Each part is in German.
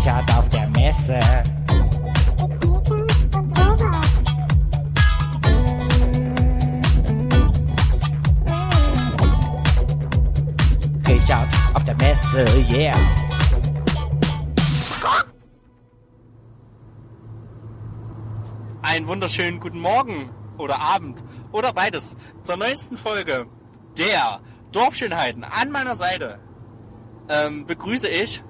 Richard auf der Messe. Richard auf der Messe, yeah. Einen wunderschönen guten Morgen oder Abend oder beides zur neuesten Folge der Dorfschönheiten. An meiner Seite begrüße ich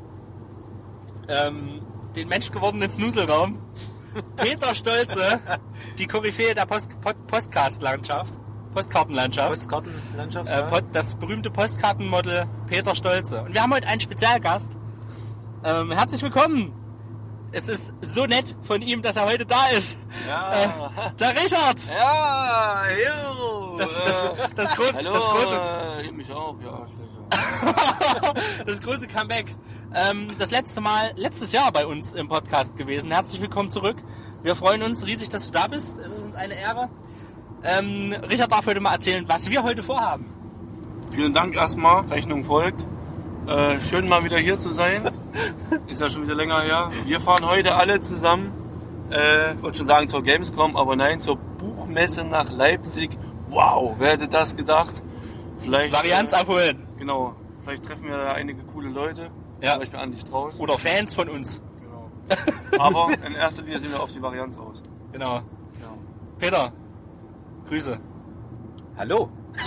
den menschgewordenen Snuselraum, Peter Stolze, die Koryphäe der Postkartenlandschaft, ja. Das berühmte Postkartenmodel Peter Stolze. Und wir haben heute einen Spezialgast. Herzlich willkommen. Es ist so nett von ihm, dass er heute da ist. Ja. Der Richard. Ja, jo. Das große, hallo, das große, ich mich auch, ja, das große Comeback. Das letztes Jahr bei uns im Podcast gewesen. Herzlich willkommen zurück. Wir freuen uns riesig, dass du da bist. Es ist uns eine Ehre. Richard darf heute mal erzählen, was wir heute vorhaben. Vielen Dank erstmal, Rechnung folgt. Schön mal wieder hier zu sein. Ist ja schon wieder länger her. Wir fahren heute alle zusammen, ich wollte schon sagen zur Gamescom, aber nein, zur Buchmesse nach Leipzig. Wow, wer hätte das gedacht? Vielleicht Varianz abholen. Genau, vielleicht treffen wir da einige coole Leute. Ja. Zum Beispiel Andi Strauß. Oder Fans von uns. Genau. Aber in erster Linie sind wir auf die Varianz aus. Genau. Genau. Peter, Grüße. Hallo.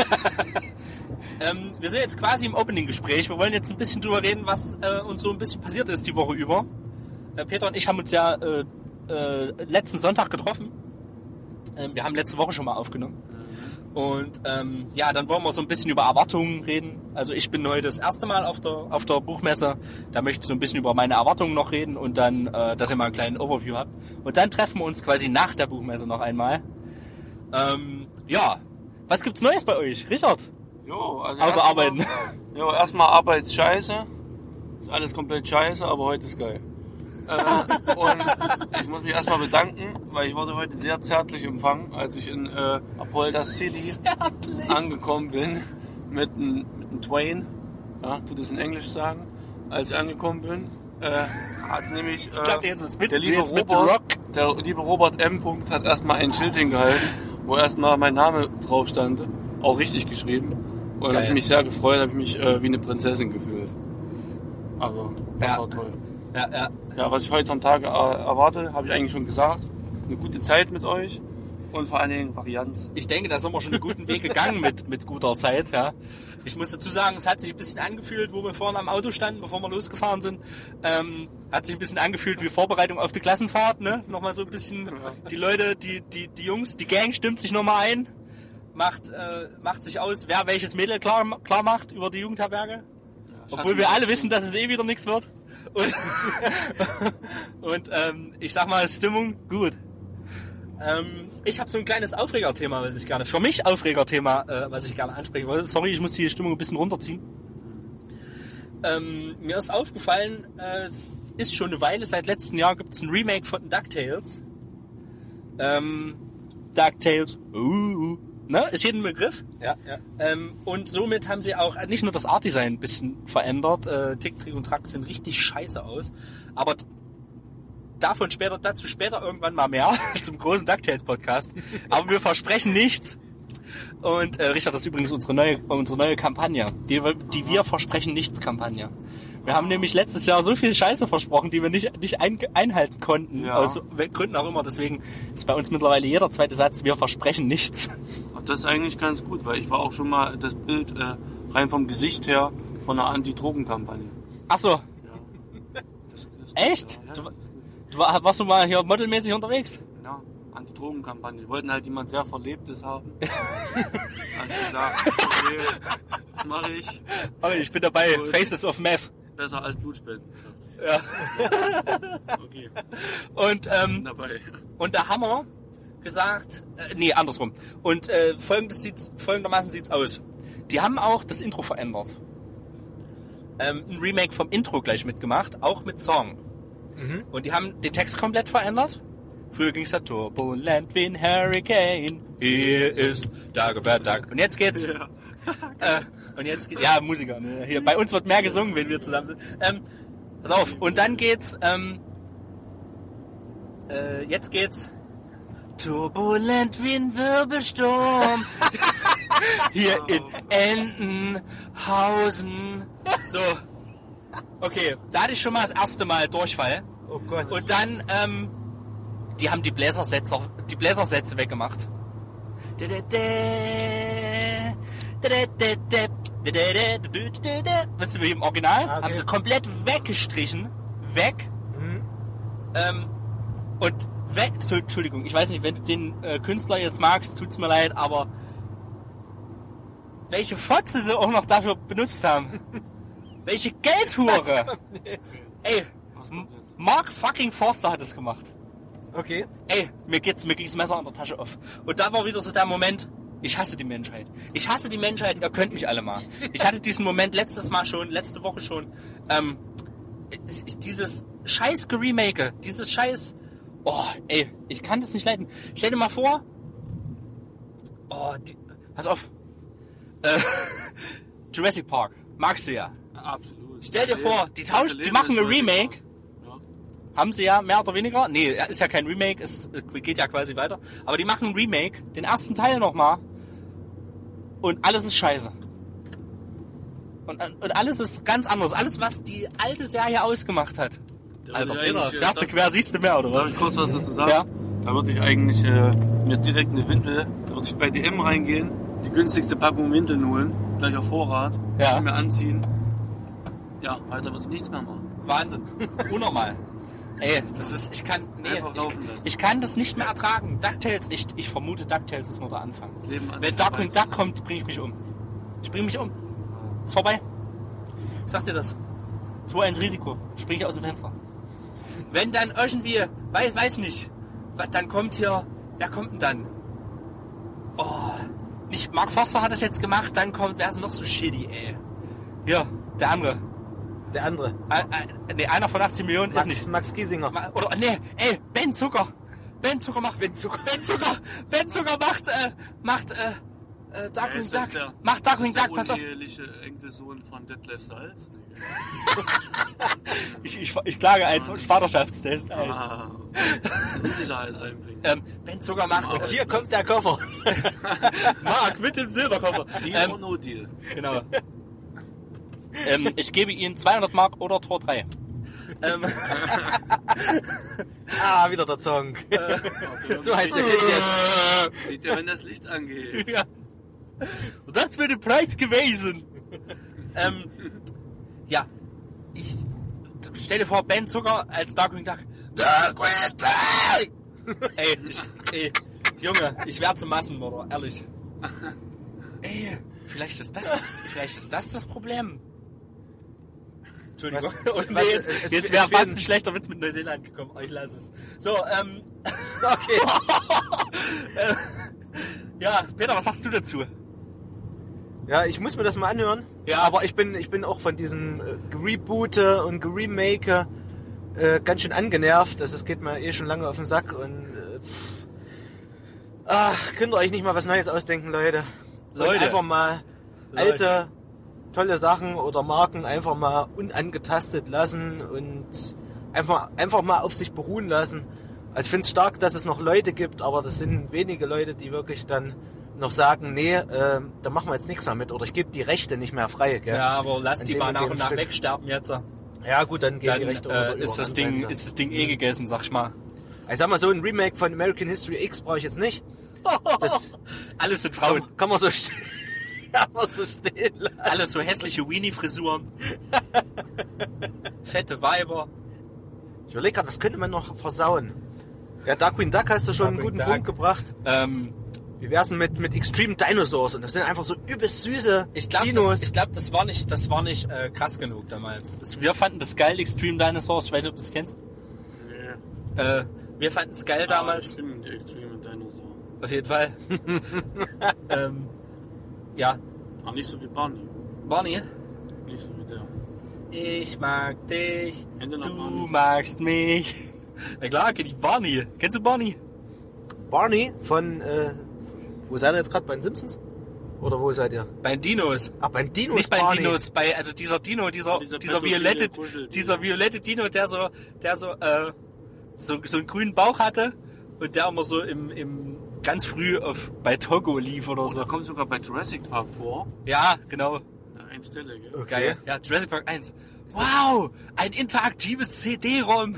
Wir sind jetzt quasi im Opening-Gespräch. Wir wollen jetzt ein bisschen drüber reden, was uns so ein bisschen passiert ist die Woche über. Peter und ich haben uns ja letzten Sonntag getroffen. Wir haben letzte Woche schon mal aufgenommen. Und ja, dann wollen wir so ein bisschen über Erwartungen reden. Also ich bin heute das erste Mal auf der Buchmesse. Da möchte ich so ein bisschen über meine Erwartungen noch reden und dann, dass ihr mal einen kleinen Overview habt. Und dann treffen wir uns quasi nach der Buchmesse noch einmal. Ja, was gibt's Neues bei euch? Richard? Jo, also Außer Arbeiten. Erstmal Arbeit ist scheiße. Ist alles komplett scheiße, aber heute ist geil. Und ich muss mich erstmal bedanken, weil ich wurde heute sehr zärtlich empfangen, als ich in Apolda City angekommen bin mit einem Twain. Ja, tu das in Englisch sagen. Als ich angekommen bin, hat nämlich der liebe Robert M. hat erstmal ein Schild hingehalten, wo erstmal mein Name drauf stand, auch richtig geschrieben. Und da habe ich mich sehr gefreut, habe ich mich wie eine Prinzessin gefühlt. Also, das war toll. Ja, was ich heute am Tag erwarte, habe ich eigentlich schon gesagt. Eine gute Zeit mit euch und vor allen Dingen Varianz. Ich denke, da sind wir schon einen guten Weg gegangen mit guter Zeit. Ja. Ich muss dazu sagen, es hat sich ein bisschen angefühlt, wo wir vorne am Auto standen, bevor wir losgefahren sind. Hat sich ein bisschen angefühlt wie Vorbereitung auf die Klassenfahrt. Ne? Nochmal so ein bisschen die Leute, die Jungs, die Gang stimmt sich nochmal ein. Macht sich aus, wer welches Mädel klar macht über die Jugendherberge. Ja, obwohl wir alle wissen, dass es wieder nichts wird. Und ich sag mal, Stimmung gut. Ich habe so ein kleines Aufregerthema, was ich gerne ansprechen wollte. Sorry, ich muss die Stimmung ein bisschen runterziehen. Mir ist aufgefallen, es ist schon eine Weile, seit letztem Jahr gibt es ein Remake von DuckTales. DuckTales, ne? Ist jedem Begriff? Ja. Und somit haben sie auch nicht nur das Art-Design ein bisschen verändert. Tick, Trick und Track sehen richtig scheiße aus. Aber dazu später irgendwann mal mehr zum großen DuckTales-Podcast. Aber wir versprechen nichts. Und Richard, das ist übrigens unsere neue Kampagne. Die wir versprechen nichts Kampagne. Wir haben nämlich letztes Jahr so viel Scheiße versprochen, die wir nicht einhalten konnten. Ja. Aus Gründen auch immer. Deswegen ist bei uns mittlerweile jeder zweite Satz, wir versprechen nichts. Das ist eigentlich ganz gut, weil ich war auch schon mal das Bild rein vom Gesicht her von einer Anti-Drogen-Kampagne. Ach so. Ja. Das echt? Ja, warst du mal hier modelmäßig unterwegs? Ja, Anti-Drogen-Kampagne. Die wollten halt jemand sehr Verlebtes haben. Hab ich gesagt, okay, mach ich. Okay, ich bin dabei. Gut. Faces of Meth. Besser als Blutspenden. Ja. Okay. Und, dabei. und da haben wir gesagt, andersrum. Und folgendermaßen sieht's aus. Die haben auch das Intro verändert. Ein Remake vom Intro gleich mitgemacht, auch mit Song. Mhm. Und die haben den Text komplett verändert. Früher ging's da Turbulent wie ein Hurricane. Hier ist Dagobert Duck. Und jetzt geht's. Ja. Musiker. Ne? Hier, bei uns wird mehr gesungen, wenn wir zusammen sind. Pass auf, und dann geht's, jetzt geht's turbulent wie ein Wirbelsturm hier in Entenhausen. So, okay, da hatte ich schon mal das erste Mal Durchfall. Oh Gott. Und dann, die haben die Bläsersätze weggemacht. Weißt du, wie im Original? Okay. Haben sie komplett weggestrichen. Weg. Und weg. Entschuldigung, ich weiß nicht, wenn du den Künstler jetzt magst, tut's mir leid, aber welche Fotze sie auch noch dafür benutzt haben. Welche Geldhure. Ey, Was kommt jetzt? Mark fucking Forster hat es gemacht. Okay. Ey, mir ging's Messer an der Tasche auf. Und da war wieder so der Moment, ich hasse die Menschheit. Ich hasse die Menschheit, ihr könnt mich alle mal. Ich hatte diesen Moment letzte Woche schon, dieses scheiß Remake, dieses scheiß, oh, ey, ich kann das nicht leiden. Stell dir mal vor, pass auf, Jurassic Park, magst du ja. Absolut. Stell dir vor, die machen ein Remake. Ja. Haben sie ja, mehr oder weniger. Nee, ist ja kein Remake, es geht ja quasi weiter. Aber die machen ein Remake, den ersten Teil nochmal. Und alles ist scheiße. Und alles ist ganz anders. Alles, was die alte Serie ausgemacht hat. Alter, Peter, fährst du quer, siehst du mehr, oder Darf was? ich kurz was dazu sagen? Ja. Da würde ich eigentlich mir direkt eine Windel, da würde ich bei DM reingehen, die günstigste Packung Windeln holen, gleich auf Vorrat, Ja. mir anziehen. Ja, weiter würde ich nichts mehr machen. Wahnsinn. Unnormal. Ey, Einfach laufen lassen. ich kann das nicht mehr ertragen. DuckTales, ich vermute, DuckTales ist nur der Anfang. Das Leben an Wenn sich Darkwing vorbei. Duck kommt, bringe ich mich um. Ich bringe mich um. Ist vorbei. Ich sag dir das. 2-1 Risiko. Spring ich aus dem Fenster. Wenn dann irgendwie, weiß nicht, was dann kommt hier, wer kommt denn dann? Oh, nicht Mark Forster hat es jetzt gemacht, dann kommt, wer ist noch so shitty, ey? Ja, der andere. Der andere. Nee, einer von 18 Millionen ist nicht. Max Giesinger. Oder, nee, ey, Ben Zucker macht Darkwing ist das Duck. der- Macht Darkwing ist das Duck, pass auf. der uneheliche Enkelsohn von Detlef Salz? Ich klage einen Vaterschaftstest ein. Ah, Unsicherheit reinbringen. Ben Zucker macht. Und Hier kommt der Koffer. Mark mit dem Silberkoffer. Deal or no deal? Genau. Ich gebe Ihnen 200 Mark oder Tor 3. Wieder der Song. So heißt der Hit jetzt. Sieht ja, wenn das Licht angeht. Ja. Das wäre der Preis gewesen. Ja. Ich stell dir vor, Ben Zucker als Darkwing Duck. Darkwing Duck! Ey, Junge, ich werde zum Massenmörder, ehrlich. Ey, vielleicht ist das Problem. Entschuldigung. Was- Und was- jetzt es wäre fehlen- fast ein schlechter Witz mit Neuseeland gekommen, aber ich lasse es. So, Okay. ja, Peter, was sagst du dazu? Ja, ich muss mir das mal anhören. Ja. Aber ich bin auch von diesem Gereboote und Geremake ganz schön angenervt. Das geht mir schon lange auf den Sack. Und könnt ihr euch nicht mal was Neues ausdenken, Leute? Und einfach mal alte, tolle Sachen oder Marken einfach mal unangetastet lassen und einfach mal auf sich beruhen lassen. Also ich finde es stark, dass es noch Leute gibt, aber das sind wenige Leute, die wirklich dann noch sagen, nee, da machen wir jetzt nichts mehr mit oder ich gebe die Rechte nicht mehr frei. Gell? Ja, aber lass An die dem mal und nach dem und nach Stück. wegsterben jetzt. Ja gut, dann gehen Dann die Rechte ist das Ding eh gegessen, sag ich mal. Ich sag mal so, ein Remake von American History X brauche ich jetzt nicht. Das Alles sind Frauen. kann man so stehen lassen. Alles so hässliche Weenie-Frisuren. Fette Weiber. Ich überlege gerade, was könnte man noch versauen? Ja, Darkwing Duck hast du schon einen guten Darkwing Punkt gebracht. Wie wär's denn mit Extreme Dinosaurs? Und das sind einfach so übelst süße Ich glaube, Dinos. das war nicht krass genug damals. Wir fanden das geil, Extreme Dinosaurs. Ich weiß nicht, ob du das kennst. Nee. Wir fanden es geil Ich damals. bin die Extreme Dinosaur. Auf jeden Fall. Ja. Aber nicht so wie Barney. Barney, Nicht so wie der. ich mag dich. Ende nach Du Barney. magst mich. Na klar, kenn ich Barney. Kennst du Barney? Barney von, wo seid ihr jetzt gerade bei den Simpsons? Oder wo seid ihr? Bei den Dinos. Ach, bei den Dinos. Nicht bei den Dinos, also dieser Dino, dieser violette Dino, der so einen grünen Bauch hatte und der immer so im ganz früh bei Togo lief oder so. Da kommt sogar bei Jurassic Park vor. Ja, genau. An einer Stelle, gell? Okay. Geil. Ja, Jurassic Park 1. Wow, ein interaktives CD-ROM.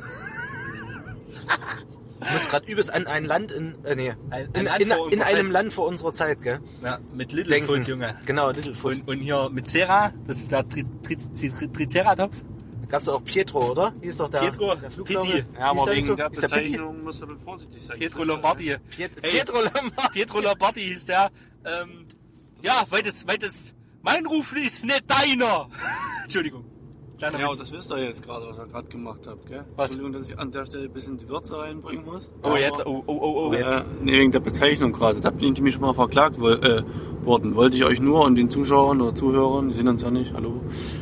Ich muss gerade übelst an ein Land in Land einem Land vor unserer Zeit, gell? Ja, mit Littlefoot, Junge. Genau, Littlefoot. Und hier mit Cera, das ist der Triceratops. Da gab's auch Pietro, oder? Hieß doch der Flugsauger. Pitti. Ja, aber wegen so? der Ist der Pitti? Bezeichnung musst du vorsichtig sein. Pietro Lombardi. Pietro Lombardi. Pietro Lombardi hieß der. Ja, weil das mein Ruf ist nicht deiner. Entschuldigung. Kleiner Ja, Witz. das wisst ihr jetzt gerade, was ihr gerade gemacht habt, gell? Was? Entschuldigung, dass ich an der Stelle ein bisschen die Würze reinbringen muss. Oh, jetzt. Oh, jetzt. Nee, wegen der Bezeichnung gerade. Da bin ich nämlich schon mal verklagt worden. Wollte ich euch nur und den Zuschauern oder Zuhörern, die sehen uns ja nicht, hallo,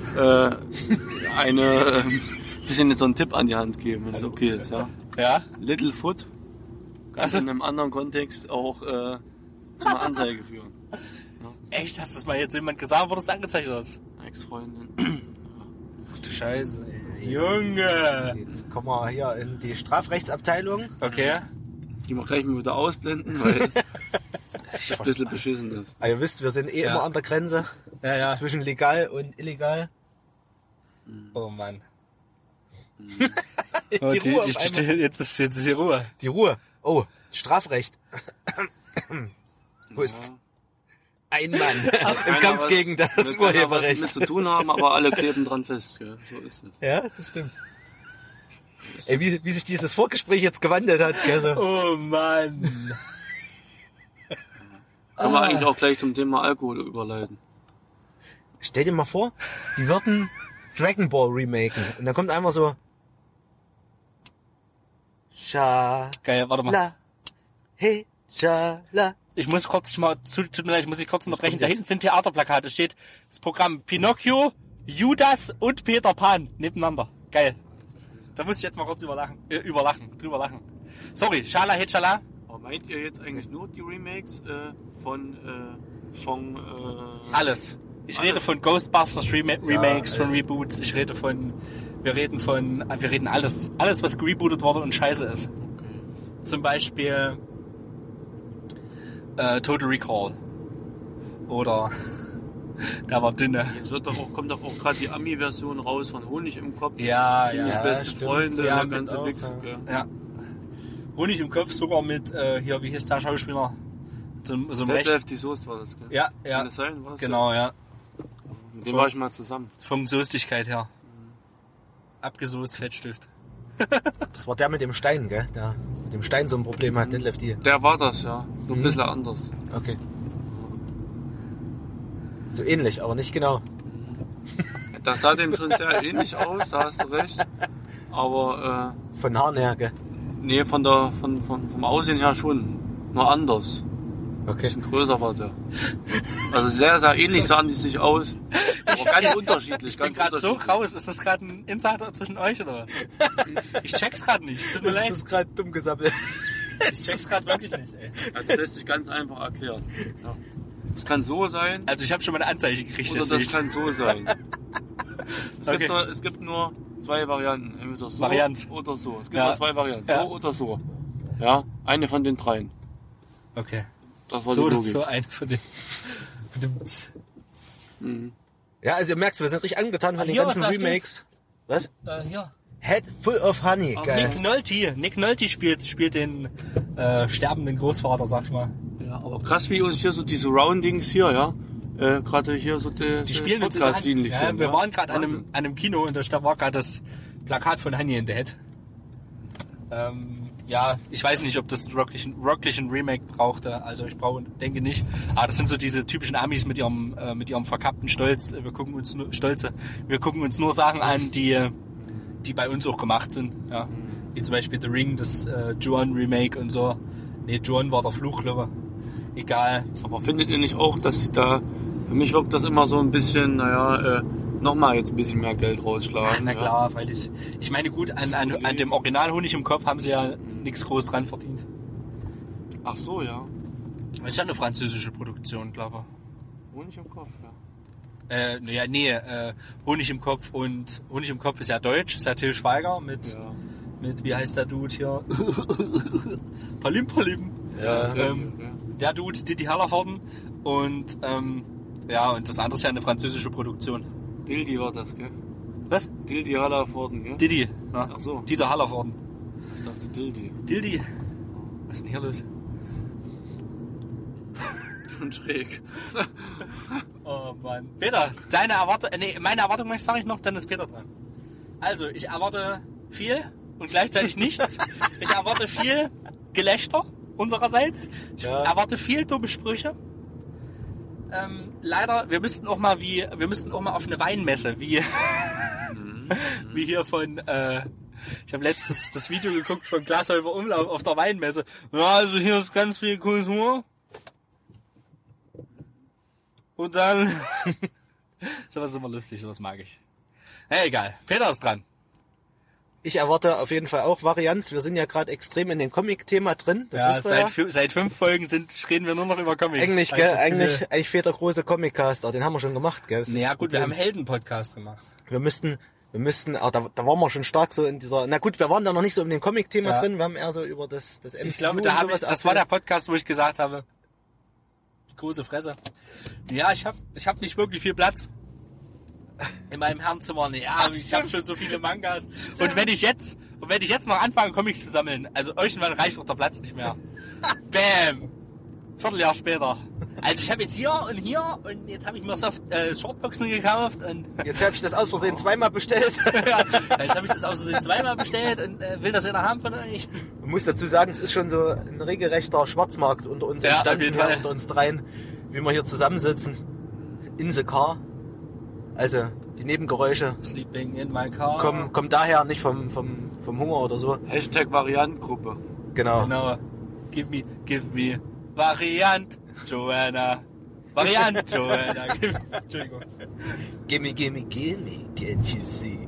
bisschen so einen Tipp an die Hand geben, wenn es okay ist, ja. Ja? Littlefoot kann Also? in einem anderen Kontext auch zu einer Anzeige führen. Echt? Hast du das mal jetzt jemand gesagt, wo das angezeigt hast? Ex-Freundin. Ach du Scheiße, ey. Junge! Jetzt kommen wir hier in die Strafrechtsabteilung. Okay. Die wir gleich mal wieder ausblenden, weil ein bisschen beschissen ist. Ah, ihr wisst, wir sind immer an der Grenze Ja. zwischen legal und illegal. Oh Mann. Die Ruhe auf einmal. Jetzt ist die Ruhe. Die Ruhe. Oh, Strafrecht. Wo ist ein Mann im Kampf gegen das was Urheberrecht? damit zu tun haben, aber alle kleben dran fest. Gell? So ist es. Ja, das stimmt. Ey, wie sich dieses Vorgespräch jetzt gewandelt hat. Gell, so. Oh Mann. Können wir eigentlich auch gleich zum Thema Alkohol überleiten. Stell dir mal vor, die würden Dragon Ball remaken. Und dann kommt einfach so... Geil, warte mal. Hey, Schala. Ich muss kurz mal, tut mir leid, ich muss dich kurz unterbrechen. kommt Da jetzt? hinten sind Theaterplakate. Steht das Programm Pinocchio, Judas und Peter Pan nebeneinander. Geil. Da muss ich jetzt mal kurz drüber lachen. Sorry, Schala, Hetschala. Aber meint ihr jetzt eigentlich nur die Remakes von Alles. Ich rede von Ghostbusters Remakes, von Reboots. Wir reden alles, was gerebootet wurde und scheiße ist. Okay. Zum Beispiel Total Recall. Oder der war dünne. Jetzt kommt doch auch gerade die Ami-Version raus von Honig im Kopf. Ja, Kimmys ja. beste stimmt. Freunde, Ja, das mit ganze auch, Wichs. ja. Gell? Ja. Honig im Kopf, sogar mit, hier, wie hieß der Schauspieler? So einem Recht. Detlef die Soest war das, gell? Ja, Kann ja. das sein? War das Genau, ja. Mit dem war ich mal zusammen. Vom Soßigkeit her. Abgesoßt Fettstift. Das war der mit dem Stein, gell? Der mit dem Stein so ein Problem hat, Detlef die. Der war das, ja. Nur ein bisschen anders. Okay. So ähnlich, aber nicht genau. Das sah dem schon sehr ähnlich aus, da hast du recht. Aber, Von Haaren her, gell? nee, vom Aussehen her schon. Nur anders. Ein Okay. bisschen größer war der. Also sehr, sehr ähnlich sahen die sich aus. Aber ganz unterschiedlich. Ich bin gerade so raus. Ist das gerade ein Insider zwischen euch oder was? Ich check's gerade nicht. Tut mir Das leid. ist gerade dumm gesammelt. Ich check's gerade wirklich nicht, ey. Also das lässt sich ganz einfach erklären. Ja. Das kann so sein Also ich habe schon mal eine Anzeige gekriegt. oder das Deswegen. kann so sein. Okay. Es gibt nur zwei Varianten. Entweder so Variant. oder so. Es gibt Ja. nur zwei Varianten. Ja. So oder so. Ja, eine von den dreien. Okay. Das war So die oder Logik. so ein von den... Mhm. Ja, also ihr merkt, wir sind richtig angetan von den Hier, ganzen da Remakes. Was? Hier. Head full of honey, geil. Nick Nolte spielt den sterbenden Großvater, sag ich mal. Ja, aber krass, wie uns hier so die Surroundings hier, ja, gerade hier so Die spielen uns Podcast dienlich ja, sind. wir ja. waren gerade an einem Kino und da war gerade das Plakat von Honey in the Head. Ja, ich weiß nicht, ob das wirklich ein Remake brauchte. Also ich denke nicht. Aber das sind so diese typischen Amis mit ihrem verkappten Stolz. Wir gucken uns nur Sachen an, die bei uns auch gemacht sind. Ja. Wie zum Beispiel The Ring, das Ju-On Remake und so. Nee, Ju-On war der Fluch, glaube ich. Egal. Aber findet ihr nicht auch, dass sie da, für mich wirkt das immer so ein bisschen, nochmal jetzt ein bisschen mehr Geld rausschlagen. Na klar, weil ich meine gut, an dem Original Honig im Kopf haben sie ja nichts groß dran verdient. Ach so, ja. Das ist ja eine französische Produktion, glaube Honig im Kopf, ja. Honig im Kopf und Honig im Kopf ist ja deutsch, ist ja Till Schweiger mit wie heißt der Dude hier? Palim. Ja. Der Dude, Didi Hallervorden und und das andere ist ja eine französische Produktion. Dildi war das, gell? Was? Dildi Hallervorden, gell? Didi. Na? Ach so. Dieter Hallervorden. Ich dachte Dildi. Dildi. Was ist denn hier los? Und schräg. Oh Mann. Peter, meine Erwartung sage ich noch, dann ist Peter dran. Also, ich erwarte viel und gleichzeitig nichts. Ich erwarte viel Gelächter unsererseits. Ich erwarte viel dumme Sprüche. Leider, wir müssten auch mal auf eine Weinmesse, wie hier von, ich habe letztens das Video geguckt von Glashäufer Umlauf auf der Weinmesse. Ja, also hier ist ganz viel Kultur. Und dann... sowas ist immer lustig, sowas mag ich. Hey, egal. Peter ist dran. Ich erwarte auf jeden Fall auch Varianz. Wir sind ja gerade extrem in dem Comic-Thema drin. Das seit 5 Folgen reden wir nur noch über Comics. Eigentlich fehlt der große Comic-Cast, aber den haben wir schon gemacht, gell? Ja gut, wir haben einen Helden-Podcast gemacht. Wir müssten, da waren wir schon stark so in dieser, na gut, wir waren da noch nicht so in dem Comic-Thema drin, wir haben eher so über das MCU. Ich glaube, das war der Podcast, wo ich gesagt habe, große Fresse. Ja, ich hab nicht wirklich viel Platz in meinem Herrenzimmer. Ja, ich habe schon so viele Mangas. Und wenn ich jetzt noch anfange, Comics zu sammeln, also irgendwann reicht auch der Platz nicht mehr. Bam! Vierteljahr später. Also ich habe jetzt hier und jetzt habe ich mir Shortboxen gekauft und jetzt habe ich das aus Versehen zweimal bestellt. Ja, jetzt habe ich das aus Versehen zweimal bestellt und will das jeder haben von euch. Man muss dazu sagen, es ist schon so ein regelrechter Schwarzmarkt unter uns entstanden, unter uns dreien, wie wir hier zusammensitzen. In the car. Also die Nebengeräusche Sleeping in my car. Kommen daher nicht vom Hunger oder so. Hashtag Variantengruppe. Genau. Give me Variant, Joanna. Joanna. Entschuldigung. Gimme, can't you see?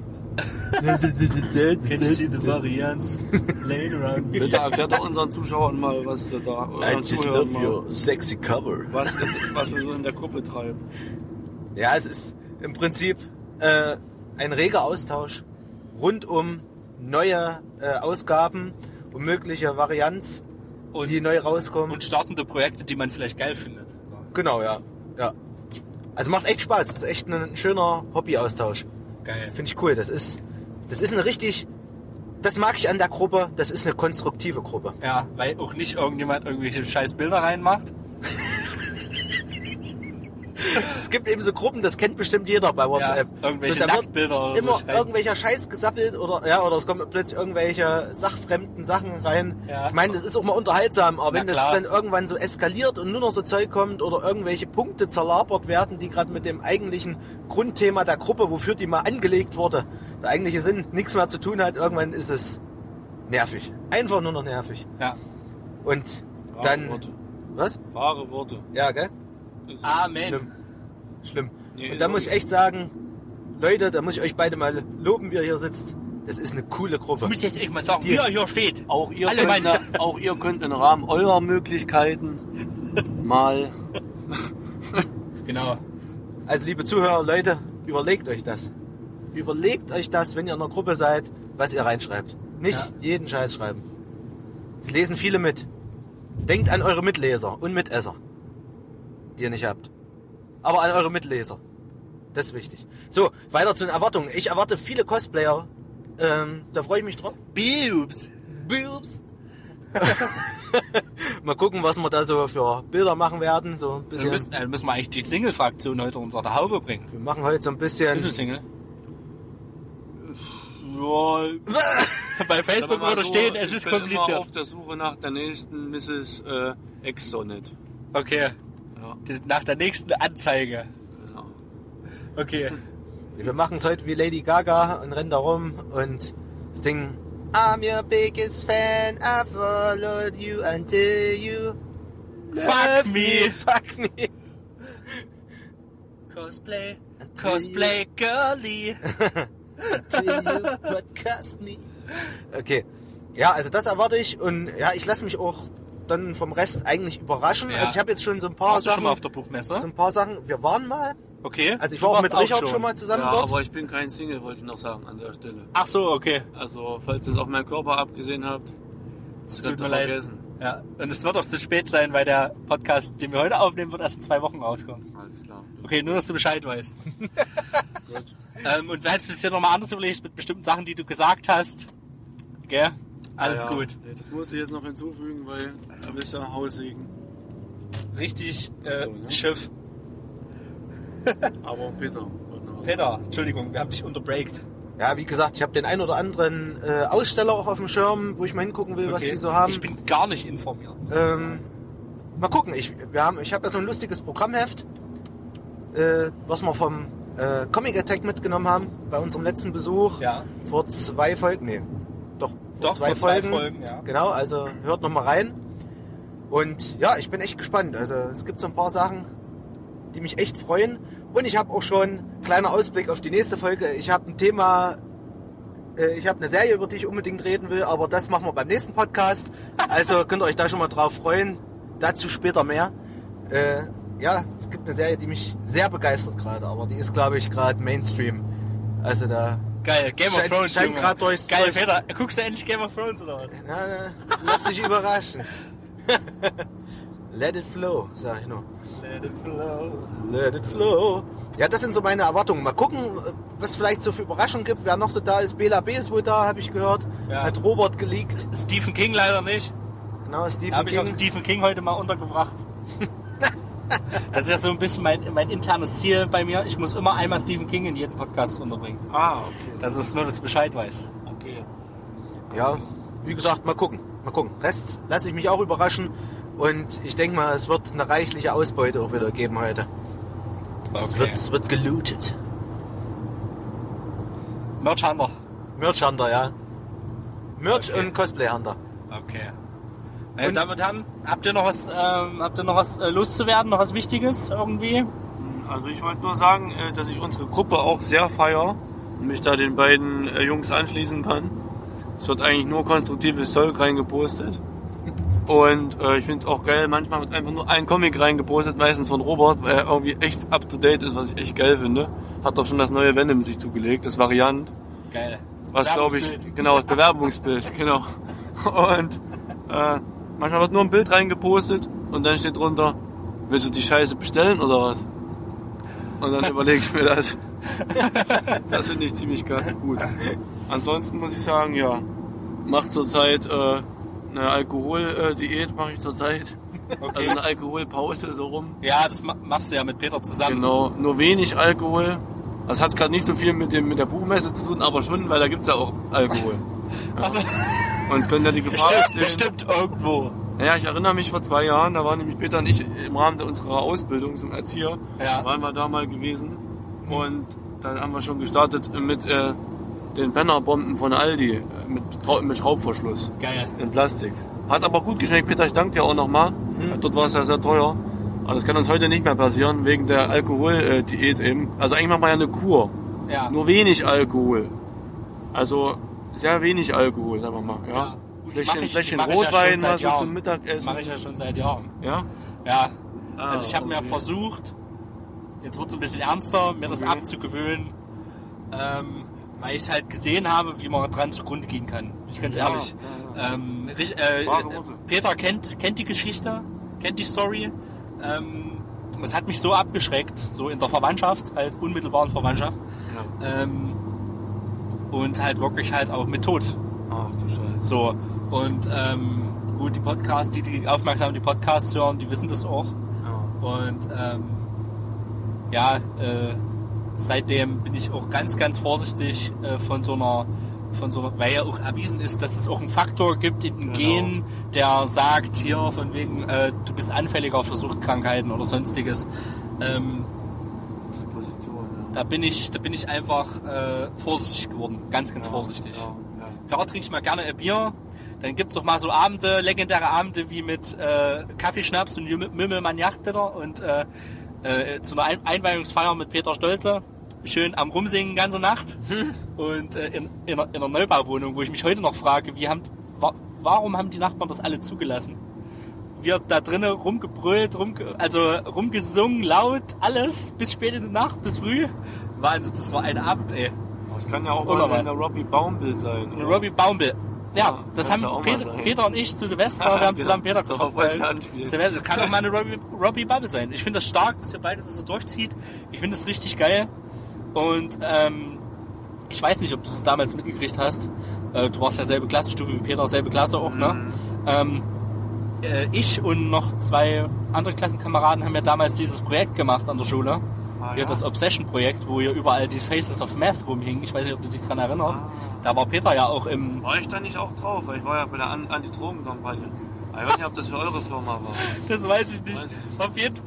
Can't you see the variants laying around me? Bitte erklärt doch unseren Zuschauern mal, was du da... I just love your sexy cover. Was wir so in der Gruppe treiben. Ja, es ist im Prinzip ein reger Austausch rund um neue Ausgaben, um mögliche Varianz, die neu rauskommen. Und startende Projekte, die man vielleicht geil findet. So. Genau, ja. Also macht echt Spaß. Das ist echt ein schöner Hobbyaustausch. Geil. Finde ich cool. Das ist eine richtig... Das mag ich an der Gruppe. Das ist eine konstruktive Gruppe. Ja, weil auch nicht irgendjemand irgendwelche scheiß Bilder reinmacht. Es gibt eben so Gruppen, das kennt bestimmt jeder bei WhatsApp. Ja, irgendwelche Nacktbilder oder immer so. Irgendwelcher Scheiß gesappelt oder es kommen plötzlich irgendwelche sachfremden Sachen rein. Ja. Ich meine, das ist auch mal unterhaltsam, aber wenn das dann irgendwann so eskaliert und nur noch so Zeug kommt oder irgendwelche Punkte zerlabert werden, die gerade mit dem eigentlichen Grundthema der Gruppe, wofür die mal angelegt wurde, der eigentliche Sinn, nichts mehr zu tun hat, irgendwann ist es nervig. Einfach nur noch nervig. Ja. Und wahre dann... Worte. Was? Wahre Worte. Ja, gell? Amen. Schlimm. Nee, und da muss ich echt sagen, Leute, da muss ich euch beide mal loben, wie ihr hier sitzt. Das ist eine coole Gruppe. Ich muss jetzt echt mal sagen, wie er hier steht. Auch ihr könnt im Rahmen eurer Möglichkeiten mal... Genau. Also liebe Zuhörer, Leute, überlegt euch das. Überlegt euch das, wenn ihr in einer Gruppe seid, was ihr reinschreibt. Nicht jeden Scheiß schreiben. Es lesen viele mit. Denkt an eure Mitleser und Mitesser, die ihr nicht habt. Aber an eure Mitleser. Das ist wichtig. So, weiter zu den Erwartungen. Ich erwarte viele Cosplayer. Da freue ich mich drauf. Boobs. Mal gucken, was wir da so für Bilder machen werden. So ein bisschen. Müssen wir eigentlich die Single-Fraktion heute unter der Haube bringen. Wir machen heute so ein bisschen... Bist du Single? Bei Facebook würde stehen, es ist kompliziert. Ich bin immer auf der Suche nach der nächsten Mrs. Ex-Sonnet. Okay. Ja. Nach der nächsten Anzeige. Genau. Okay. Wir machen es heute wie Lady Gaga und rennen da rum und singen I'm your biggest fan, I followed you until you fuck me. Fuck me. Cosplay girly. Until you podcast me. Okay. Ja, also das erwarte ich und ja, ich lasse mich auch dann vom Rest eigentlich überraschen. Ja. Also ich habe jetzt schon so ein paar Warst Sachen. du schon mal auf der Buchmesse? So ein paar Sachen. Wir waren mal. Okay. Also ich war auch mit Richard schon mal zusammen Ja, dort. aber ich bin kein Single, wollte ich noch sagen an der Stelle. Ach so, okay. Also, falls ihr es auf meinen Körper abgesehen habt, Es könnt tut ihr mir leid. vergessen. Ja, und es wird auch zu spät sein, weil der Podcast, den wir heute aufnehmen, wird erst in 2 Wochen rauskommen. Alles klar. Okay, nur, dass du Bescheid weißt. Gut. Und hättest du es dir nochmal anders überlegt mit bestimmten Sachen, die du gesagt hast? Gell? Alles Ja, gut. ja. Das musst du jetzt noch hinzufügen, weil da bist du Haussegen. Richtig, So, ne? Schiff. Aber Peter. wird noch was Peter, Entschuldigung, wir haben dich unterbreakt. Ja, wie gesagt, ich habe den ein oder anderen Aussteller auch auf dem Schirm, wo ich mal hingucken will, was die so haben. Ich bin gar nicht informiert. Mal gucken. Ich habe ja so ein lustiges Programmheft, was wir vom Comic Attack mitgenommen haben bei unserem letzten Besuch. Ja. Vor 2 Folgen. Nee, doch Doch, zwei vor 2 Folgen. Folgen, ja. Genau, also hört noch mal rein. Und ja, ich bin echt gespannt. Also es gibt so ein paar Sachen, die mich echt freuen. Und ich habe auch schon, kleiner Ausblick auf die nächste Folge, ich habe ein Thema, ich habe eine Serie, über die ich unbedingt reden will, aber das machen wir beim nächsten Podcast. Also könnt ihr euch da schon mal drauf freuen. Dazu später mehr. Ja, es gibt eine Serie, die mich sehr begeistert gerade, aber die ist, glaube ich, gerade Mainstream. Also da... Geil, Game of Thrones. Scheint Junge. gerade durchs... Geil, Peter, guckst du endlich Game of Thrones oder was? Na, lass dich überraschen. Let it flow, sag ich nur. Let it flow. Let it flow. Ja, das sind so meine Erwartungen. Mal gucken, was vielleicht so für Überraschungen gibt. Wer noch so da ist. Bela B. ist wohl da, habe ich gehört. Ja. Hat Robert geleakt. Stephen King leider nicht. Genau, Stephen Da habe ich auch King. Stephen King heute mal untergebracht. Das ist ja so ein bisschen mein internes Ziel bei mir. Ich muss immer einmal Stephen King in jeden Podcast unterbringen. Ah, okay. Das ist nur, dass du Bescheid weißt. Okay. Ja, wie gesagt, mal gucken. Mal gucken. Rest lasse ich mich auch überraschen. Und ich denke mal, es wird eine reichliche Ausbeute auch wieder geben heute. Okay. Es wird gelootet. Merch Hunter. Merch Hunter, ja. Merch Okay. und Cosplay Hunter. Okay. Meine Damen und Herren, habt ihr noch was loszuwerden? Noch was Wichtiges irgendwie? Also ich wollte nur sagen, dass ich unsere Gruppe auch sehr feiere und mich da den beiden Jungs anschließen kann. Es wird eigentlich nur konstruktives Zeug reingepostet. Und ich finde es auch geil, manchmal wird einfach nur ein Comic reingepostet, meistens von Robert, weil er irgendwie echt up to date ist, was ich echt geil finde. Hat doch schon das neue Venom sich zugelegt, das Variant. Geil. Was glaube ich, genau, das Bewerbungsbild, genau. Und manchmal wird nur ein Bild reingepostet und dann steht drunter, willst du die Scheiße bestellen oder was? Und dann überlege ich mir das. Das finde ich ziemlich gut. Ansonsten muss ich sagen, ja, macht zurzeit eine Alkoholdiät, mache ich zurzeit. Okay. Also eine Alkoholpause so rum. Ja, das machst du ja mit Peter zusammen. Genau, nur wenig Alkohol. Das hat gerade nicht so viel mit der Buchmesse zu tun, aber schon, weil da gibt's ja auch Alkohol. Ja. Also, Und es könnte ja die Gefahr bestehen. bestimmt irgendwo. Naja, ich erinnere mich vor 2 Jahren, da waren nämlich Peter und ich im Rahmen unserer Ausbildung zum Erzieher, Ja. waren wir da mal gewesen und dann haben wir schon gestartet mit den Bannerbomben von Aldi mit Schraubverschluss Geil. in Plastik. Hat aber gut geschmeckt, Peter, ich danke dir auch nochmal. Dort war es ja sehr teuer. Aber das kann uns heute nicht mehr passieren, wegen der Alkoholdiät eben. Also eigentlich machen wir ja eine Kur. Ja. Nur wenig Alkohol. Also sehr wenig Alkohol, sagen wir mal. Ja. Fläschchen Mach ich ja Rotwein schon seit mal so Jahren. zum Mittagessen. Mache ich ja schon seit Jahren. Ja? Ja. Ah, Also ich habe mir okay. versucht, jetzt wird es ein bisschen ernster, mir das Okay. abzugewöhnen, weil ich halt gesehen habe, wie man dran zugrunde gehen kann. Ich ganz Ja, ehrlich. ja. Wahre Worte. Peter kennt die Geschichte, kennt die Story. Das hat mich so abgeschreckt, so in der Verwandtschaft, halt unmittelbaren Verwandtschaft. Ja. Und halt wirklich halt auch mit Tod. Ach du Scheiße. So. Und gut, die Podcasts, die aufmerksam die Podcasts hören, die wissen das auch. Ja. Und seitdem bin ich auch ganz, ganz vorsichtig von so einer, weil ja auch erwiesen ist, dass es auch einen Faktor gibt in den Genau. Genen, der sagt, hier von wegen, du bist anfälliger für Suchtkrankheiten oder sonstiges. Disposition, Da bin ich einfach vorsichtig geworden, ganz, ganz ja. vorsichtig. Ja, ja. Klar trinke ich mal gerne ein Bier. Dann gibt's doch mal so Abende, legendäre Abende wie mit Kaffeeschnaps und Mümmelmann Yachtbitter und zu einer Einweihungsfeier mit Peter Stolze. Schön am Rumsingen ganze Nacht. Und in einer Neubauwohnung, wo ich mich heute noch frage, warum haben die Nachbarn das alle zugelassen? wir da drinnen rumgebrüllt, rumgesungen, laut, alles, bis spät in der Nacht, bis früh. Wahnsinn, das war ein Abend, ey. Das kann ja auch mal eine Robbie Baumbill sein. Eine Robbie Baumbill. Ja, das haben Peter und ich zu Silvester, wir haben zusammen Peter getroffen. Das kann auch mal eine Robbie Baumbill sein. Ich finde das stark, dass ihr beide das so durchzieht. Ich finde das richtig geil. Und ich weiß nicht, ob du das damals mitgekriegt hast. Du warst ja selbe Klassenstufe wie Peter, selbe Klasse auch, ne? Ich und noch 2 andere Klassenkameraden haben ja damals dieses Projekt gemacht an der Schule. Hier das Obsession-Projekt, wo hier überall die Faces of Math rumhingen. Ich weiß nicht, ob du dich dran erinnerst. Da war Peter ja auch im... War ich da nicht auch drauf? Weil ich war ja bei der Anti-Drogen-Kampagne. Ich weiß nicht, ob das für eure Firma war. Das weiß ich nicht. Auf jeden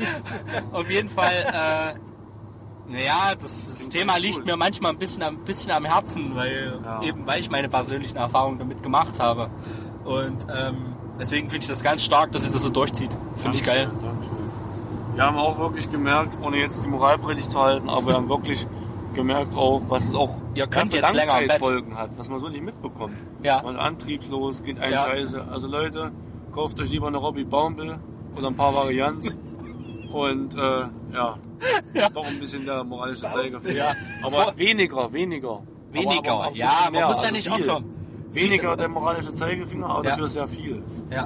Fall, naja, das Thema liegt mir manchmal ein bisschen am Herzen, weil ich meine persönlichen Erfahrungen damit gemacht habe. Und deswegen finde ich das ganz stark, dass ihr das so durchzieht. Finde ich geil. Dankeschön. Wir haben auch wirklich gemerkt, ohne jetzt die Moralpredigt zu halten, aber wir haben wirklich gemerkt auch, was es auch ganze Langzeitfolgen hat, was man so nicht mitbekommt. Ja. Man ist antriebslos, geht ein Scheiße. Also Leute, kauft euch lieber eine Robbie Baumbill oder ein paar Varianten und doch ein bisschen der moralische Zeigefinger. Ja. Aber weniger. Aber man mehr, muss ja nicht aufhören. Weniger der moralische Zeigefinger, aber dafür sehr viel. Ja.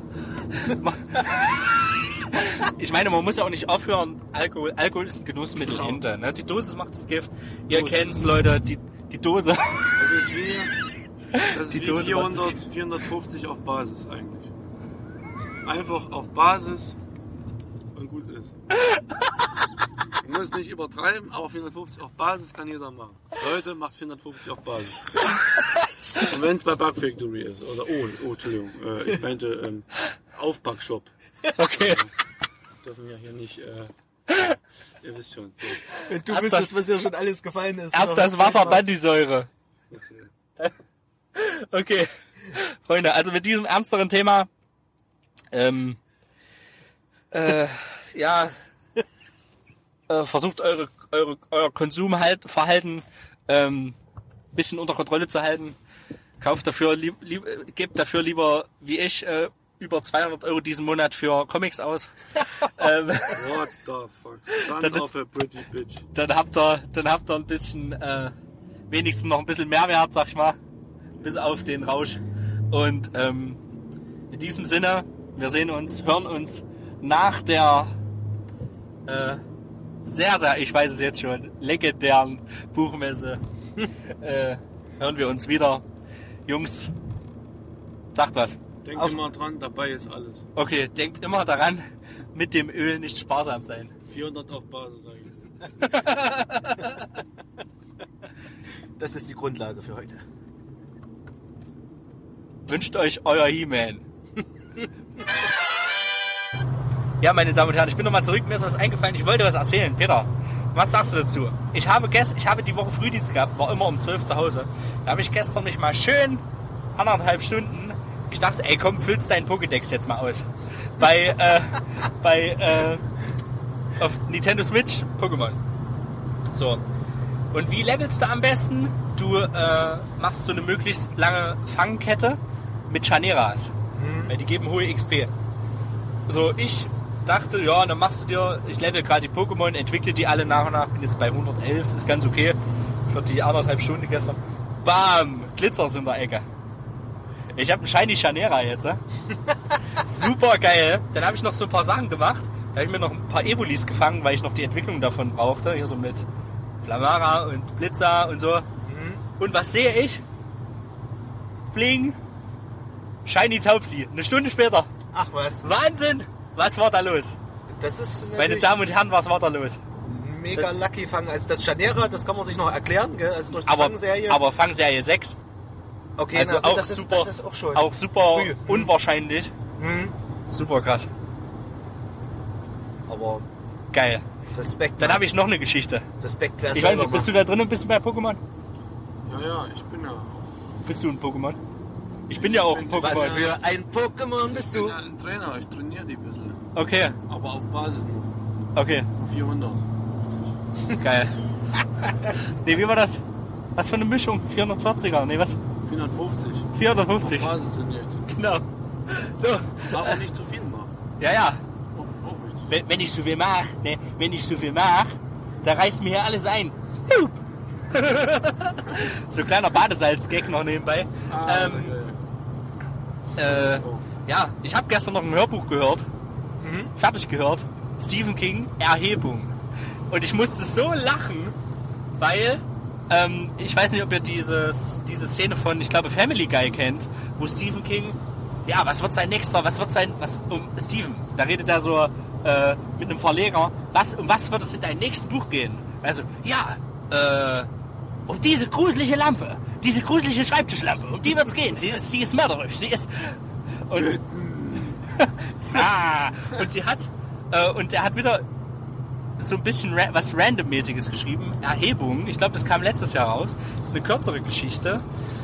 Ich meine, man muss ja auch nicht aufhören, Alkohol ist ein Genussmittel hinter. Ne? Die Dosis macht das Gift. Ihr kennt's, Leute, die Dose. Das ist wie 450 auf Basis eigentlich. Einfach auf Basis und gut ist. Man muss nicht übertreiben, aber 450 auf Basis kann jeder machen. Leute, macht 450 auf Basis. Und wenn es bei Bug Factory ist, oder Entschuldigung, ich meinte Aufbackshop. Okay. Dürfen wir hier nicht, ihr wisst schon. Wenn du wüsstest, was hier schon alles gefallen ist. Erst das Wasser, dann die Säure. Okay. Freunde, also mit diesem ernsteren Thema, versucht euer Konsumverhalten bisschen unter Kontrolle zu halten. Gebt dafür lieber, wie ich, über 200 € diesen Monat für Comics aus. What the fuck? Son of a pretty bitch. Dann habt ihr ein bisschen, wenigstens noch ein bisschen Mehrwert, sag ich mal. Bis auf den Rausch. Und in diesem Sinne, wir hören uns nach der sehr, ich weiß es jetzt schon, legendären Buchmesse. Hören wir uns wieder. Jungs, sagt was. Denkt immer dran, dabei ist alles. Okay, denkt immer daran, mit dem Öl nicht sparsam sein. 400 auf Basis eigentlich. Das ist die Grundlage für heute. Wünscht euch euer He-Man. Ja, meine Damen und Herren, ich bin nochmal zurück, mir ist was eingefallen, ich wollte was erzählen. Peter, was sagst du dazu? Ich habe die Woche Frühdienst gehabt, war immer um 12 zu Hause. Da habe ich gestern mich mal schön 1,5 Stunden, ich dachte, ey komm, füllst deinen Pokédex jetzt mal aus. Auf Nintendo Switch Pokémon. So. Und wie levelst du am besten? Du machst so eine möglichst lange Fangkette mit Chaneras. Weil die geben hohe XP. So, ich dachte, ja, dann machst du dir, ich level gerade die Pokémon, entwickle die alle nach und nach, bin jetzt bei 111, ist ganz okay. Für die 1,5 Stunden gestern. Bam! Glitzers in der Ecke. Ich habe einen Shiny Chanera jetzt. Super geil. Dann habe ich noch so ein paar Sachen gemacht. Da habe ich mir noch ein paar Evolis gefangen, weil ich noch die Entwicklung davon brauchte. Hier so mit Flamara und Blitzer und so. Und was sehe ich? Fling! Shiny Taubsi. Eine Stunde später. Ach was. Wahnsinn! Was war da los? Das ist meine Damen und Herren, was war da los? Mega Lucky Fang. Also das Chanera, das kann man sich noch erklären, gell? Also durch die Fangserie. Aber Fangserie 6. Okay, also na, auch das super, ist auch schon auch super früh. Unwahrscheinlich. Super krass. Aber geil. Respekt. Dann habe ich noch eine Geschichte. Respekt, wer ich weiß nicht, bist du da drin und bist du bei Pokémon? Ja, ich bin ja auch. Bist du ein Pokémon? Ich bin ja auch ein Pokémon. Was für ein Pokémon bist du? Ich bin ja ein Trainer, ich trainiere die ein bisschen. Okay. Aber auf Basis nur. Okay. 450. Geil. Nee, wie war das? Was für eine Mischung? 440er? Nee, was? 450. 450. Auf Basis trainiert. Genau. So. Aber nicht zu viel machen. Ja. Auch richtig. Wenn ich zu viel mache, da reißt mir hier alles ein. So kleiner Badesalz-Gag noch nebenbei. Ja, ich habe gestern noch ein Hörbuch gehört. Fertig gehört. Stephen King, Erhebung. Und ich musste so lachen, weil ich weiß nicht, ob ihr diese Szene von, ich glaube, Family Guy kennt, wo Stephen King, ja, was wird Stephen, da redet er so mit einem Verleger, um was wird es in deinem nächsten Buch gehen? Also, ja, um diese gruselige Lampe, diese gruselige Schreibtischlampe, um die wird's gehen. Sie ist mörderisch, und und er hat wieder so ein bisschen was Randommäßiges geschrieben. Erhebung. Ich glaube, das kam letztes Jahr raus. Das ist eine kürzere Geschichte.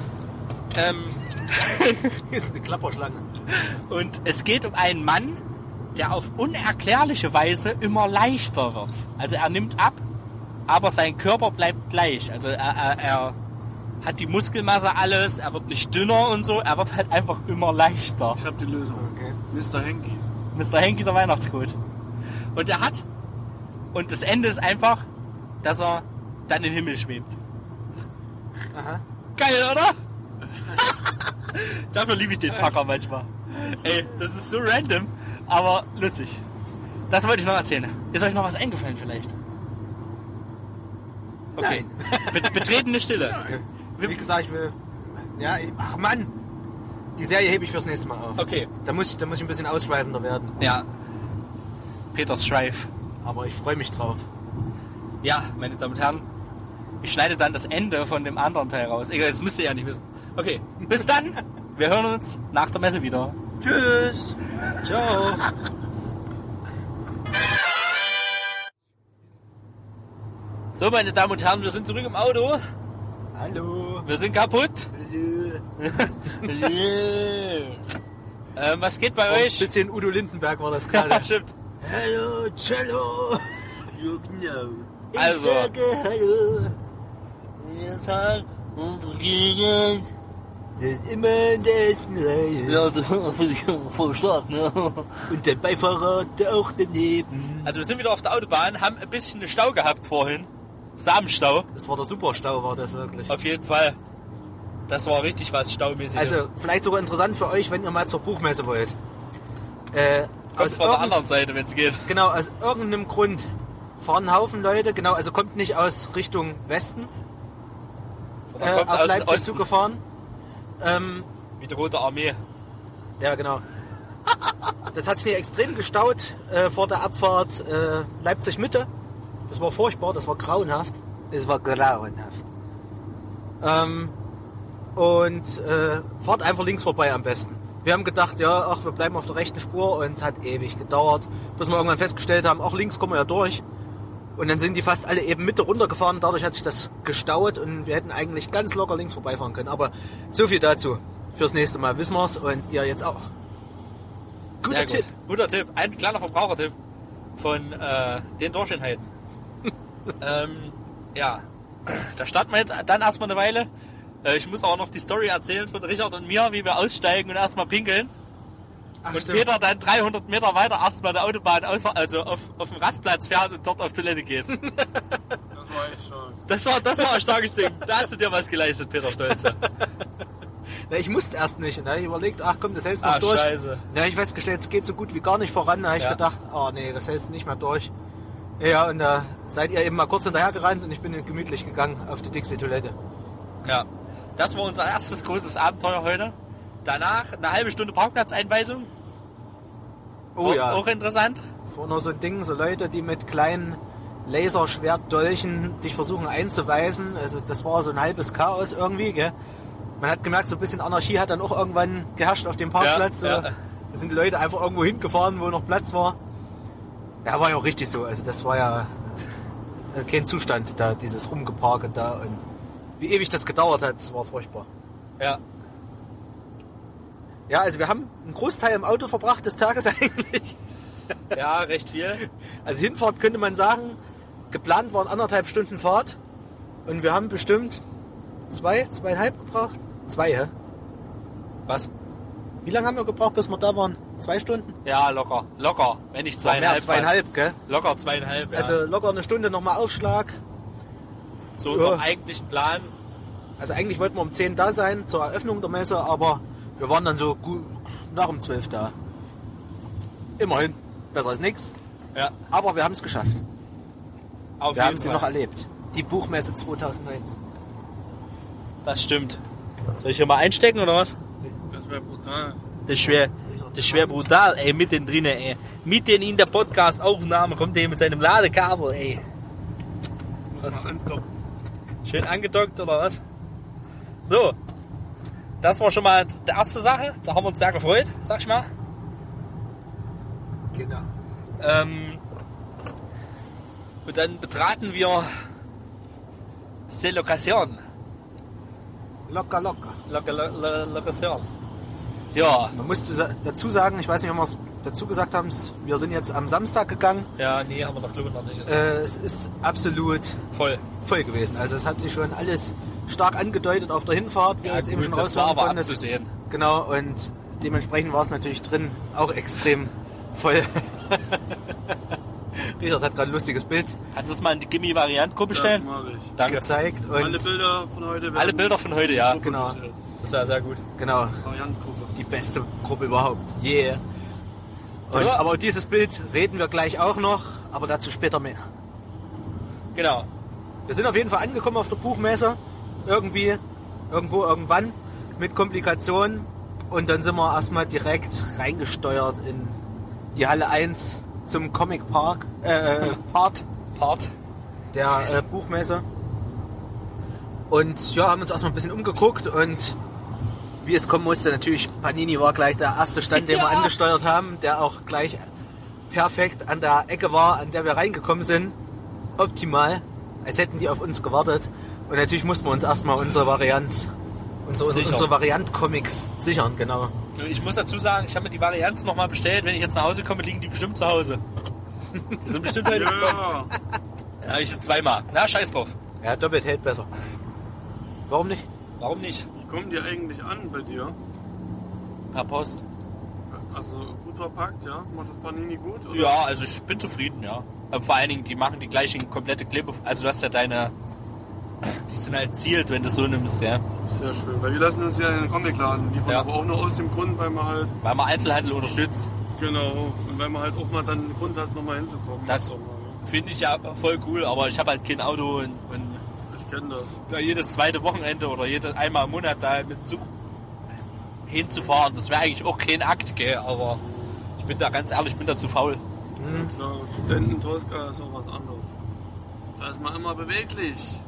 Ist eine Klapperschlange. Und es geht um einen Mann, der auf unerklärliche Weise immer leichter wird. Also er nimmt ab, aber sein Körper bleibt gleich. Also er hat die Muskelmasse alles, er wird nicht dünner und so, er wird halt einfach immer leichter. Ich habe die Lösung. Okay. Mr. Henky. Mr. Henky, der Weihnachtscode. Und das Ende ist einfach, dass er dann in den Himmel schwebt. Aha. Geil, oder? Dafür liebe ich den Fucker manchmal. Ey, das ist so random, aber lustig. Das wollte ich noch erzählen. Ist euch noch was eingefallen vielleicht? Okay. Betretene Stille. Wie gesagt, ich will... Ja, ach Mann! Die Serie hebe ich fürs nächste Mal auf. Okay. Da muss ich ein bisschen ausschweifender werden. Ja. Peters Schreif. Aber ich freue mich drauf. Ja, meine Damen und Herren. Ich schneide dann das Ende von dem anderen Teil raus. Egal, das müsst ihr ja nicht wissen. Okay, bis dann. Wir hören uns nach der Messe wieder. Tschüss. Ciao. So, meine Damen und Herren, wir sind zurück im Auto. Hallo. Wir sind kaputt. Was geht bei euch? Ein bisschen Udo Lindenberg war das gerade. Stimmt. Hallo, Cello. Genau. Ich Also. sage Hallo. Wir fahren unsere Gegend. Sind immer in der ersten Reihe. Ja, das finde ich voll stark, ne? Und der Beifahrer, der auch daneben. Also wir sind wieder auf der Autobahn, haben ein bisschen Stau gehabt vorhin. Samenstau. Das war der Superstau, war das wirklich. Auf jeden Fall. Das war richtig was Staumäßiges. Also, vielleicht sogar interessant für euch, wenn ihr mal zur Buchmesse wollt. Kommt von der anderen Seite, wenn es geht. Genau, aus irgendeinem Grund fahren ein Haufen Leute, genau, also kommt nicht aus Richtung Westen, Kommt auf aus Leipzig dem Osten, zugefahren. wie die Rote Armee. Ja, genau. Das hat sich hier extrem gestaut vor der Abfahrt Leipzig-Mitte. Das war furchtbar, das war grauenhaft. Es war grauenhaft. Fahrt einfach links vorbei am besten. Wir haben gedacht, ja, ach, wir bleiben auf der rechten Spur und es hat ewig gedauert, bis wir irgendwann festgestellt haben, ach, links kommen wir ja durch. Und dann sind die fast alle eben Mitte runtergefahren, dadurch hat sich das gestaut und wir hätten eigentlich ganz locker links vorbeifahren können. Aber so viel dazu. Fürs nächste Mal wissen wir's und ihr jetzt auch. Guter Sehr Tipp. gut. Guter Tipp. Ein kleiner Verbrauchertipp von den Dorschenheiten. Ja, da starten wir jetzt dann erstmal eine Weile. Ich muss auch noch die Story erzählen von Richard und mir, wie wir aussteigen und erstmal pinkeln. Ach, Und stimmt. Peter dann 300 Meter weiter erstmal der Autobahn also auf dem Rastplatz fährt und dort auf Toilette geht. Das war echt stark. Das war ein starkes Ding. Da hast du dir was geleistet, Peter Stolze. Na, ich musste erst nicht. Da habe ich überlegt, ach komm, das hältst du noch durch. Scheiße. Da habe ich festgestellt, es geht so gut wie gar nicht voran. Da habe ich Ja. gedacht, oh nee, das hältst du nicht mehr durch. Ja, und da seid ihr eben mal kurz hinterher gerannt und ich bin gemütlich gegangen auf die Dixie-Toilette. Ja, das war unser erstes großes Abenteuer heute. Danach eine halbe Stunde Parkplatzeinweisung. Oh ja. Auch interessant. Das war nur so ein Ding, so Leute, die mit kleinen Laserschwertdolchen dich versuchen einzuweisen. Also das war so ein halbes Chaos irgendwie, gell? Man hat gemerkt, so ein bisschen Anarchie hat dann auch irgendwann geherrscht auf dem Parkplatz. Ja, so. ja. Da sind die Leute einfach irgendwo hingefahren, wo noch Platz war. Ja, war ja auch richtig so. Also das war ja kein Zustand, da dieses Rumgeparke da und wie ewig das gedauert hat, das war furchtbar. Ja. Ja, also wir haben einen Großteil im Auto verbracht des Tages eigentlich. Ja, recht viel. Also Hinfahrt könnte man sagen, geplant waren 1,5 Stunden Fahrt und wir haben bestimmt 2,5 gebraucht. 2, hä? Was? Wie lange haben wir gebraucht, bis wir da waren? 2 Stunden? Ja, locker. Wenn nicht 2,5. Mehr als 2,5, gell? Locker 2,5, ja. Also locker eine Stunde nochmal Aufschlag. Zu unserem eigentlichen Plan. Also eigentlich wollten wir um 10 da sein, zur Eröffnung der Messe, aber wir waren dann so gut nach um 12 da. Immerhin. Besser als nichts. Ja. Aber wir haben es geschafft. Auf Wir jeden haben sie Fall. noch erlebt. Die Buchmesse 2019. Das stimmt. Soll ich hier mal einstecken oder was? Das wäre brutal. Das schwer brutal, ey, mitten drin, ey. Mitten in der Podcast-Aufnahme kommt der mit seinem Ladekabel, ey. Muss man andocken. Schön angedockt oder was? So. Das war schon mal die erste Sache. Da haben wir uns sehr gefreut, sag ich mal. Genau. Und dann betraten wir die Lokation. Locker. Lokation. Ja. Man musste dazu sagen, ich weiß nicht, ob wir es dazu gesagt haben, wir sind jetzt am Samstag gegangen. Ja, nee, haben wir noch Glück noch nicht. Es ist absolut Voll. voll gewesen. Also es hat sich schon alles stark angedeutet auf der Hinfahrt, wie Ja, jetzt eben gut, schon das war raushören aber konntet. abzusehen. Genau, und dementsprechend war es natürlich drin auch extrem voll. Richard hat gerade ein lustiges Bild Kannst du es mal in die Gimme-Variant-Gruppe Das stellen? mag ich. Danke. gezeigt. Und Alle Bilder von heute werden Alle Bilder von heute, ja. Gruppe Genau. gestellt. Das war sehr gut. genau, Variantengruppe. die beste Gruppe überhaupt. Yeah. Und, Ja. aber dieses Bild reden wir gleich auch noch, aber dazu später mehr. Genau. Wir sind auf jeden Fall angekommen auf der Buchmesse. Irgendwann mit Komplikationen. Und dann sind wir erstmal direkt reingesteuert in die Halle 1 zum Comic Park, Part der Buchmesse. Und ja, haben uns erstmal ein bisschen umgeguckt und wie es kommen musste, natürlich Panini war gleich der erste Stand, den wir angesteuert haben, der auch gleich perfekt an der Ecke war, an der wir reingekommen sind. Optimal, als hätten die auf uns gewartet. Und natürlich mussten wir uns erstmal unsere Variant-Comics sichern, genau. Ich muss dazu sagen, ich habe mir die Varianz nochmal bestellt. Wenn ich jetzt nach Hause komme, liegen die bestimmt zu Hause. Die sind bestimmt heute gekommen. Ja, Ja, ich sind zweimal. Na, scheiß drauf. Ja, doppelt hält besser. Warum nicht? Warum nicht? wie kommen die eigentlich an bei dir? Per Post. Also gut verpackt, ja? Macht das Panini gut? Oder? Ja, also ich bin zufrieden, ja. Aber vor allen Dingen, die machen die gleiche komplette Klebe. Also du hast ja deine... Die sind halt zielt, wenn du es so nimmst, ja. Sehr schön, weil wir lassen uns ja in den Comicladen liefern, Ja. aber auch nur aus dem Grund, weil man halt, Weil man Einzelhandel unterstützt. genau, und weil man halt auch mal dann einen Grund hat, nochmal hinzukommen. Das- Mal, Finde ich ja voll cool, aber ich habe halt kein Auto und ich kenne das. da jedes zweite Wochenende oder einmal im Monat da mit dem Zug hinzufahren, das wäre eigentlich auch kein Akt, gell, aber ich bin da ganz ehrlich, ich bin da zu faul. Hm. Klar, Studenten-Tosca ist auch was anderes. Da ist man immer beweglich.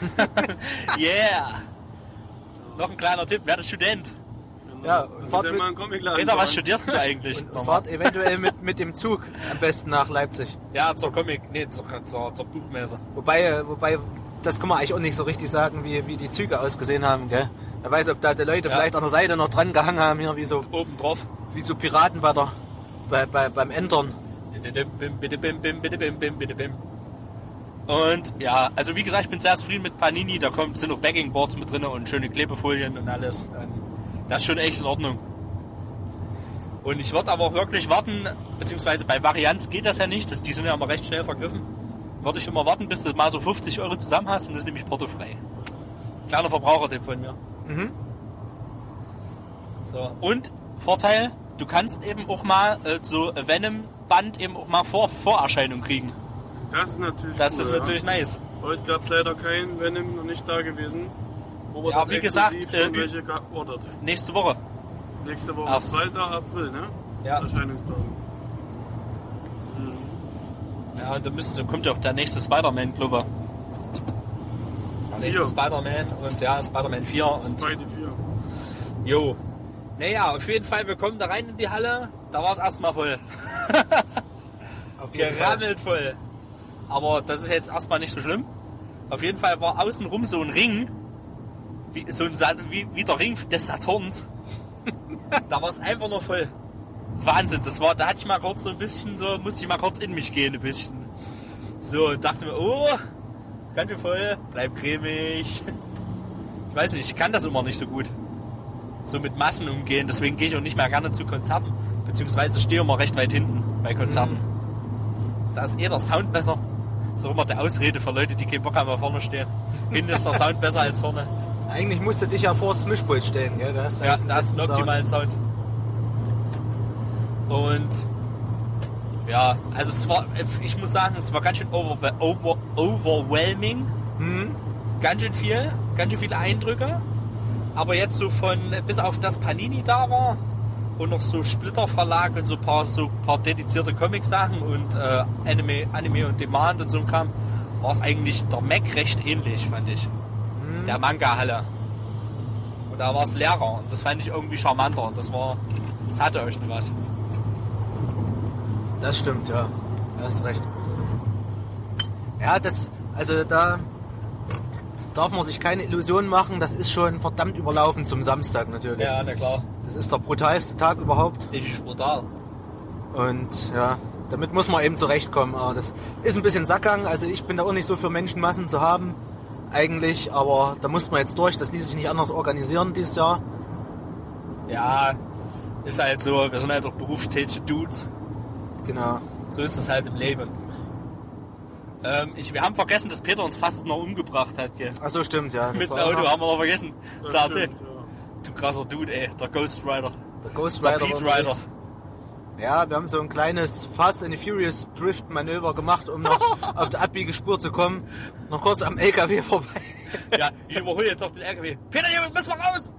Yeah! Noch ein kleiner Tipp, werde Student. Genau. Ja, und fahrt dann mit- mal einen Comicladen Peter, was fahren. studierst du eigentlich? Und fahrt eventuell mit dem Zug am besten nach Leipzig. Ja, zur zur Buchmesse. Wobei, das kann man eigentlich auch nicht so richtig sagen, wie die Züge ausgesehen haben, gell? Wer weiß, ob da die Leute Ja. vielleicht an der Seite noch dran gehangen haben, hier wie so Oben drauf. Piraten beim Entern. Und ja, also wie gesagt, ich bin sehr zufrieden mit Panini. Da sind noch Backingboards mit drin und schöne Klebefolien und alles. Das ist schon echt in Ordnung. Und ich würde aber auch wirklich warten, beziehungsweise bei Varianz geht das ja nicht, die sind ja immer recht schnell vergriffen. Würde ich immer warten, bis du mal so 50 € zusammen hast und das ist nämlich portofrei. Kleiner Verbrauchertipp von mir. Mhm. So. Und Vorteil, du kannst eben auch mal so Venom-Band eben auch mal Vorerscheinung kriegen. Das ist natürlich Das cool, ist natürlich nice. Ja. Heute gab es leider keinen Venom, noch nicht da gewesen. Wo wir Ja, dann wie gesagt, exklusiv schon welche geordert. Nächste Woche. Nächste Woche, Erst. 2. April, ne? Ja. Erscheinungstag. Ja, und da kommt ja auch der nächste Spider-Man, glaube ich. Der nächste 4. Spider-Man und ja, Spider-Man 4 und Zweite 4. jo. Naja, auf jeden Fall, wir kommen da rein in die Halle, da war es erstmal voll. Auf jeden Fall. Gerammelt voll. Aber das ist jetzt erstmal nicht so schlimm. Auf jeden Fall war außenrum so ein Ring, wie der Ring des Saturns. Da war es einfach nur voll. Wahnsinn, da hatte ich mal kurz so ein bisschen musste ich mal kurz in mich gehen, ein bisschen. So, und dachte mir, oh, ist ganz schön voll, bleib cremig. Ich weiß nicht, ich kann das immer nicht so gut. so mit Massen umgehen. Deswegen gehe ich auch nicht mehr gerne zu Konzerten. Beziehungsweise stehe immer recht weit hinten bei Konzerten. Da ist der Sound besser. So immer der Ausrede für Leute, die keinen Bock haben, vorne stehen. Hinten ist der Sound besser als vorne. Eigentlich musst du dich ja vor das Mischpult stellen, gell? Da hast ist ein optimalen Sound. Und ja, also ich muss sagen, es war ganz schön overwhelming. Ganz schön viele Eindrücke. Aber jetzt so bis auf das Panini da war und noch so Splitter Verlag und so ein paar dedizierte Comic-Sachen und Anime und Demand und so ein Kram, war es eigentlich der Mac recht ähnlich, fand ich. Der Manga-Halle. Und da war es leerer und das fand ich irgendwie charmanter und das hatte euch noch was. Das stimmt, ja. Du hast recht. Ja, da darf man sich keine Illusionen machen, das ist schon verdammt überlaufen zum Samstag natürlich. Ja, na klar. Das ist der brutalste Tag überhaupt. Das ist brutal. Und ja, damit muss man eben zurechtkommen. Aber das ist ein bisschen Sackgang, also ich bin da auch nicht so für Menschenmassen zu haben, eigentlich, aber da muss man jetzt durch, das ließ sich nicht anders organisieren dieses Jahr. Ja, ist halt so, wir sind halt doch berufstätige Dudes. Genau. So ist das halt im Leben. Wir haben vergessen, dass Peter uns fast noch umgebracht hat, gell? Ach so, stimmt, ja. Mit dem Auto haben wir noch vergessen. Du krasser Dude, ey. Der Ghost Rider. Der Ghost Rider. Der Beat Rider. Ja, wir haben so ein kleines Fast and the Furious Drift Manöver gemacht, um noch auf die Abbiegespur zu kommen. Noch kurz am LKW vorbei. Ja, ich überhole jetzt auf den LKW. Peter, hier müssen wir raus!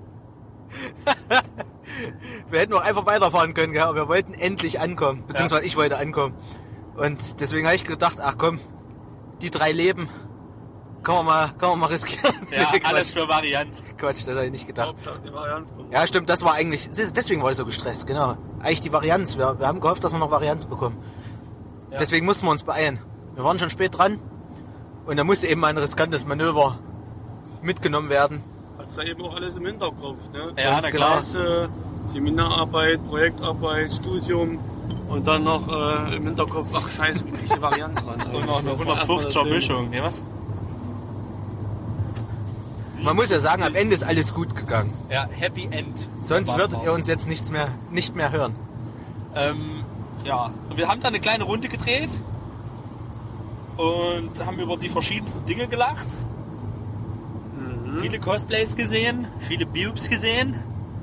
Wir hätten auch einfach weiterfahren können, aber wir wollten endlich ankommen. Beziehungsweise ich wollte ankommen. Und deswegen habe ich gedacht, ach komm, die 3 Leben kann man mal riskieren. Ja, alles für Varianz. Quatsch, das habe ich nicht gedacht. Hauptsache die Varianz kommt. Ja, stimmt, das war eigentlich, deswegen war ich so gestresst, genau. Eigentlich die Varianz. Wir haben gehofft, dass wir noch Varianz bekommen. Ja. Deswegen mussten wir uns beeilen. Wir waren schon spät dran und da musste eben mal ein riskantes Manöver mitgenommen werden. Hat's da eben auch alles im Hinterkopf, ne? Ja, na klar. Klasse, Seminararbeit, Projektarbeit, Studium und dann noch im Hinterkopf, ach scheiße, wie krieg ich die Varianz ran? Und noch eine 150er Mischung, ne was? Man muss ja sagen, am Ende ist alles gut gegangen. Ja, Happy End. Sonst würdet ihr uns jetzt nicht mehr hören. Ja, und wir haben da eine kleine Runde gedreht und haben über die verschiedensten Dinge gelacht. Viele Cosplays gesehen, viele Boobs gesehen.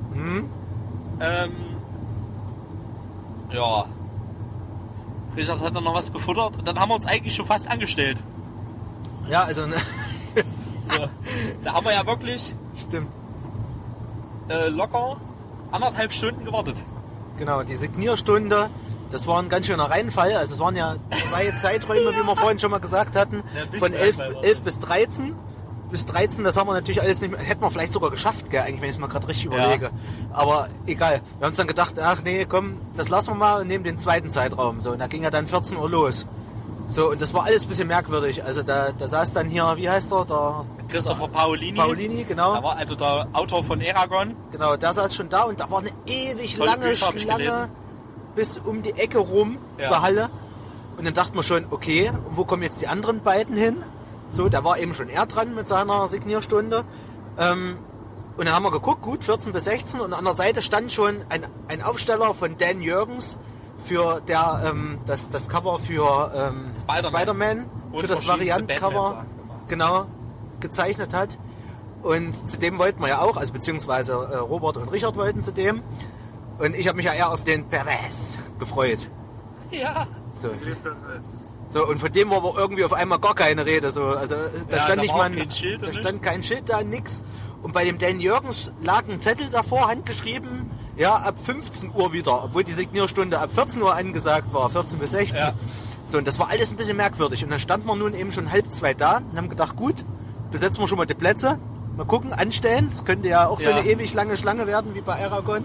Ja. Richard hat dann noch was gefuttert und dann haben wir uns eigentlich schon fast angestellt. Ja, also... So, da haben wir ja wirklich Stimmt. Locker 1,5 Stunden gewartet. Genau, die Signierstunde, das war ein ganz schöner Reinfall. Also es waren ja 2 Zeiträume, wie wir vorhin schon mal gesagt hatten, Ja, von 11 bis 13. Bis 13, das haben wir natürlich alles nicht mehr, hätten wir vielleicht sogar geschafft, gell, eigentlich, wenn ich es mal gerade richtig überlege. Aber egal, wir haben uns dann gedacht, ach nee, komm, das lassen wir mal und nehmen den zweiten Zeitraum. So, und da ging ja dann 14 Uhr los. So, und das war alles ein bisschen merkwürdig. Also da saß dann hier, wie heißt er? Der Christopher Paolini. Paolini, genau. Da war also der Autor von Eragon. Genau, der saß schon da und da war eine ewig Tolle lange Bücher hab ich gelesen. Schlange bis um die Ecke rum, der Halle. Und dann dachten wir schon, okay, wo kommen jetzt die anderen beiden hin? So, da war eben schon er dran mit seiner Signierstunde. Und dann haben wir geguckt, gut, 14 bis 16 und an der Seite stand schon ein Aufsteller von Dan Jürgens für das Cover für Spider-Man für das Variant-Cover genau gezeichnet hat. Und zu dem wollten wir ja auch, also beziehungsweise Robert und Richard wollten zu dem. Und ich habe mich ja eher auf den Perez gefreut. Ja. So, und von dem war aber irgendwie auf einmal gar keine Rede. So, also da stand nicht mal stand kein Schild da, nix. Und bei dem Dan Jürgens lag ein Zettel davor, handgeschrieben, ja, ab 15 Uhr wieder, obwohl die Signierstunde ab 14 Uhr angesagt war, 14 bis 16. Ja. So, und das war alles ein bisschen merkwürdig. Und dann standen wir nun eben schon 1:30 da und haben gedacht, gut, besetzen wir schon mal die Plätze, mal gucken, anstellen. Es könnte ja auch so eine ewig lange Schlange werden, wie bei Eragon.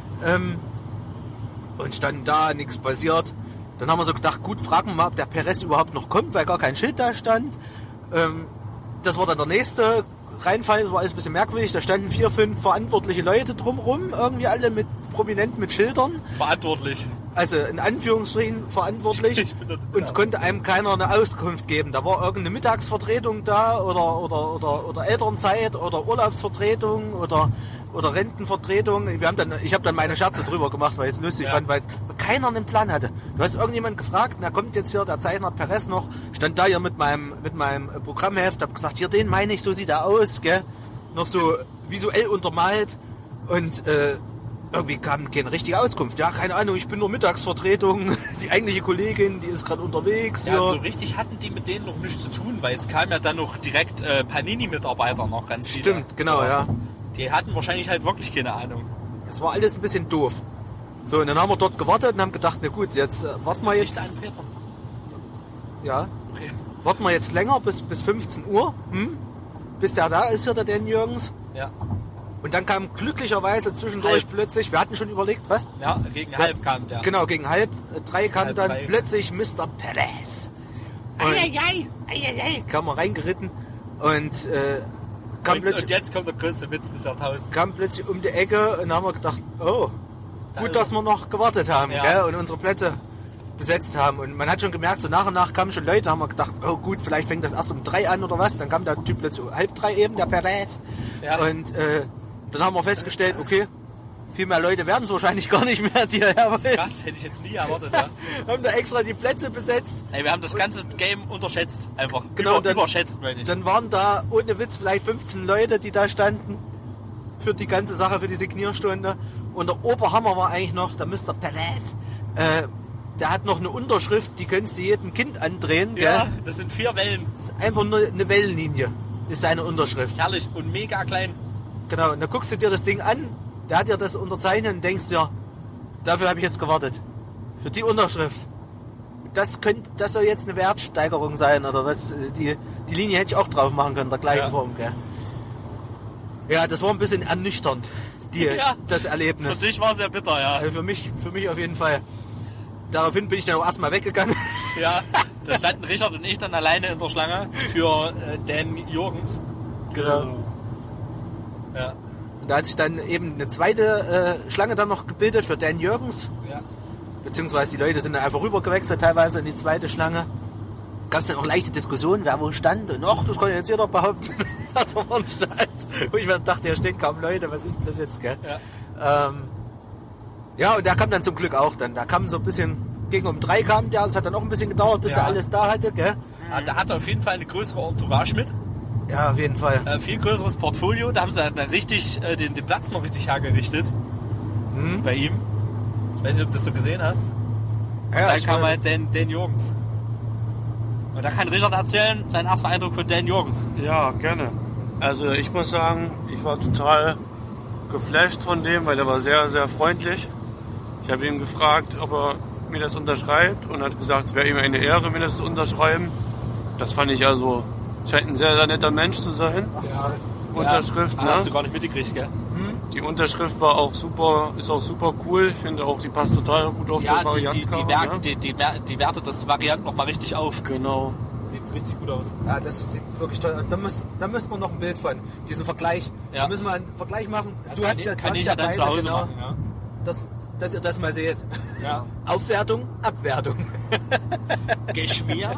Und standen da, nichts passiert. Dann haben wir so gedacht, gut, fragen wir mal, ob der Perez überhaupt noch kommt, weil gar kein Schild da stand. Das war dann der nächste Reinfall, das war alles ein bisschen merkwürdig. Da standen 4, 5 verantwortliche Leute drumherum, irgendwie alle mit prominent mit Schildern. Verantwortlich. Also in Anführungsstrichen verantwortlich. Uns konnte einem keiner eine Auskunft geben. Da war irgendeine Mittagsvertretung da oder Elternzeit oder Urlaubsvertretung oder Rentenvertretung. Ich habe dann meine Scherze drüber gemacht, weil ich es lustig fand, weil keiner einen Plan hatte. Du hast irgendjemand gefragt, na kommt jetzt hier der Zeichner Perez noch, stand da hier mit meinem Programmheft, hab gesagt, hier den meine ich, so sieht er aus, gell? Noch so visuell untermalt und irgendwie kam keine richtige Auskunft. Ja, keine Ahnung, ich bin nur Mittagsvertretung, die eigentliche Kollegin, die ist gerade unterwegs. Ja, so richtig hatten die mit denen noch nichts zu tun, weil es kam ja dann noch direkt Panini-Mitarbeiter noch ganz viele. Stimmt, genau, so. Ja. Die hatten wahrscheinlich halt wirklich keine Ahnung. Es war alles ein bisschen doof. So, und dann haben wir dort gewartet und haben gedacht, na gut, jetzt warten wir jetzt... Ja. Okay. Warten wir jetzt länger bis 15 Uhr, bis der da ist, hier der Dan Jürgens. Ja. Und dann kam glücklicherweise zwischendurch plötzlich, wir hatten schon überlegt, was? Ja, gegen halb kam der. Genau, gegen halb drei kam dann plötzlich Mr. Perez. Kam er reingeritten und... Und jetzt kommt der größte Witz des Jahrtausends. Kam plötzlich um die Ecke und haben wir gedacht, oh, gut, dass wir noch gewartet haben, gell? Und unsere Plätze besetzt haben. Und man hat schon gemerkt, so nach und nach kamen schon Leute, haben wir gedacht, oh gut, vielleicht fängt das erst um 3 an oder was. Dann kam der Typ plötzlich um 2:30 eben, der Perez. Ja. Und dann haben wir festgestellt, okay, viel mehr Leute werden es wahrscheinlich gar nicht mehr, die hierher wollen. Krass, hätte ich jetzt nie erwartet. Ja. Haben da extra die Plätze besetzt. Ey, wir haben das ganze Game unterschätzt, einfach. Genau, überschätzt, meine ich. Dann waren da, ohne Witz, vielleicht 15 Leute, die da standen für die ganze Sache, für die Signierstunde. Und der Oberhammer war eigentlich noch der Mr. Perez. Der hat noch eine Unterschrift, die könntest du jedem Kind andrehen. Ja, gell? Das sind 4 Wellen. Das ist einfach nur eine Wellenlinie, ist seine Unterschrift. Herrlich und mega klein. Genau, und dann guckst du dir das Ding an, der hat dir das unterzeichnet und denkst dir, dafür habe ich jetzt gewartet. Für die Unterschrift. Das soll jetzt eine Wertsteigerung sein, oder was? Die Linie hätte ich auch drauf machen können, der gleichen Form, gell? Ja, das war ein bisschen ernüchternd, das Erlebnis. Für sich war es sehr bitter, ja. Also für mich auf jeden Fall. Daraufhin bin ich dann auch erstmal weggegangen. Ja, da standen Richard und ich dann alleine in der Schlange für Dan Jürgens. Genau. Ja. Und da hat sich dann eben eine zweite Schlange dann noch gebildet für Dan Jürgens. Ja. Beziehungsweise die Leute sind dann einfach rübergewechselt teilweise in die zweite Schlange. Gab es dann auch leichte Diskussionen, wer wo stand. Und das kann jetzt jeder behaupten, dass er vorne stand. Und ich dachte, hier stehen kaum Leute, was ist denn das jetzt, gell? Ja. Ja, und der kam dann zum Glück auch dann. Da kam so ein bisschen, gegen um 3 kam der, das hat dann auch ein bisschen gedauert, bis er alles da hatte, gell? Ja, da hat er auf jeden Fall eine größere Entourage mit. Ja, auf jeden Fall. Viel größeres Portfolio, da haben sie dann richtig den Platz noch richtig hergerichtet. Bei ihm. Ich weiß nicht, ob du das so gesehen hast. Ja, da kam halt Dan Jürgens. Und da kann Richard erzählen, sein erster Eindruck von Dan Jürgens. Ja, gerne. Also ich muss sagen, ich war total geflasht von dem, weil der war sehr, sehr freundlich. Ich habe ihn gefragt, ob er mir das unterschreibt und hat gesagt, es wäre ihm eine Ehre, mir das zu unterschreiben. Das fand ich also, scheint ein sehr, sehr netter Mensch zu sein. Ja. Unterschrift, ja, ne? Hast du gar nicht mitgekriegt, gell? Die Unterschrift war auch super, ist auch super cool. Ich finde auch, die passt total gut auf das Variantencover. Die wertet das Variant noch mal richtig auf. Genau. Sieht richtig gut aus. Ja, das sieht wirklich toll aus. Da müssen wir noch ein Bild von diesen Vergleich. Ja. Da müssen wir einen Vergleich machen. Das kann ich ja dann zu Hause machen. Ja. Dass ihr das mal seht. Ja. Aufwertung, Abwertung. Geschmier.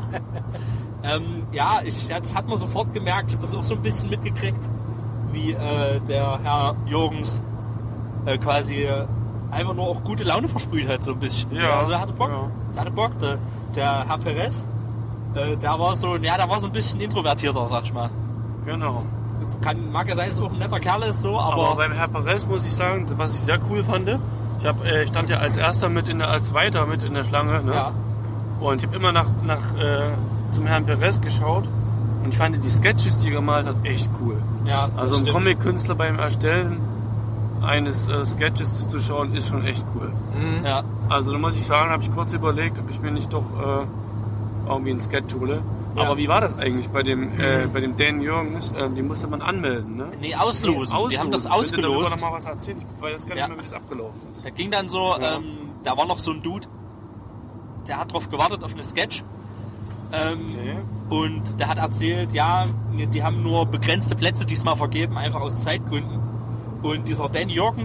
Ja, das hat man sofort gemerkt. Ich habe das auch so ein bisschen mitgekriegt, wie der Herr Jürgens quasi einfach nur auch gute Laune versprüht hat, so ein bisschen. Ja. Also er hatte Bock. Ja. Der hatte Bock. Der Herr Perez, der war so ein bisschen introvertierter, sag ich mal. Genau. Mag ja sein, dass er auch ein netter Kerl ist, so, aber beim Herr Perez muss ich sagen, was ich sehr cool fand, ich stand ja als Erster als Zweiter mit in der Schlange, ne? Ja. Und ich habe immer zum Herrn Perez geschaut und ich fand die Sketches, die er gemalt hat, echt cool. Ja, also ein Comic-Künstler beim Erstellen eines Sketches zu schauen, ist schon echt cool. Mhm. Ja. Also da muss ich sagen, habe ich kurz überlegt, ob ich mir nicht doch irgendwie ein Sketch hole. Ja. Aber wie war das eigentlich bei dem Dan Jürgens? Den musste man anmelden, ne? Nee, auslosen. Die haben das ausgelost. Ich will noch mal was erzählen, ich weiß gar nicht mehr, wie das abgelaufen ist. Da ging dann so, da war noch so ein Dude, der hat drauf gewartet auf eine Sketch. Okay. Und der hat erzählt, ja, die haben nur begrenzte Plätze diesmal vergeben, einfach aus Zeitgründen. Und dieser Dan Jürgens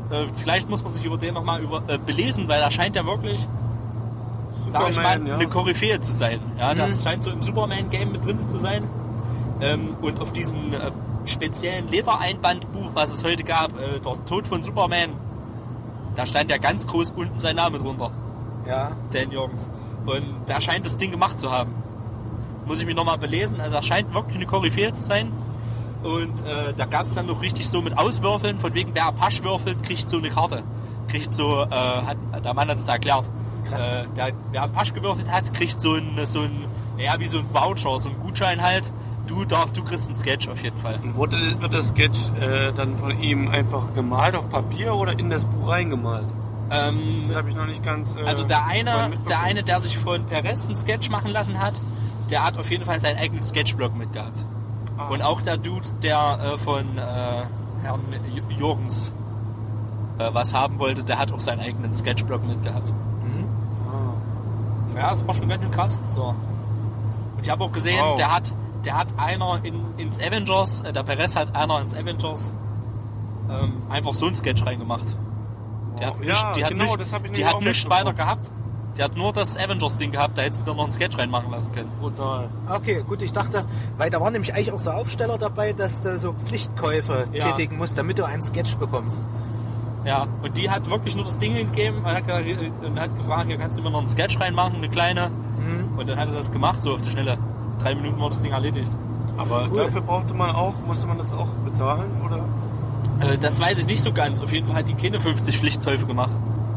vielleicht muss man sich über den nochmal belesen, weil er scheint ja wirklich, sag ich mal, eine Koryphäe zu sein. Ja, das scheint so im Superman-Game mit drin zu sein. Und auf diesem speziellen Ledereinbandbuch, was es heute gab, der Tod von Superman, da stand ja ganz groß unten sein Name drunter. Ja. Dan Jurgens. Und der scheint das Ding gemacht zu haben. Muss ich mich nochmal belesen. Also er scheint wirklich eine Koryphäe zu sein. Und da gab es dann noch richtig so mit Auswürfeln, von wegen wer Pasch würfelt, kriegt so eine Karte. Kriegt so, der Mann hat es erklärt. Wer Pasch gewürfelt hat, kriegt so ein wie so ein Voucher, so ein Gutschein halt. Du kriegst einen Sketch auf jeden Fall. Und wird das Sketch dann von ihm einfach gemalt auf Papier oder in das Buch reingemalt? Das habe ich noch nicht ganz. Also der eine, der sich von Perez einen Sketch machen lassen hat, der hat auf jeden Fall seinen eigenen Sketchblock mitgehabt. Ah. Und auch der Dude, der von Herrn Jurgens was haben wollte, der hat auch seinen eigenen Sketchblock mitgehabt. Mhm. Ah. Ja, das war schon ganz schön krass. So. Und ich habe auch gesehen, der hat einer ins Avengers, der Perez hat einer ins Avengers einfach so einen Sketch reingemacht. Die hat nichts weiter gehabt. Die hat nur das Avengers-Ding gehabt, da hättest du dann noch einen Sketch reinmachen lassen können. Brutal. Okay, gut, ich dachte, weil da waren nämlich eigentlich auch so Aufsteller dabei, dass du so Pflichtkäufe tätigen musst, damit du einen Sketch bekommst. Ja, und die hat wirklich nur das Ding gegeben und hat gefragt, hier kannst du mir noch einen Sketch reinmachen, eine kleine. Mhm. Und dann hat er das gemacht, so auf die Schnelle. 3 Minuten war das Ding erledigt. Aber dafür musste man das auch bezahlen, oder? Das weiß ich nicht so ganz. Auf jeden Fall hat die keine 50 Pflichtkäufe gemacht.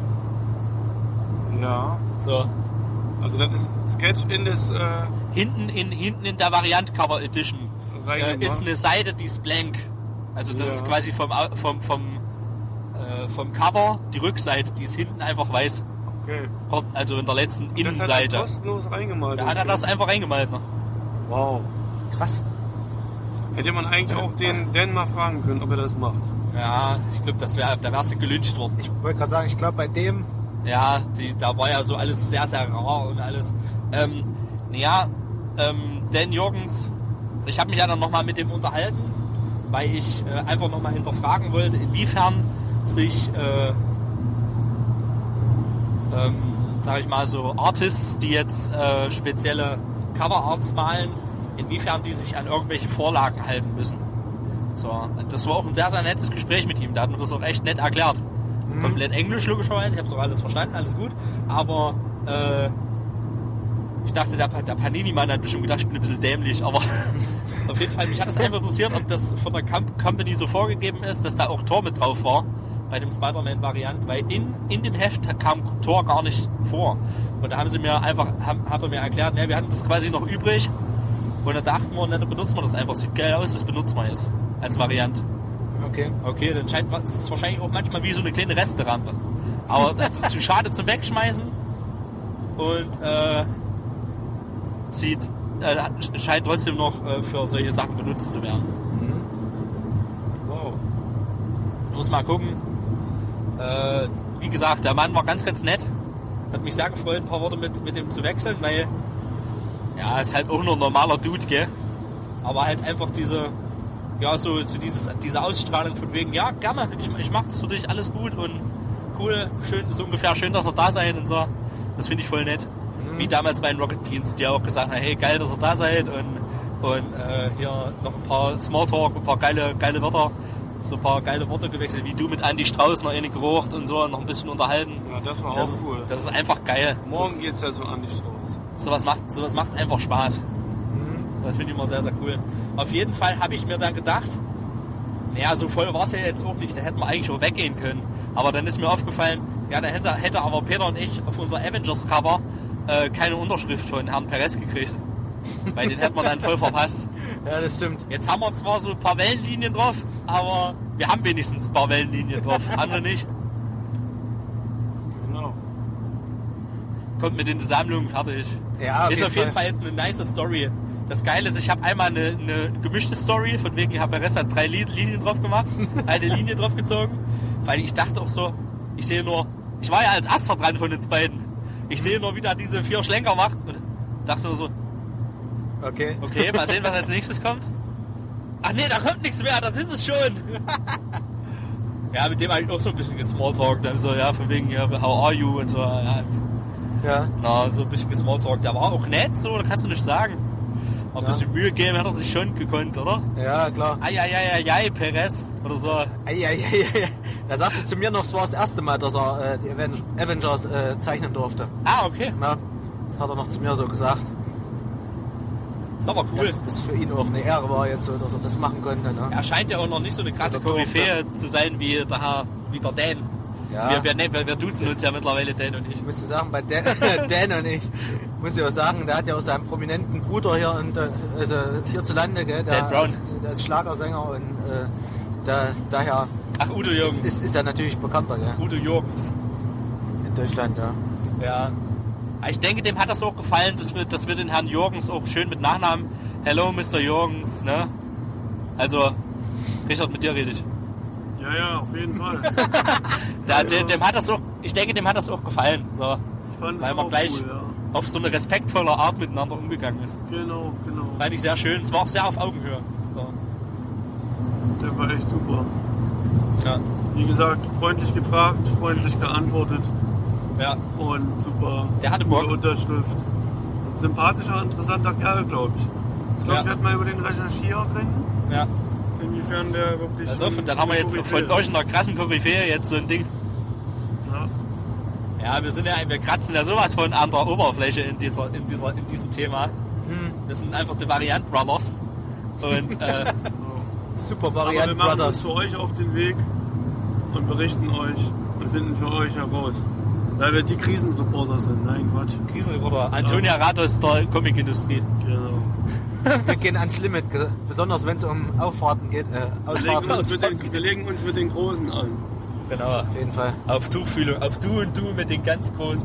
Ja. So. Also das ist Sketch in das... Hinten in der Variant Cover Edition ist eine Seite, die ist blank. Also das ist quasi vom Cover, die Rückseite, die ist hinten einfach weiß. Okay. Also in der letzten Innenseite. Das hat er kostenlos reingemalt. Da hat er das einfach reingemalt. Ne? Wow. Krass. Hätte man eigentlich auch den Dan mal fragen können, ob er das macht. Ja, ich glaube, da wärst du gelyncht worden. Ich wollte gerade sagen, ich glaube bei dem... Ja, da war ja so alles sehr, sehr rar und alles. Dan Jurgens, ich habe mich ja dann nochmal mit dem unterhalten, weil ich einfach nochmal hinterfragen wollte, inwiefern sich, sag ich mal so, Artists, die jetzt spezielle Coverarts malen, inwiefern die sich an irgendwelche Vorlagen halten müssen. So, das war auch ein sehr, sehr nettes Gespräch mit ihm, da hat mir das auch echt nett erklärt. Komplett Englisch logischerweise, ich habe auch alles verstanden, alles gut, aber ich dachte, der Panini-Mann hat bestimmt gedacht, ich bin ein bisschen dämlich, aber auf jeden Fall, mich hat das einfach interessiert, ob das von der Company so vorgegeben ist, dass da auch Thor mit drauf war, bei dem Spider-Man-Variant, weil in dem Heft kam Thor gar nicht vor. Und da haben sie mir einfach, hat er mir erklärt, wir hatten das quasi noch übrig und dann dachten wir, dann benutzen wir das einfach, sieht geil aus, das benutzen wir jetzt als Variant. Okay, dann scheint das ist wahrscheinlich auch manchmal wie so eine kleine Resterampe. Aber das ist zu schade zum Wegschmeißen und scheint trotzdem noch für solche Sachen benutzt zu werden. Wow. Ich muss mal gucken. Wie gesagt, der Mann war ganz, ganz nett. Es hat mich sehr gefreut, ein paar Worte mit dem zu wechseln, weil ja, ist halt auch nur ein normaler Dude, gell? Aber halt einfach diese Ausstrahlung von wegen, ja, gerne, ich mach das für dich, alles gut und cool, schön, so ungefähr schön, dass er da seid und so. Das finde ich voll nett. Wie damals bei den Rocket Beans, die auch gesagt haben, hey, geil, dass ihr da seid und hier noch ein paar Smalltalk, ein paar geile Wörter, so ein paar geile Worte gewechselt, wie du mit Andy Strauß noch eine gerocht und so und noch ein bisschen unterhalten. Ja, das war auch cool. Das ist einfach geil. Morgen geht's ja so an Andy Strauß. Sowas macht einfach Spaß. Das finde ich immer sehr, sehr cool. Auf jeden Fall habe ich mir dann gedacht, naja, so voll war es ja jetzt auch nicht, da hätten wir eigentlich auch weggehen können. Aber dann ist mir aufgefallen, ja, da hätte aber Peter und ich auf unser Avengers-Cover keine Unterschrift von Herrn Perez gekriegt. Weil den hätten wir dann voll verpasst. Ja, das stimmt. Jetzt haben wir zwar so ein paar Wellenlinien drauf, aber wir haben wenigstens ein paar Wellenlinien drauf, andere nicht. Genau. Kommt mit den Sammlungen fertig. Ja, ist auf jeden Fall jetzt eine nice Story. Das Geile ist, ich habe einmal eine gemischte Story, von wegen Herr Perez hat 3 Linien drauf gemacht, eine Linie drauf gezogen, weil ich dachte auch so, ich war ja als Erster dran von uns beiden. Ich sehe nur, wie da diese 4 Schlenker macht und dachte nur so, okay, mal sehen, was als nächstes kommt. Ach nee, da kommt nichts mehr, das ist es schon. Ja, mit dem habe ich auch so ein bisschen gesmalltalkt. Dann so, ja, von wegen, ja, how are you und so, ja. Ja. Na, so ein bisschen gesmalltalkt. Der war auch nett, so, da kannst du nicht sagen. Aber ein bisschen Mühe geben hätte er sich schon gekonnt, oder? Ja, klar. Ai, Perez, oder so. Ai. Er sagte zu mir noch, es war das erste Mal, dass er die Avengers zeichnen durfte. Ah, okay. Ja, das hat er noch zu mir so gesagt. Ist aber cool. Dass das für ihn auch eine Ehre war jetzt so, dass er das machen konnte. Ne? Er scheint ja auch noch nicht so eine krasse Koryphäe zu sein wie der Dan. Ja. Wir duzen uns ja mittlerweile, Dan und ich. Ich musste sagen, bei Dan und ich, muss ich auch sagen, der hat ja auch seinen prominenten Bruder hier also hierzulande, gell? Dan Brown. Der ist Schlagersänger und daher Ach, Udo Jürgens. ist er natürlich bekannter, gell? Udo Jürgens. In Deutschland, ja. Ja. Ich denke, dem hat das auch gefallen, dass wir den Herrn Jürgens auch schön mit Nachnamen, hello Mr. Jürgens, ne? Also, Richard, mit dir rede ich. Ja, auf jeden Fall. Dem hat das auch, ich denke, dem hat das auch gefallen, so. Ich fand Weil es man auch gleich cool, ja. auf so eine respektvolle Art miteinander umgegangen ist. Genau. Fand ich sehr schön, es war auch sehr auf Augenhöhe. So. Der war echt super. Ja. Wie gesagt, freundlich gefragt, freundlich geantwortet. Ja. Und super. Der hatte Bock. Gute Unterschrift. Ein sympathischer, interessanter Kerl, glaube ich. Ich glaube, ich werde mal über den recherchieren. Ja. Inwiefern der wirklich. Also, und dann haben wir jetzt von euch einer krassen Koryphäe jetzt so ein Ding. Ja, wir kratzen ja sowas von an der Oberfläche in diesem Thema. Wir sind einfach die Variant Brothers. Und Super Aber Variant wir machen uns Brothers. für euch auf den Weg und berichten euch und finden für euch heraus. Weil wir die Krisenreporter sind. Nein, Quatsch. Krisenreporter. Antonia Rados der Comicindustrie. Genau. Wir gehen ans Limit, besonders wenn es um Auffahrten geht. Wir legen uns mit den Großen an. Genau. Auf jeden Fall. Auf Tuchfühlung. Auf Du und Du mit den ganz Großen.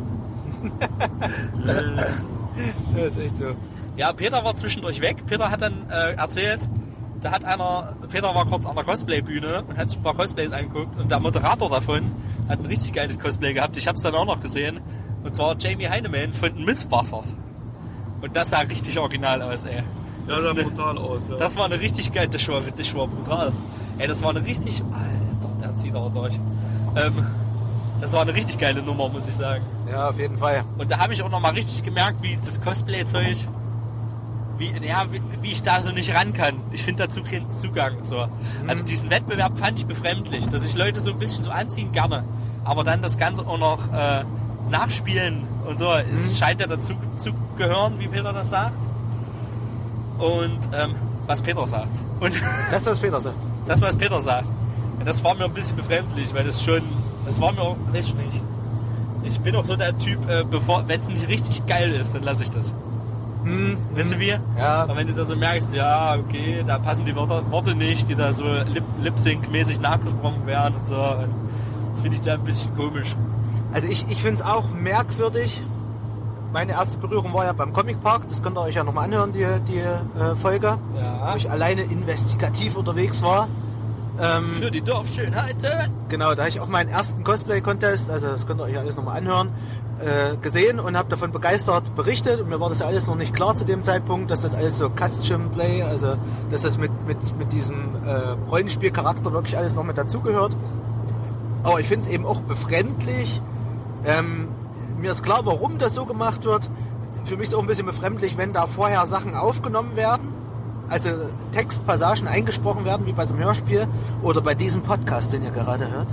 Das ist echt so. Ja, Peter war zwischendurch weg. Peter hat dann erzählt, Peter war kurz an der Cosplay-Bühne und hat sich ein paar Cosplays angeguckt und der Moderator davon hat ein richtig geiles Cosplay gehabt. Ich hab's dann auch noch gesehen. Und zwar Jamie Heinemann von den Mythbusters. Und das sah richtig original aus, ey. Ja, sah brutal aus, ja. Das war eine richtig geile, das war brutal. Ey, das war eine richtig, Alter, der zieht aber durch. Das war eine richtig geile Nummer, muss ich sagen. Ja, auf jeden Fall. Und da habe ich auch noch mal richtig gemerkt, wie das Cosplay-Zeug, wie ich da so nicht ran kann. Ich finde dazu keinen Zugang. So. Also diesen Wettbewerb fand ich befremdlich, dass sich Leute so ein bisschen so anziehen gerne, aber dann das Ganze auch noch nachspielen und so. Es scheint ja dazu zu gehören, wie Peter das sagt. Und was Peter sagt. Und Das, was Peter sagt. das, was Peter sagt. Und das war mir ein bisschen befremdlich, weil das war mir, weiß ich nicht. Ich bin auch so der Typ, wenn es nicht richtig geil ist, dann lasse ich das. Weißt du wie? Ja. Aber wenn du da so merkst, ja, okay, da passen die Worte nicht, die da so Lip-Sync-mäßig nachgesprochen werden und so. Und das finde ich da ein bisschen komisch. Also ich finde es auch merkwürdig. Meine erste Berührung war ja beim Comic Park. Das könnt ihr euch ja nochmal anhören, die Folge. Ja. Wo ich alleine investigativ unterwegs war. Für die Dorfschönheiten. Genau, da habe ich auch meinen ersten Cosplay-Contest, also das könnt ihr euch alles nochmal anhören, gesehen und habe davon begeistert berichtet. Und mir war das ja alles noch nicht klar zu dem Zeitpunkt, dass das alles so Custom Play, also dass das mit diesem Rollenspielcharakter wirklich alles noch mit dazugehört. Aber ich finde es eben auch befremdlich. Mir ist klar, warum das so gemacht wird. Für mich ist es auch ein bisschen befremdlich, wenn da vorher Sachen aufgenommen werden. Also Textpassagen eingesprochen werden, wie bei so einem Hörspiel oder bei diesem Podcast, den ihr gerade hört.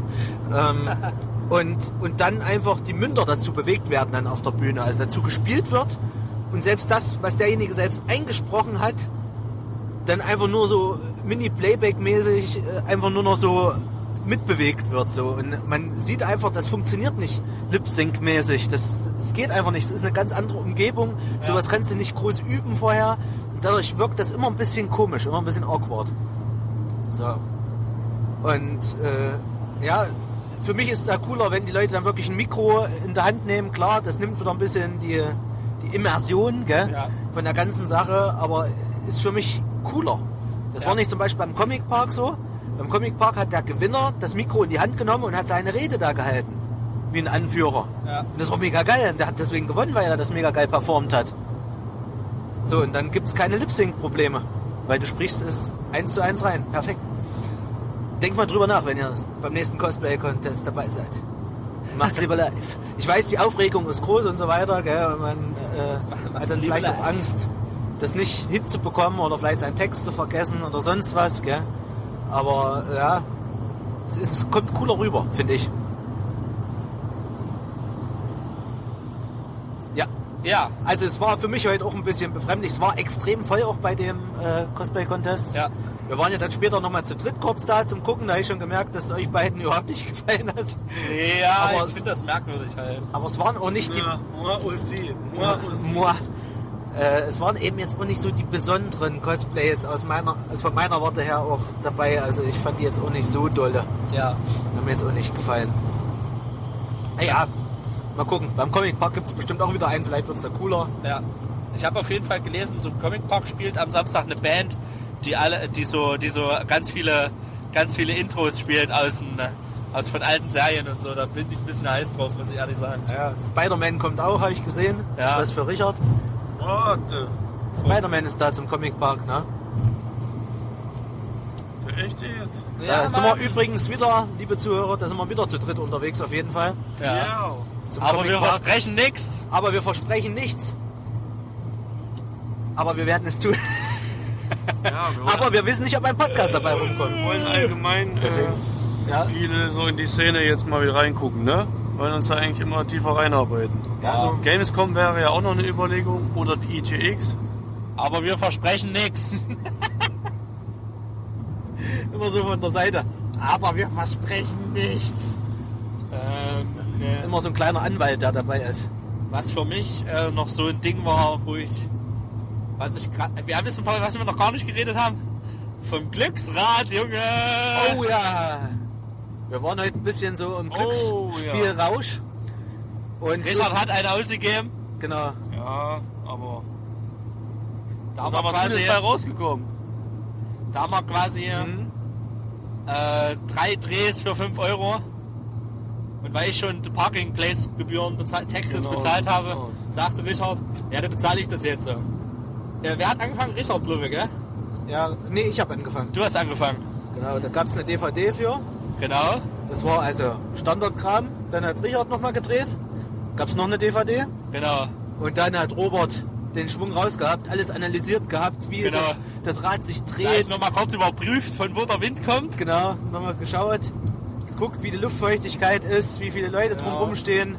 Und dann einfach die Münder dazu bewegt werden dann auf der Bühne, also dazu gespielt wird und selbst das, was derjenige selbst eingesprochen hat, dann einfach nur so Mini-Playback-mäßig einfach nur noch so mitbewegt wird. So. Und man sieht einfach, das funktioniert nicht Lip-Sync-mäßig. Das geht einfach nicht. Es ist eine ganz andere Umgebung. Ja. Sowas kannst du nicht groß üben vorher. Dadurch wirkt das immer ein bisschen komisch, immer ein bisschen awkward. So. Und ja, für mich ist es da cooler, wenn die Leute dann wirklich ein Mikro in der Hand nehmen. Klar, das nimmt wieder ein bisschen die Immersion, gell, von der ganzen Sache, aber ist für mich cooler. Das war nicht zum Beispiel beim Comic Park so. Beim Comic Park hat der Gewinner das Mikro in die Hand genommen und hat seine Rede da gehalten. Wie ein Anführer. Ja. Und das war mega geil. Und der hat deswegen gewonnen, weil er das mega geil performt hat. So, und dann gibt's keine Lip-Sync-Probleme. Weil du sprichst es 1:1 rein. Perfekt. denkt mal drüber nach, wenn ihr beim nächsten Cosplay-Contest dabei seid. Macht's lieber live. Ich weiß, die Aufregung ist groß und so weiter, gell? Und man hat dann vielleicht auch Angst, das nicht hinzubekommen oder vielleicht seinen Text zu vergessen oder sonst was, gell? Aber ja, es kommt cooler rüber, finde ich. Ja, also es war für mich heute auch ein bisschen befremdlich. Es war extrem voll auch bei dem Cosplay-Contest. Ja. Wir waren ja dann später nochmal zu dritt kurz da zum Gucken. Da habe ich schon gemerkt, dass es euch beiden überhaupt nicht gefallen hat. Ja, aber ich finde das merkwürdig halt. Aber es waren auch nicht es waren eben jetzt auch nicht so die besonderen Cosplays von meiner Warte her auch dabei. Also ich fand die jetzt auch nicht so dolle. Ja. Haben mir jetzt auch nicht gefallen. Naja. Mal gucken, beim Comic Park gibt es bestimmt auch wieder einen, vielleicht wird es da cooler. Ja, ich habe auf jeden Fall gelesen, so im Comic Park spielt am Samstag eine Band, die so ganz viele Intros spielt aus von alten Serien und so. Da bin ich ein bisschen heiß drauf, muss ich ehrlich sagen. Ja, Spider-Man kommt auch, habe ich gesehen. Ja. Das ist was für Richard. Warte. Spider-Man ist da zum Comic Park, ne? Echt jetzt? Da sind wir übrigens wieder, liebe Zuhörer, da sind wir wieder zu dritt unterwegs auf jeden Fall. Ja. Aber wir versprechen nichts. Aber wir versprechen nichts. Aber wir werden es tun. Ja, aber wir wissen nicht, ob ein Podcast dabei rumkommt. Wir wollen allgemein viele so in die Szene jetzt mal wieder reingucken, ne? Wir wollen uns da eigentlich immer tiefer reinarbeiten. Ja, so Gamescom wäre ja auch noch eine Überlegung. Oder die IGX. Aber wir versprechen nichts. Immer so von der Seite. Aber wir versprechen nichts. Immer so ein kleiner Anwalt, der dabei ist. Was für mich noch so ein Ding war, wo ich... wir wissen, was wir noch gar nicht geredet haben. Vom Glücksrad, Junge! Oh ja! Wir waren heute ein bisschen so im Glücksspielrausch. Und Richard hat eine ausgegeben. Genau. Ja, aber... Da haben wir quasi bei rausgekommen. Da haben wir quasi 3 Drehs für 5 €. Und weil ich schon die Parking-Place-Gebühren Textes bezahlt habe, sagte Richard, ja, dann bezahle ich das jetzt. Wer hat angefangen? Richard, glaube ich, gell? Ja, nee, ich habe angefangen. Du hast angefangen. Genau, da gab es eine DVD für. Genau. Das war also Standardkram. Dann hat Richard nochmal gedreht. Gab es noch eine DVD. Genau. Und dann hat Robert den Schwung rausgehabt, alles analysiert gehabt, wie das Rad sich dreht. Da ist nochmal kurz überprüft, von wo der Wind kommt. Genau, nochmal geschaut. Geguckt, wie die Luftfeuchtigkeit ist, wie viele Leute drumherum stehen.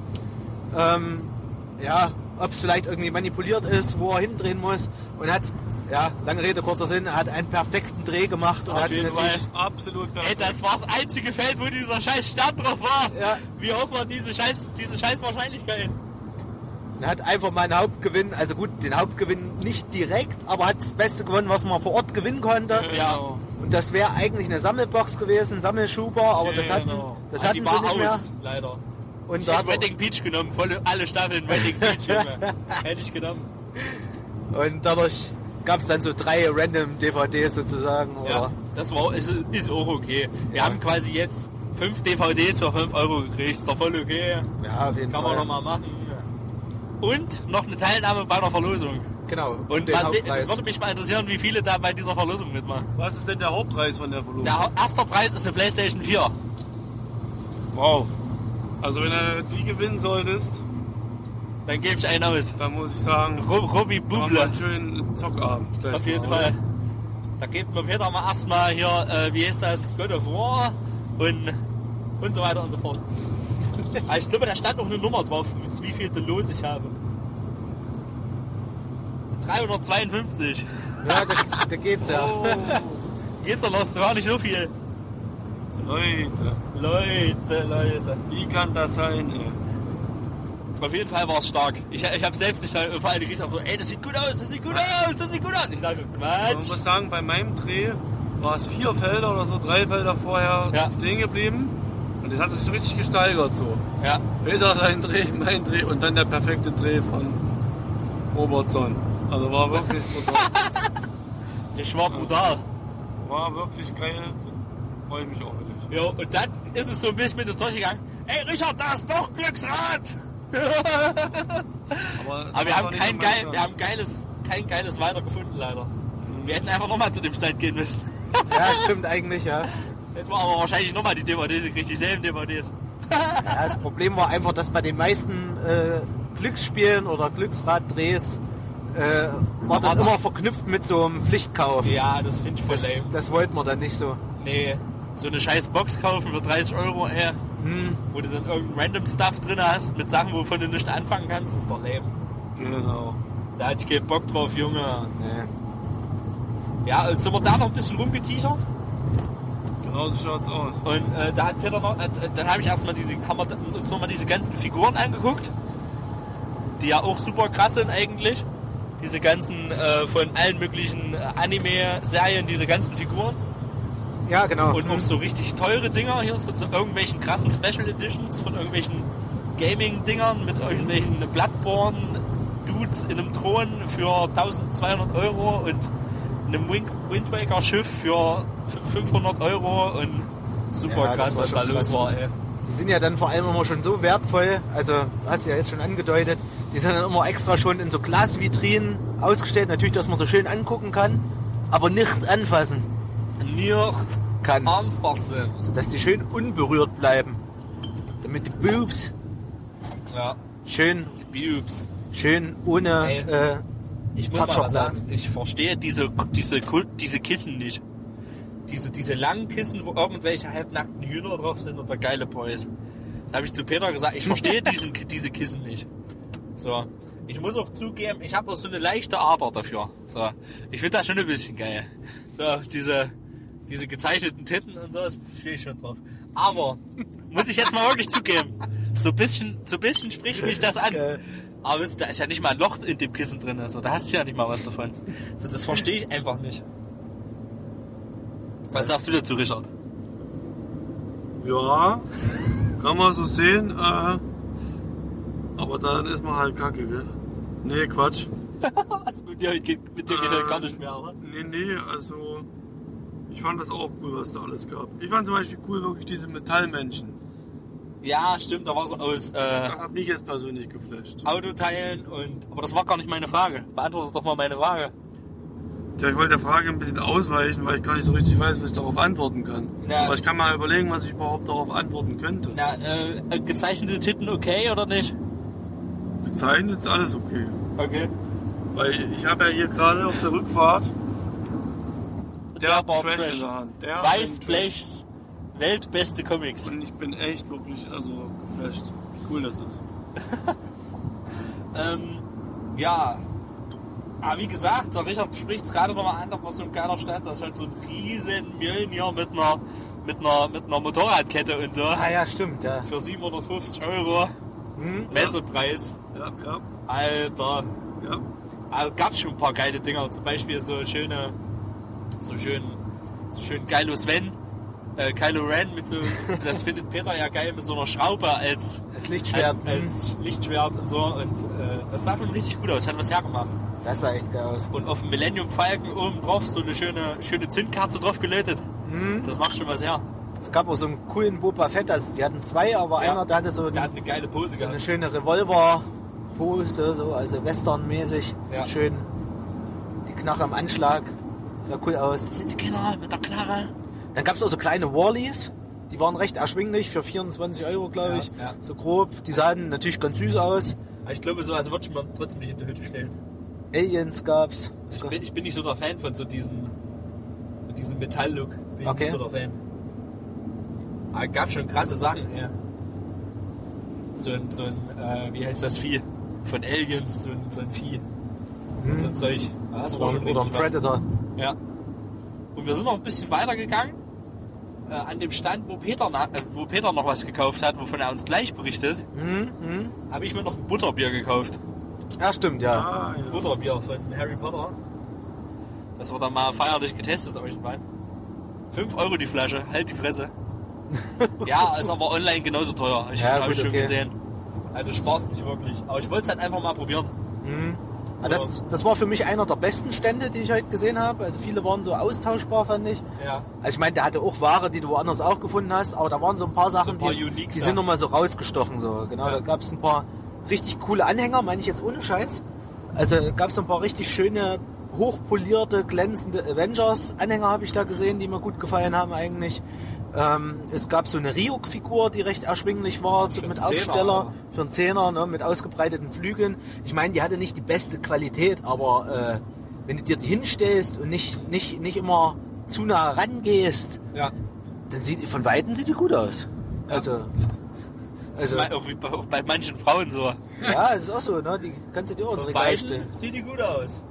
Ob es vielleicht irgendwie manipuliert ist, wo er hindrehen muss. Und hat, lange Rede, kurzer Sinn, er hat einen perfekten Dreh gemacht. Und auf jeden Fall, absolut perfekt. Ey, das war das einzige Feld, wo dieser scheiß Stern drauf war. Ja. Wie hoch war diese scheiß Wahrscheinlichkeit? Er hat einfach mal einen Hauptgewinn, also gut, den Hauptgewinn nicht direkt, aber hat das Beste gewonnen, was man vor Ort gewinnen konnte. Ja. Und das wäre eigentlich eine Sammelbox gewesen, ein Sammelschuber, aber das hatten sie nicht mehr. Leider. Und ich hätte Wedding Peach genommen, alle Staffeln Wedding Peach, Junge. Hätte ich genommen. Und dadurch gab es dann so 3 random DVDs sozusagen. Oder? Ja, das ist auch okay. Wir haben quasi jetzt 5 DVDs für 5 € gekriegt, ist doch voll okay. Ja, auf jeden Fall. Kann man nochmal machen. Und noch eine Teilnahme bei der Verlosung. Genau. Und es würde mich mal interessieren, wie viele da bei dieser Verlosung mitmachen. Was ist denn der Hauptpreis von der Verlosung? Der erste Preis ist eine PlayStation 4. Wow. Also wenn du die gewinnen solltest, dann gebe ich einen aus. Dann muss ich sagen, Robby Buble. Einen schönen Zockabend. Auf jeden Fall. Da gibt mir Peter mal erstmal hier, wie heißt das, God of War und so weiter und so fort. Ich glaube, da stand noch eine Nummer drauf, wie viel Los ich habe. 352. Ja, da geht's ja. Oh. Geht's doch noch, das war nicht so viel. Leute. Wie kann das sein, ey? Auf jeden Fall war es stark. Ich habe selbst nicht vor allem gesagt, so, ey, das sieht gut aus. Ich sage, Quatsch. Man muss sagen, bei meinem Dreh war es 4 Felder oder so, 3 Felder vorher stehen geblieben. Und das hat sich so richtig gesteigert, so. Ja. Peter sein Dreh, mein Dreh und dann der perfekte Dreh von Robertson. Also war wirklich brutal. Das war brutal. War wirklich geil. Freue ich mich auch für dich. Jo, und dann ist es so ein bisschen mit uns durchgegangen. Ey, Richard, da ist noch Glücksrad! Aber wir haben kein geiles weiter gefunden, leider. Wir hätten einfach nochmal zu dem Stand gehen müssen. Ja, stimmt eigentlich, ja. Jetzt war aber wahrscheinlich nochmal die DVDs, ich krieg dieselben DVDs. Ja, das Problem war einfach, dass bei den meisten Glücksspielen oder Glücksraddrehs war das immer verknüpft mit so einem Pflichtkauf. Ja, das finde ich voll lame. Das wollten wir dann nicht so. Nee, so eine scheiß Box kaufen für 30 €, ey. Wo du dann irgendein random Stuff drin hast, mit Sachen, wovon du nicht anfangen kannst, ist doch lame. Genau. Da hatte ich keinen Bock drauf, Junge. Nee. Ja, jetzt sind wir da noch ein bisschen rumgeteasert. Genau so schaut's aus. Und da hat Peter noch, dann habe ich erstmal uns nochmal diese ganzen Figuren angeguckt, die ja auch super krass sind eigentlich. Diese ganzen von allen möglichen Anime-Serien, diese ganzen Figuren. Ja, genau. Und auch so richtig teure Dinger hier von so irgendwelchen krassen Special Editions, von irgendwelchen Gaming-Dingern mit irgendwelchen Bloodborne-Dudes in einem Thron für 1.200 € und einem Wind Waker Schiff für 500 € und super Ja, krass, das war was schon da los krass. war, ey. Die sind ja dann vor allem immer schon so wertvoll, also hast du ja jetzt schon angedeutet, die sind dann immer extra schon in so Glasvitrinen ausgestellt, natürlich, dass man so schön angucken kann, aber nicht anfassen Nicht kann, anfassen. sodass die schön unberührt bleiben, damit die Boobs Ja, schön ohne Ey. ich muss mal Touch-up was bleiben. sagen. Ich verstehe diese Kissen nicht. Diese langen Kissen, wo irgendwelche halbnackten Hühner drauf sind oder geile Boys. Da habe ich zu Peter gesagt, ich verstehe diese Kissen nicht. So. Ich muss auch zugeben, ich habe auch so eine leichte Ader dafür. So. Ich finde das schon ein bisschen geil. So, diese gezeichneten Titten und so, das stehe ich schon drauf. Aber, muss ich jetzt mal wirklich zugeben, so ein bisschen spricht mich das an. Geil. Aber da ist ja nicht mal ein Loch in dem Kissen drin. So, da hast du ja nicht mal was davon. So, das verstehe ich einfach nicht. Was sagst du dazu, Richard? Ja, kann man so sehen, aber dann ist man halt kacke, gell? Nee, Quatsch. Also mit dir geht das gar nicht mehr, oder? Nee, also ich fand das auch cool, was da alles gab. Ich fand zum Beispiel cool wirklich diese Metallmenschen. Ja, stimmt, da war so aus Das hat mich jetzt persönlich geflasht. Autoteilen aber das war gar nicht meine Frage. Beantworte doch mal meine Frage. Tja, ich wollte der Frage ein bisschen ausweichen, weil ich gar nicht so richtig weiß, was ich darauf antworten kann. Ja. Aber ich kann mal überlegen, was ich überhaupt darauf antworten könnte. Na, gezeichnete Titten okay oder nicht? Gezeichnet ist alles okay. Okay. Weil ich habe ja hier gerade auf der Rückfahrt der Trash. Trash in der Hand. Der Weißblechs weltbeste Comics. Und ich bin echt wirklich geflasht, wie cool das ist. Ja. Aber wie gesagt, der Richard spricht es gerade nochmal an, da war so ein geiler Stand, das ist halt so ein riesen Mjölnir mit einer Motorradkette und so. Ah ja, stimmt, ja. Für 750 €. Messepreis. Ja. Alter. Ja. Also gab's schon ein paar geile Dinger, zum Beispiel so schön Kylo Ren mit so, das findet Peter ja geil, mit so einer Schraube als Lichtschwert. als Lichtschwert und so, und das sah schon richtig gut aus, hat was hergemacht. Das sah echt geil aus. Und auf dem Millennium Falcon oben drauf so eine schöne Zündkerze drauf gelötet. Das macht schon was her. Es gab auch so einen coolen Boba Fett, also die hatten zwei, aber Ja. einer, der hatte so Der hat eine geile Pose so eine gehabt. schöne Revolver-Pose, so, also Western-mäßig. Ja. Schön die Knarre am Anschlag. Sah cool aus. Sind die Kinder mit der Knarre? Dann gab es auch so kleine Wallys. Die waren recht erschwinglich für 24 €, glaube ich. Ja. So grob. Die sahen natürlich ganz süß aus. Aber ich glaube, so also wird man trotzdem nicht in die Hütte stellen. Aliens gab's. Ich bin nicht so der Fan von so diesem Metall-Look. Bin ich Okay. nicht so der Fan. Aber gab schon krasse Sachen, ja. So ein wie heißt das Vieh? Von Aliens, so ein Vieh. So ein Zeug. Ja, das war schon Oder ein richtig was. Predator. Ja. Und wir sind noch ein bisschen weitergegangen. An dem Stand, wo Peter noch was gekauft hat, wovon er uns gleich berichtet, habe ich mir noch ein Butterbier gekauft. Ja, stimmt, ja. Ah, ja. Butterbier von Harry Potter. Das wir dann mal feierlich getestet haben, ich meine. 5 € die Flasche, halt die Fresse. Ja, ist aber online genauso teuer. Ja, Hab gut, ich schon okay. gesehen. Also Spaß nicht wirklich. Aber ich wollte es halt einfach mal probieren. Das war für mich einer der besten Stände, die ich heute gesehen habe. Also viele waren so austauschbar, fand ich. Ja. Also ich meine, der hatte auch Ware, die du woanders auch gefunden hast, aber da waren so ein paar Sachen, So ein paar die Uniques, sind ja. nochmal so rausgestochen. So. Genau, Ja. da gab es ein paar richtig coole Anhänger, meine ich jetzt ohne Scheiß. Also gab es ein paar richtig schöne, hochpolierte, glänzende Avengers-Anhänger, habe ich da gesehen, die mir gut gefallen haben eigentlich. Es gab so eine Ryuk-Figur, die recht erschwinglich war, mit Aufsteller für einen Zehner, ne, mit ausgebreiteten Flügeln. Ich meine, die hatte nicht die beste Qualität, aber wenn du dir die hinstellst und nicht immer zu nah rangehst, Ja. dann von Weitem sieht die gut aus. Ja. Also Auch bei manchen Frauen so. ja, es ist auch so, ne? Die kannst du dir auch ins Regal stellen. Sieht die gut aus.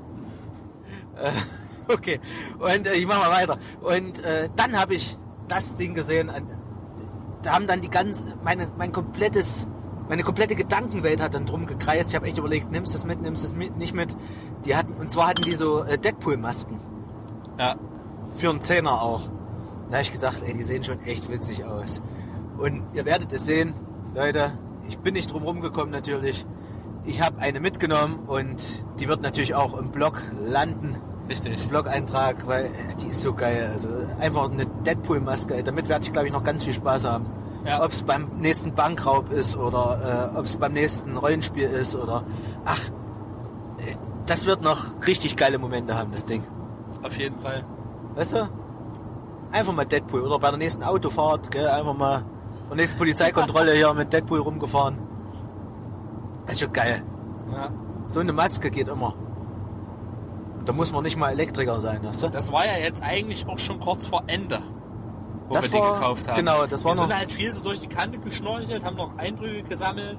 Okay, und ich mach mal weiter. Und dann habe ich das Ding gesehen. Da haben dann meine komplette Gedankenwelt hat dann drum gekreist. Ich habe echt überlegt, nimmst du es mit, nicht mit. Und zwar hatten die so Deadpool-Masken. Ja. Für einen Zehner auch. Da habe ich gedacht, ey, die sehen schon echt witzig aus. Und ihr werdet es sehen, Leute, ich bin nicht drum rumgekommen natürlich. Ich habe eine mitgenommen und die wird natürlich auch im Blog landen. Richtig. Blog-Eintrag, weil die ist so geil. Also einfach eine Deadpool-Maske. Damit werde ich, glaube ich, noch ganz viel Spaß haben. Ja. Ob es beim nächsten Bankraub ist oder ob es beim nächsten Rollenspiel ist oder... Ach, das wird noch richtig geile Momente haben, das Ding. Auf jeden Fall. Weißt du? Einfach mal Deadpool. Oder bei der nächsten Autofahrt, gell? Einfach mal bei der nächsten Polizeikontrolle hier mit Deadpool rumgefahren. Das ist schon geil. Ja. So eine Maske geht immer. Da muss man nicht mal Elektriker sein, weißt du? Das war ja jetzt eigentlich auch schon kurz vor Ende, wo Das wir war- die gekauft haben. genau, das war wir noch- sind halt viel so durch die Kante geschnorchelt, haben noch Eindrücke gesammelt.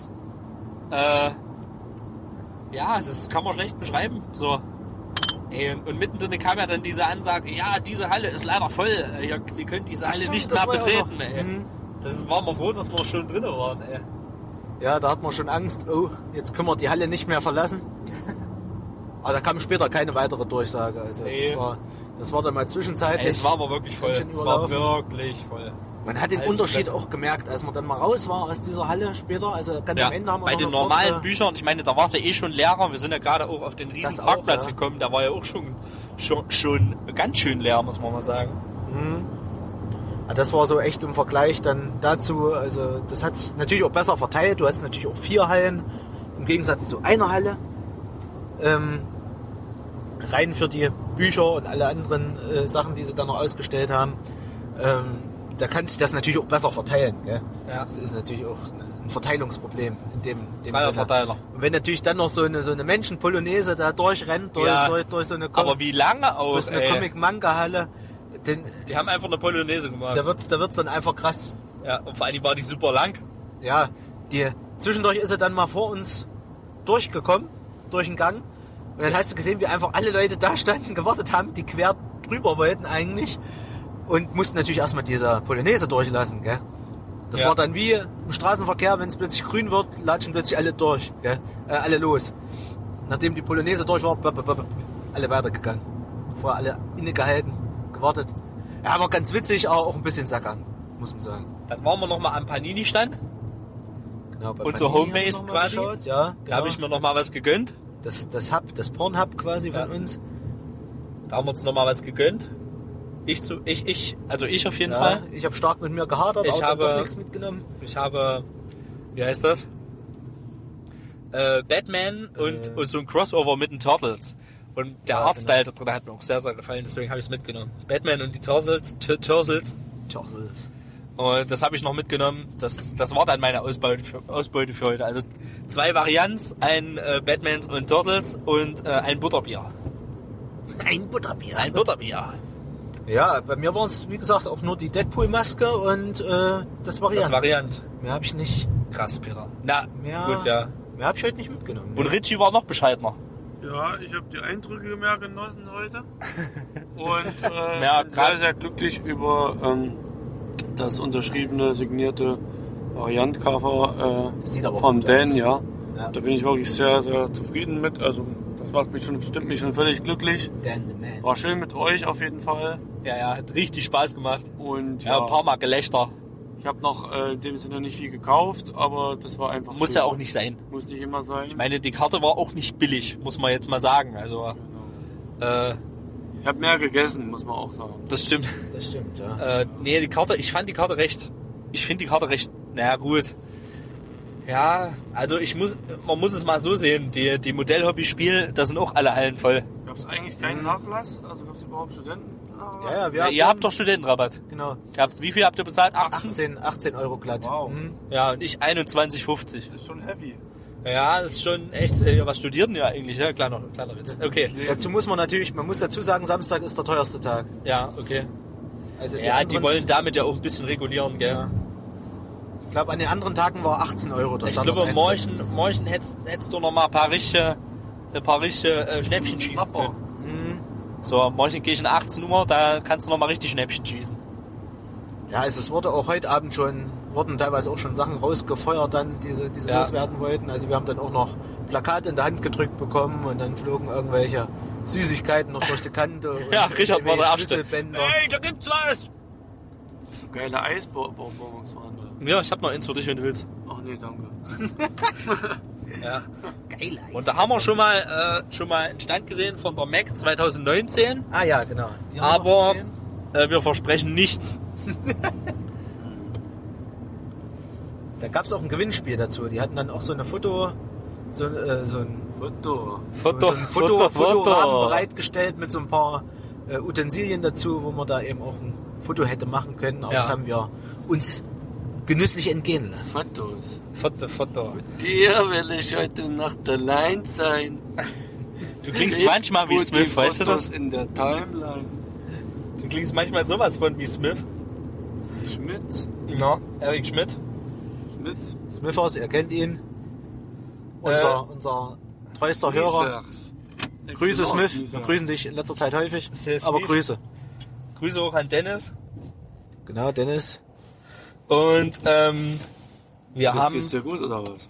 Ja, das kann man schlecht beschreiben. So. Ey, und mittendrin kam ja dann diese Ansage, ja, diese Halle ist leider voll. Sie können diese Halle Stimmt, nicht das mehr war ja auch betreten, noch- ey. Mhm. Das waren wir froh, dass wir schon drin waren, ey. Ja, da hat man schon Angst, oh, jetzt können wir die Halle nicht mehr verlassen. Aber da kam später keine weitere Durchsage. Also Nee. das war dann mal zwischenzeitlich. Ey, es war aber wirklich voll. Ganz schön Es war überlaufen. wirklich voll. Man hat den Halt Unterschied Stress. auch gemerkt, als man dann mal raus war aus dieser Halle später. Also ganz Ja, am Ende haben wir bei noch den eine normalen kurze- Büchern, ich meine, da war es ja eh schon leerer. Wir sind ja gerade auch auf den riesen Das auch, Parkplatz ja. gekommen. Der war ja auch schon ganz schön leer, muss man mal sagen. Ja, das war so echt im Vergleich dann dazu, also das hat sich natürlich auch besser verteilt. Du hast natürlich auch 4 Hallen im Gegensatz zu einer Halle. Rein für die Bücher und alle anderen Sachen, die sie dann noch ausgestellt haben. Da kann sich das natürlich auch besser verteilen. Gell? Ja. Das ist natürlich auch ein Verteilungsproblem in dem Freier Sinne. Verteiler. Und wenn natürlich dann noch so eine Menschenpolonaise da durchrennt, Ja. durch so eine, Aber wie lange auch, durch so eine ey. Comic-Manga-Halle, Die haben einfach eine Polonaise gemacht. da wird's dann einfach krass. Ja, und vor allem war die super lang. Ja, zwischendurch ist er dann mal vor uns durchgekommen, durch den Gang. Und dann hast du gesehen, wie einfach alle Leute da standen, gewartet haben, die quer drüber wollten eigentlich. Und mussten natürlich erstmal diese Polonaise durchlassen, gell? Das Ja. war dann wie im Straßenverkehr, wenn es plötzlich grün wird, latschen plötzlich alle durch, gell? Alle los. Nachdem die Polonaise durch war, alle weitergegangen. Vorher alle innegehalten, gewartet. Ja, war ganz witzig, aber auch ein bisschen sackern, muss man sagen. Dann waren wir nochmal am Panini-Stand. Genau, bei Unser Panini Homebase haben wir noch mal quasi. geschaut, ja, Da genau. habe ich mir nochmal was gegönnt. Das Pornhub quasi Ja. von uns. Da haben wir uns nochmal was gegönnt. Also ich auf jeden Ja, Fall. ich habe stark mit mir gehadert, Ich aber dann habe- doch nichts mitgenommen. Ich habe, wie heißt das? Batman und so ein Crossover mit den Turtles. Und der Ja, Artstyle da drin hat mir auch sehr, sehr gefallen, deswegen habe ich es mitgenommen. Batman und die Turtles. Und das habe ich noch mitgenommen. Das war dann meine Ausbeute für heute. Also 2 Varianten, ein Batmans und Turtles und ein Butterbier. Ein Butterbier. Ein Butterbier. Ja, bei mir waren es, wie gesagt, auch nur die Deadpool-Maske und das Variant. Das Variant. Mehr habe ich nicht. Krass, Peter. Na, Mehr, gut, ja. Mehr habe ich heute nicht mitgenommen. Und Richie war noch bescheidener. Ja, ich habe die Eindrücke mehr genossen heute. Und Ja, bin sehr, sehr glücklich über das unterschriebene, signierte Variant-Cover Das sieht aber vom gut Dan, aus. ja. Ja. Da bin ich wirklich sehr, sehr zufrieden mit. Also das stimmt mich schon völlig glücklich. Dan the Man. War schön mit euch auf jeden Fall. Ja, hat richtig Spaß gemacht. Und Ja, ein paar Mal Gelächter. ich habe noch in dem Sinne nicht viel gekauft, aber das war einfach Muss schön. ja auch nicht sein. Muss nicht immer sein. Ich meine, die Karte war auch nicht billig, muss man jetzt mal sagen. Also, Ich habe mehr gegessen, muss man auch sagen. das stimmt. Das stimmt, ja. Nee, ich finde die Karte recht, naja, gut. Ja, also man muss es mal so sehen, die Modellhobby-Spiel, da sind auch alle Hallen voll. Gab es eigentlich keinen Nachlass? Also gab es überhaupt Studentenplatz? Ja, Ihr habt doch Studentenrabatt. Genau. Wie viel habt ihr bezahlt? 18? 18 Euro glatt. Wow. Mhm. Ja, und ich 21,50. Das ist schon heavy. Ja, das ist schon echt, was studiert denn ja eigentlich? Ja, kleiner Witz. Okay. Dazu muss man muss dazu sagen, Samstag ist der teuerste Tag. Ja, okay. Also Ja, die wollen damit ja auch ein bisschen regulieren, gell? Ja. Ich glaube, an den anderen Tagen war 18 Euro der Ich glaube, morgen hättest du noch mal ein paar richtige Schnäppchen schießen können. Mhm. So, morgen gehe ich um 18 Uhr, da kannst du noch mal richtig Schnäppchen schießen. Ja, also es wurde auch heute Abend wurden teilweise auch schon Sachen rausgefeuert dann, diese Ja. loswerden wollten. Also wir haben dann auch noch Plakate in der Hand gedrückt bekommen und dann flogen irgendwelche Süßigkeiten noch durch die Kante. Und Ja, Richard war der Erste. Schlüsselbänder. Hey, da gibt's was! So geile Eisbonbons waren da. Ja, ich hab noch eins für dich, wenn du willst. Ach nee, danke. Ja. Geil. Und da haben wir schon mal einen Stand gesehen von der Mac 2019, Ah ja, genau. Die haben wir aber noch gesehen. wir versprechen nichts. Da gab es auch ein Gewinnspiel dazu. Die hatten dann auch so ein Fotorahmen bereitgestellt mit so ein paar Utensilien dazu, wo man da eben auch ein Foto hätte machen können. Aber Ja. das haben wir uns genüsslich entgehen lassen. Foto. Dir will ich heute Nacht allein sein. Du klingst manchmal wie Smith, weißt du das? In der Timeline. Du klingst manchmal sowas von wie Smith. Schmidt. Ja, Eric Schmidt. Smithers, ihr kennt ihn. Unser treuester Hörer. Grüße Smith. Wir grüßen dich in letzter Zeit häufig. Sehr Aber Smith. Grüße. Grüße auch an Dennis. Genau, Dennis. Und wir Das haben... geht's dir gut oder was?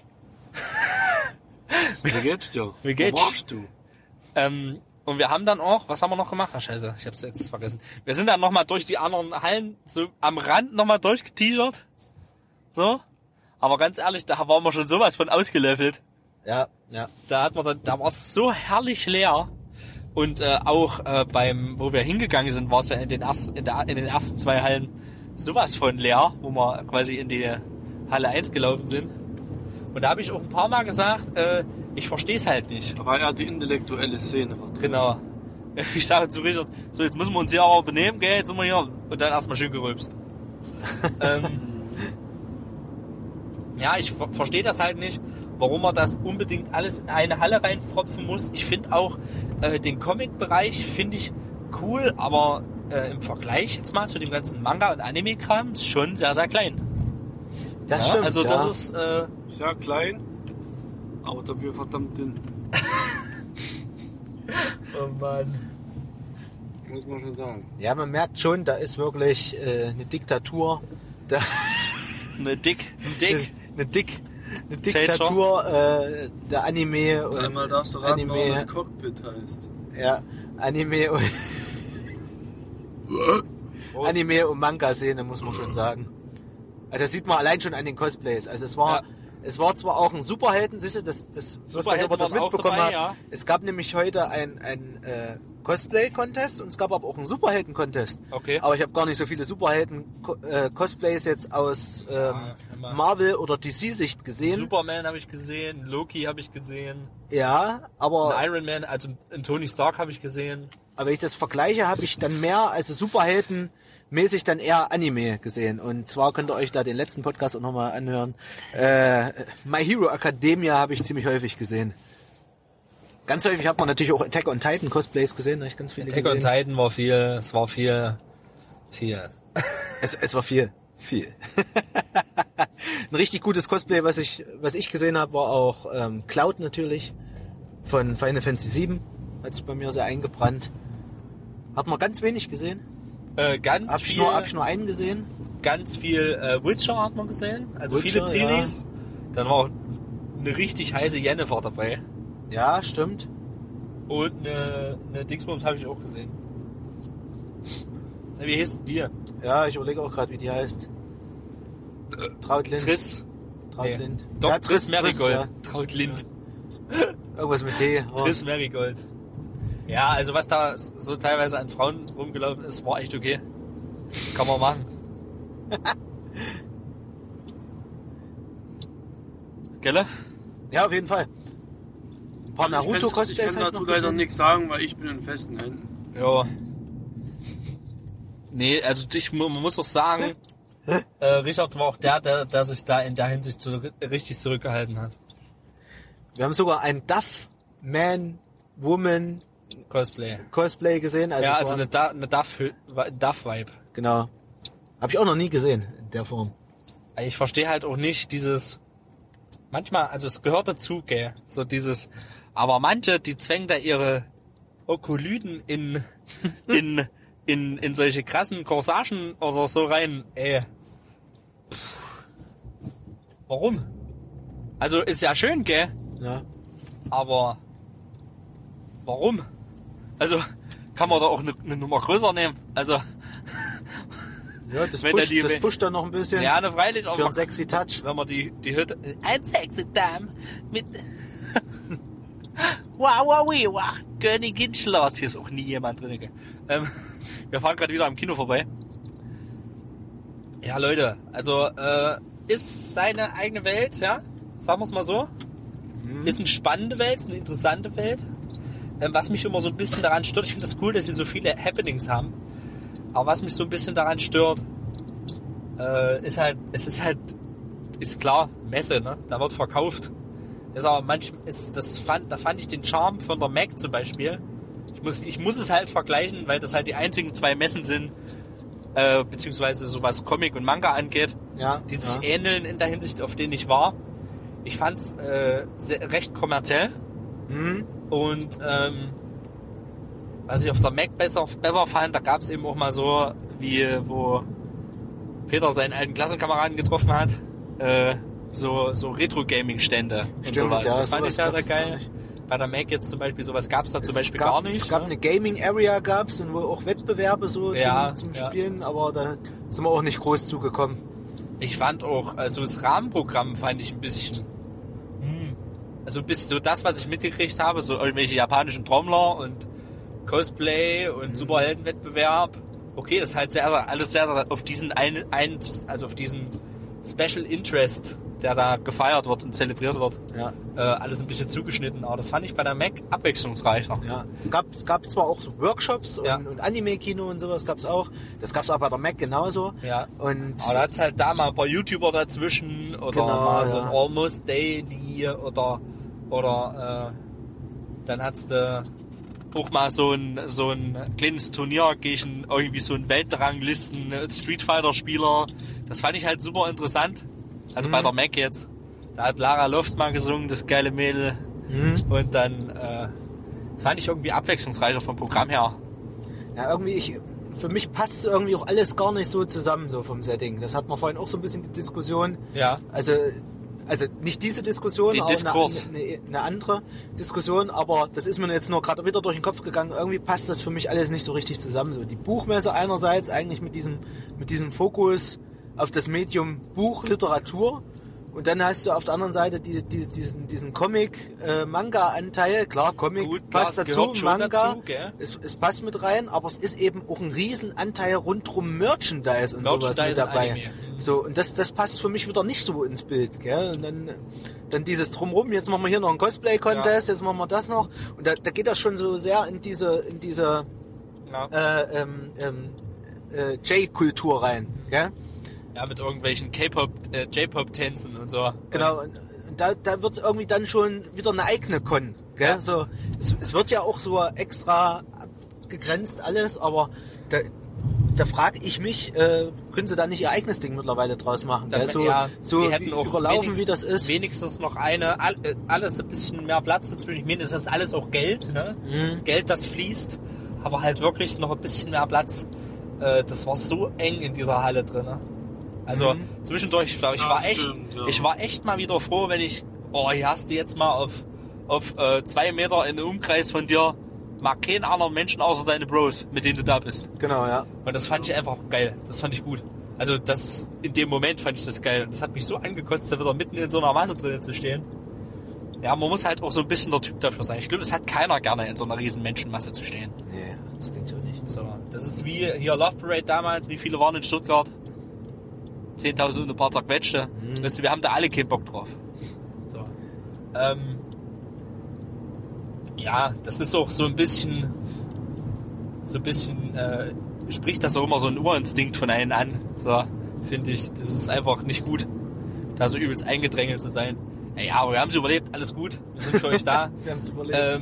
Wie geht's dir? Wie geht's? Wo warst du? Und wir haben dann auch, was haben wir noch gemacht? Ach scheiße, ich hab's jetzt vergessen. Wir sind dann nochmal durch die anderen Hallen, so am Rand nochmal durchgeteasert. So. Aber ganz ehrlich, da waren wir schon sowas von ausgelöffelt. Ja. Da war es so herrlich leer. Und auch wo wir hingegangen sind, war es ja in den ersten 2 Hallen sowas von leer, wo wir quasi in die Halle 1 gelaufen sind. Und da habe ich auch ein paar Mal gesagt, ich verstehe es halt nicht. Aber er hat die intellektuelle Szene vertreten. Genau. Ich sage zu Richard, so jetzt müssen wir uns hier auch benehmen, gell, jetzt sind wir hier. Und dann erstmal schön gerülpst. Ja, ich verstehe das halt nicht, warum man das unbedingt alles in eine Halle reinpfropfen muss. Ich finde auch den Comic-Bereich finde ich cool, aber im Vergleich jetzt mal zu dem ganzen Manga- und Anime-Kram ist schon sehr, sehr klein. Das Ja, stimmt. also ja. das ist... Sehr klein, aber dafür verdammt dünn. oh Mann. Muss man schon sagen. Ja, man merkt schon, da ist wirklich eine Diktatur. Da Eine Diktatur der Anime und Einmal darfst du raten, Anime, warum das Cockpit heißt. ja, Anime und Manga-Szene, muss man schon sagen. Also das sieht man allein schon an den Cosplays. Also es war zwar auch ein Superhelden, siehst du, das Superhelden ob ihr das waren auch mitbekommen dabei, habt. ja. Es gab nämlich heute ein Cosplay-Contest und es gab aber auch einen Superhelden-Contest. Okay. Aber ich habe gar nicht so viele Superhelden-Cosplays jetzt aus immer. Marvel- oder DC-Sicht gesehen. Superman habe ich gesehen, Loki habe ich gesehen, Ja, aber Iron Man, also einen Tony Stark habe ich gesehen. wenn ich das vergleiche, habe ich dann mehr, also Superhelden-mäßig dann eher Anime gesehen. Und zwar könnt ihr euch da den letzten Podcast auch nochmal anhören. My Hero Academia habe ich ziemlich häufig gesehen. Ganz häufig hat man natürlich auch Attack on Titan Cosplays gesehen, habe ich ganz viele Attack on gesehen. Titan war viel, es war viel. Es war viel. Ein richtig gutes Cosplay, was ich gesehen habe, war auch Cloud natürlich von Final Fantasy VII. Hat sich bei mir sehr eingebrannt. Hat man ganz wenig gesehen. Hab ich nur einen gesehen. Ganz viel Witcher hat man gesehen, also Witcher, viele Series. Dann war auch eine richtig heiße Yennefer dabei. Ja, stimmt. Und eine Dingsbums habe ich auch gesehen. Wie hieß die? Ja, ich überlege auch gerade, wie die heißt. Trautlind. Triss. Trautlind. Nee. Doch, Ja, Triss Marigold. ja. Trautlind. Irgendwas mit T. Oh. Triss Marigold. Ja, also was da so teilweise an Frauen rumgelaufen ist, war echt okay. Kann man machen. Gelle? Ja, auf jeden Fall. Ein paar Ich Naruto-Cosplays kann halt dazu noch leider gesehen. nichts sagen, weil ich bin in festen Händen. Ja. Nee, also man muss auch sagen, Richard war auch der sich da in der Hinsicht richtig zurückgehalten hat. Wir haben sogar ein Duff Man Woman Cosplay gesehen. Also ja, also eine Duff-Vibe. Genau. Habe ich auch noch nie gesehen in der Form. Ich verstehe halt auch nicht dieses, manchmal, also es gehört dazu, gell, so dieses, aber manche, die zwängen da ihre Okolyten in solche krassen Corsagen oder so rein, ey. Warum? Also ist ja schön, gell? Ja. Aber warum? Also kann man da auch eine Nummer größer nehmen. Also ja, das pusht dann noch ein bisschen. Ja, ne, freilich. Für einen sexy Touch. Wenn man die Hütte... Ein sexy Dame mit... wow. Königin Schloss. Hier ist auch nie jemand drin. Gell? Wir fahren gerade wieder am Kino vorbei. Ja, Leute. Also, ist seine eigene Welt, ja? Sagen wir es mal so. Ist eine spannende Welt, ist eine interessante Welt. Was mich immer so ein bisschen daran stört, ich finde das cool, dass sie so viele Happenings haben. Aber was mich so ein bisschen daran stört, ist klar, Messe, ne? Da wird verkauft. Ist aber da fand ich den Charme von der Mac zum Beispiel. Ich muss es halt vergleichen, weil das halt die einzigen 2 Messen sind, beziehungsweise so was Comic und Manga angeht, die sich ähneln in der Hinsicht, auf denen ich war. Ich fand's recht kommerziell. Und was ich auf der Mac besser fand, da gab es eben auch mal so, wie wo Peter seinen alten Klassenkameraden getroffen hat, so Retro-Gaming-Stände und sowas. Ja, das fand ich sehr, sehr geil. Bei der Mac jetzt zum Beispiel, sowas gab es da zum Beispiel gar nicht. Es gab eine Gaming-Area, gab's, und wo auch Wettbewerbe so zum Spielen, aber da sind wir auch nicht groß zugekommen. Ich fand auch, also das Rahmenprogramm fand ich ein bisschen... Also bis so das, was ich mitgekriegt habe, so irgendwelche japanischen Trommler und Cosplay und Superheldenwettbewerb. Okay, das ist halt alles sehr auf diesen also auf diesen Special Interest, der da gefeiert wird und zelebriert wird. Ja. Alles ein bisschen zugeschnitten, aber das fand ich bei der Mac abwechslungsreicher. Ja, es gab zwar auch so Workshops und Anime-Kino und sowas gab's auch. Das gab's auch bei der Mac genauso. Ja. Aber da hat's halt da mal ein paar YouTuber dazwischen oder mal so ein Almost Daily oder dann hat's auch mal so ein kleines Turnier gegen irgendwie so einen Weltranglisten Street Fighter Spieler. Das fand ich halt super interessant. Also bei der Mac jetzt. Da hat Lara Loft mal gesungen, das geile Mädel. Und dann das fand ich irgendwie abwechslungsreicher vom Programm her. Ja, irgendwie für mich passt irgendwie auch alles gar nicht so zusammen, so vom Setting. Das hat man vorhin auch so ein bisschen die Diskussion. Ja. Also nicht diese Diskussion, aber eine andere Diskussion, aber das ist mir jetzt nur gerade wieder durch den Kopf gegangen. Irgendwie passt das für mich alles nicht so richtig zusammen. So die Buchmesse einerseits eigentlich mit diesem Fokus auf das Medium Buch, Literatur, und dann hast du auf der anderen Seite diesen Comic-Manga-Anteil. Klar, Comic passt dazu, Manga, es passt mit rein, aber es ist eben auch ein Riesenanteil rundrum Merchandise und sowas mit dabei. Anime. So, und das passt für mich wieder nicht so ins Bild, gell? Und dann dieses Drumrum, jetzt machen wir hier noch einen Cosplay-Contest, jetzt machen wir das noch. Und da geht das schon so sehr in diese J-Kultur rein, gell? Ja, mit irgendwelchen J-Pop-Tänzen und so. Genau, und da wird es irgendwie dann schon wieder eine eigene Con, gell? Ja. So, es wird ja auch so extra abgegrenzt alles, aber da frage ich mich, können sie da nicht ihr eigenes Ding mittlerweile draus machen? Dann, so hätten auch überlaufen, wie das ist. Wenigstens noch alles ein bisschen mehr Platz dazwischen. Ich meine, das ist alles auch Geld, ne? Geld, das fließt, aber halt wirklich noch ein bisschen mehr Platz. Das war so eng in dieser Halle drin, ne? Also zwischendurch, ich war echt mal wieder froh, wenn hier hast du jetzt mal auf 2 Meter in einem Umkreis von dir mal keinen anderen Menschen außer deine Bros, mit denen du da bist. Genau, ja. Und das fand ich einfach geil. Das fand ich gut. Also in dem Moment fand ich das geil. Das hat mich so angekotzt, da wieder mitten in so einer Masse drin zu stehen. Ja, man muss halt auch so ein bisschen der Typ dafür sein. Ich glaube, das hat keiner gerne, in so einer riesen Menschenmasse zu stehen. Nee, das denke ich auch nicht. So, das ist wie hier Love Parade damals. Wie viele waren in Stuttgart? 10.000 und ein paar zerquetschte. Weißt du, wir haben da alle keinen Bock drauf. So. Ja, das ist auch so ein bisschen spricht das auch immer so ein Urinstinkt von einem an. So, finde ich. Das ist einfach nicht gut, da so übelst eingedrängelt zu sein. Ja, aber wir haben es überlebt, alles gut. Wir sind für euch da. Wir haben es überlebt.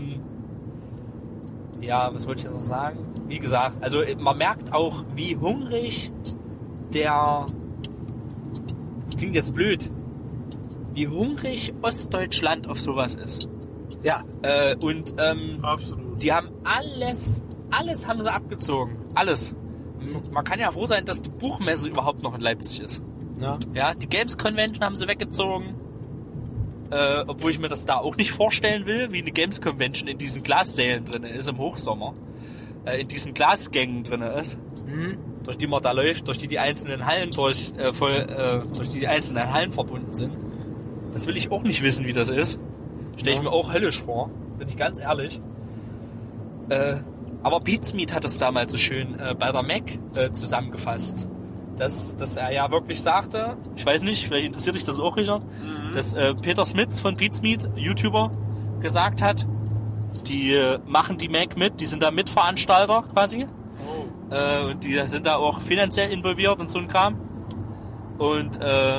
Ja, was wollte ich jetzt noch sagen? Wie gesagt, also man merkt auch, wie hungrig das klingt jetzt blöd, wie hungrig Ostdeutschland auf sowas ist. Ja. Absolut. Die haben alles haben sie abgezogen. Alles. Man kann ja froh sein, dass die Buchmesse überhaupt noch in Leipzig ist. Ja. Ja, die Games Convention haben sie weggezogen. Obwohl ich mir das da auch nicht vorstellen will, wie eine Games Convention in diesen Glassälen drin ist im Hochsommer. In diesen Glasgängen drin ist. Durch die man da läuft, durch die einzelnen Hallen durch die einzelnen Hallen verbunden sind. Das will ich auch nicht wissen, wie das ist. Stelle ich mir auch höllisch vor, bin ich ganz ehrlich. Aber Beatsmeet hat es damals so schön bei der Mac zusammengefasst. Dass er ja wirklich sagte, ich weiß nicht, vielleicht interessiert dich das auch, Richard, dass Peter Smits von Beatsmeet, YouTuber, gesagt hat, die machen die Mac mit, die sind da Mitveranstalter quasi. Und die sind da auch finanziell involviert und so ein Kram. Und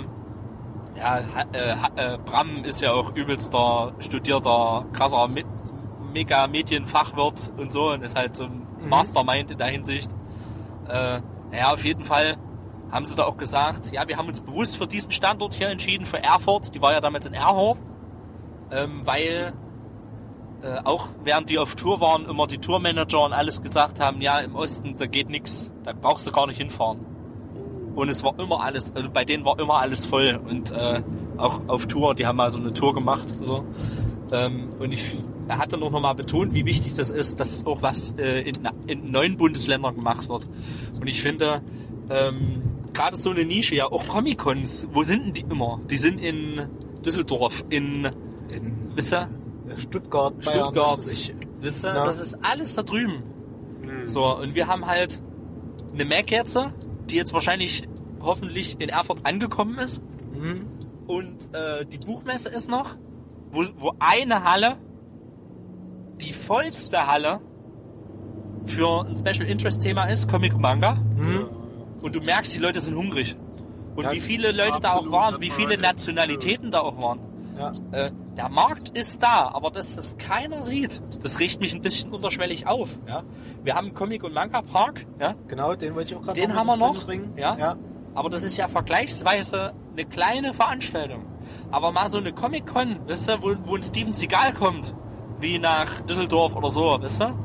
Bram ist ja auch übelster, studierter, krasser Mega-Medienfachwirt und so und ist halt so ein Mastermind in der Hinsicht. Auf jeden Fall haben sie da auch gesagt, ja, wir haben uns bewusst für diesen Standort hier entschieden, für Erfurt. Die war ja damals in Erhof, weil auch während die auf Tour waren, immer die Tourmanager und alles gesagt haben, ja, im Osten, da geht nichts, da brauchst du gar nicht hinfahren. Und es war immer alles, also bei denen war immer alles voll und auch auf Tour, die haben mal so eine Tour gemacht. So. Und er hat dann auch nochmal betont, wie wichtig das ist, dass auch was in 9 Bundesländern gemacht wird. Und ich finde, gerade so eine Nische, ja, auch Comic-Cons, wo sind denn die immer? Die sind in Düsseldorf, wisst ihr? Stuttgart, Bayern, wisst ihr? Das ist alles da drüben. So, und wir haben halt eine Mac jetzt, die jetzt wahrscheinlich hoffentlich in Erfurt angekommen ist. Und die Buchmesse ist noch, wo eine Halle, die vollste Halle für ein Special Interest Thema ist, Comic und Manga. Und du merkst, die Leute sind hungrig. Und ja, wie viele Leute da auch waren, wie viele Nationalitäten da auch waren. Ja. Der Markt ist da, aber dass das keiner sieht, das riecht mich ein bisschen unterschwellig auf. Ja? Wir haben einen Comic- und Manga-Park. Ja? Genau, den wollte ich auch gerade Den haben wir noch. Bringen. Ja? Ja. Aber das ist ja vergleichsweise eine kleine Veranstaltung. Aber mal so eine Comic-Con, wisst ihr, wo ein Steven Seagal kommt, wie nach Düsseldorf oder so, wisst ihr?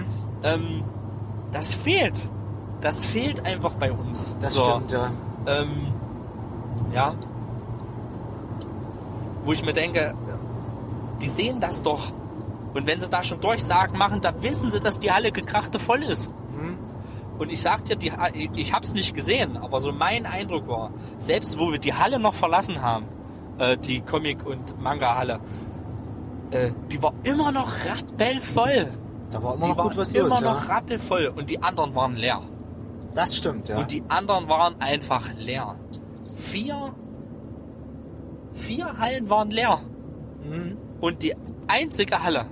Das fehlt. Das fehlt einfach bei uns. Das stimmt, ja. Ja. Wo ich mir denke, die sehen das doch. Und wenn sie da schon Durchsagen machen, dann wissen sie, dass die Halle gekrachte voll ist. Und ich sag dir, ich hab's nicht gesehen, aber so mein Eindruck war, selbst wo wir die Halle noch verlassen haben, die Comic- und Manga-Halle, die war immer noch rappelvoll. Da war immer noch gut was los, immer noch rappelvoll und die anderen waren leer. Das stimmt, ja. Und die anderen waren einfach leer. 4 Hallen waren leer. Und die einzige Halle,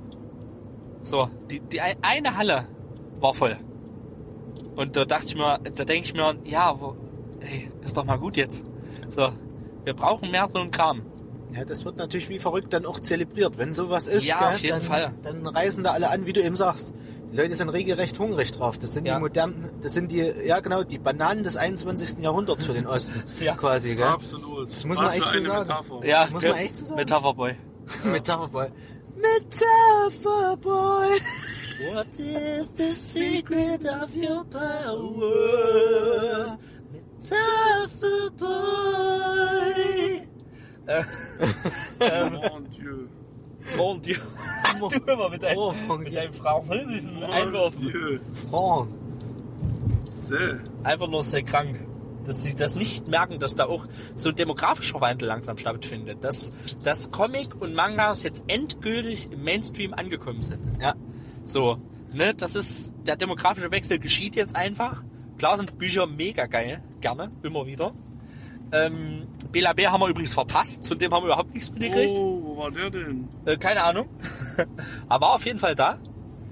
die eine Halle war voll. Und da denke ich mir, ja, hey, ist doch mal gut jetzt. So, wir brauchen mehr so einen Kram. Ja, das wird natürlich wie verrückt dann auch zelebriert, wenn sowas ist. Ja, auf jeden Fall. Dann reisen da alle an, wie du eben sagst. Die Leute sind regelrecht hungrig drauf. Das sind die modernen, die Bananen des 21. Jahrhunderts für den Osten. Quasi, gell? Absolut. Das muss man echt so sagen. Metapher. Ja, muss man echt so sagen. Metapherboy. Metapherboy. What is the secret of your power? Metapherboy. Mon Dieu. Mon Dieu. Du immer mit deinem französischen Einwürfen. Franc. Einfach nur sehr krank. Dass sie das nicht merken, dass da auch so ein demografischer Wandel langsam stattfindet. Dass Comic und Mangas jetzt endgültig im Mainstream angekommen sind. Ja. So, ne, der demografische Wechsel geschieht jetzt einfach. Klar sind Bücher mega geil. Gerne, immer wieder. Bela Bär haben wir übrigens verpasst, von dem haben wir überhaupt nichts mitgekriegt. Oh, wo war der denn? Keine Ahnung. Aber war auf jeden Fall da.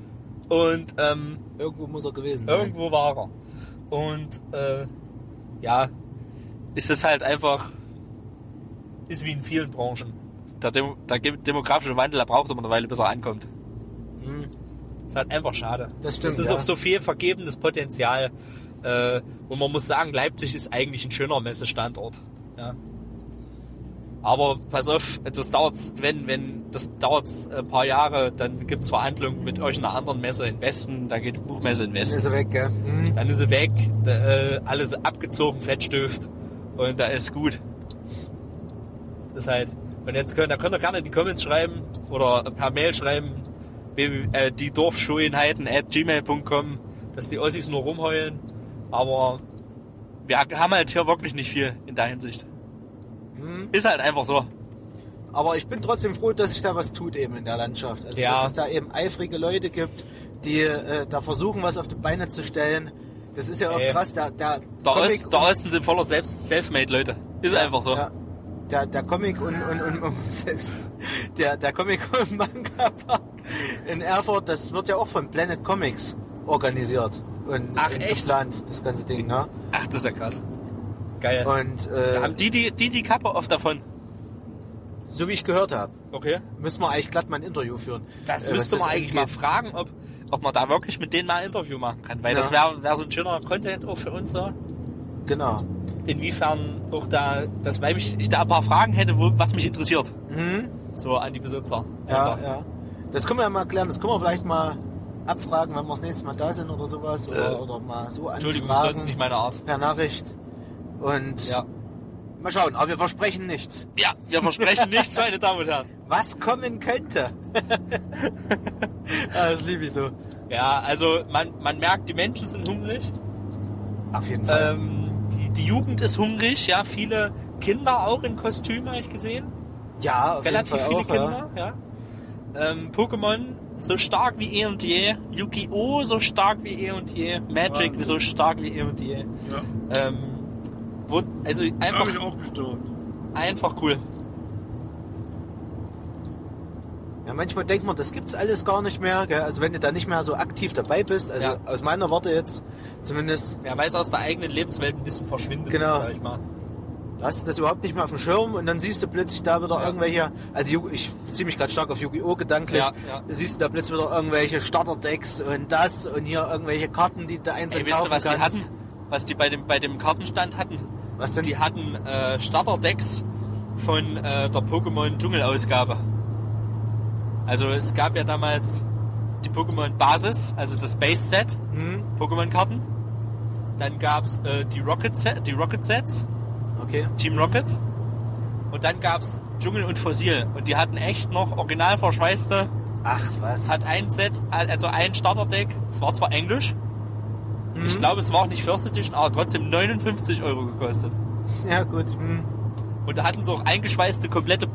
Und Irgendwo muss er gewesen sein. irgendwo war er. Und ja, ist es halt einfach, ist wie in vielen Branchen. Der demografische Wandel, der braucht immer eine Weile, bis er ankommt. Ist halt einfach schade. Das stimmt, Es ist ja. auch so viel vergebenes Potenzial. Und man muss sagen, Leipzig ist eigentlich ein schöner Messestandort. Ja. Aber pass auf, das dauert, wenn das dauert ein paar Jahre, dann gibt's Verhandlungen mit euch einer anderen Messe in Westen, da geht die Buchmesse in Dann Westen. ist er weg, gell? Dann ist sie weg, alles abgezogen, Fettstift und da ist gut. Das ist halt, und jetzt da könnt ihr gerne in die Comments schreiben oder per Mail schreiben, die Dorfschönheiten@gmail.com, dass die Ossis nur rumheulen, aber wir haben halt hier wirklich nicht viel in der Hinsicht. Ist halt einfach so. Aber ich bin trotzdem froh, dass sich da was tut eben in der Landschaft. Also Ja. dass es da eben eifrige Leute gibt, die da versuchen, was auf die Beine zu stellen. Das ist ja auch krass. Der Osten sind voller Selfmade-Leute. Ist einfach so. Ja, der Comic und selbst der Comic und Manga Park in Erfurt, das wird ja auch von Planet Comics organisiert und Ach, echt? geplant, das ganze Ding, ne? Ach, das ist ja krass. Geil. Und Da haben die Kappe oft davon. so wie ich gehört habe, Okay. müssen wir eigentlich glatt mal ein Interview führen. Das was müsste man eigentlich mal angeht. fragen, ob man da wirklich mit denen mal ein Interview machen kann. Weil Ja. das wäre so ein schöner Content auch für uns da. Genau. Inwiefern auch da, weil ich da ein paar Fragen hätte, was mich interessiert. So an die Besitzer. Ja, Einfach. ja. Das können wir ja mal klären. Das können wir vielleicht mal abfragen, wenn wir das nächste Mal da sind oder sowas. Oder mal so Entschuldigung, das ist anfragen nicht meine Art. per Nachricht. Und Ja. mal schauen, aber wir versprechen nichts. Ja, wir versprechen nichts, meine Damen und Herren. Was kommen könnte. Das liebe ich so. Ja, also man merkt, die Menschen sind hungrig. Auf jeden Fall. Die Jugend ist hungrig, ja, viele Kinder auch in Kostüm, habe ich gesehen. Ja, auf Relativ jeden Fall viele auch, Kinder, ja. Pokémon so stark wie eh und je. Yu-Gi-Oh! So stark wie eh und je. Magic so stark wie eh und je. Ja. Also Hab einfach, ich auch gestaunt. einfach cool. Ja, manchmal denkt man, das gibt's alles gar nicht mehr. Gell? Also wenn du da nicht mehr so aktiv dabei bist, also Ja. aus meiner Warte jetzt zumindest, Ja, weil es aus der eigenen Lebenswelt ein bisschen verschwindet, Genau. sag ich mal. da hast du das überhaupt nicht mehr auf dem Schirm und dann siehst du plötzlich da wieder irgendwelche, also ich beziehe mich gerade stark auf Yu-Gi-Oh! Gedanklich, Ja, ja. da siehst du da plötzlich wieder irgendwelche Starterdecks und das und hier irgendwelche Karten, die du einzeln Ey, wisst ihr, kaufen was die kannst. hatten? Was die bei dem Kartenstand hatten? Was denn? Die hatten Starterdecks von der Pokémon Dschungelausgabe. Also es gab ja damals die Pokémon Basis, also das Base Set, Pokémon Karten. Dann gab's die Rocket Sets, Okay. Team Rocket. Und dann gab's Dschungel und Fossil. Und die hatten echt noch original verschweißte, Ach was. hat ein Set, also ein Starterdeck. Es war zwar Englisch. Ich glaube, es war auch nicht First Edition, aber trotzdem 59 € gekostet. Ja gut. Und da hatten sie auch eingeschweißte komplette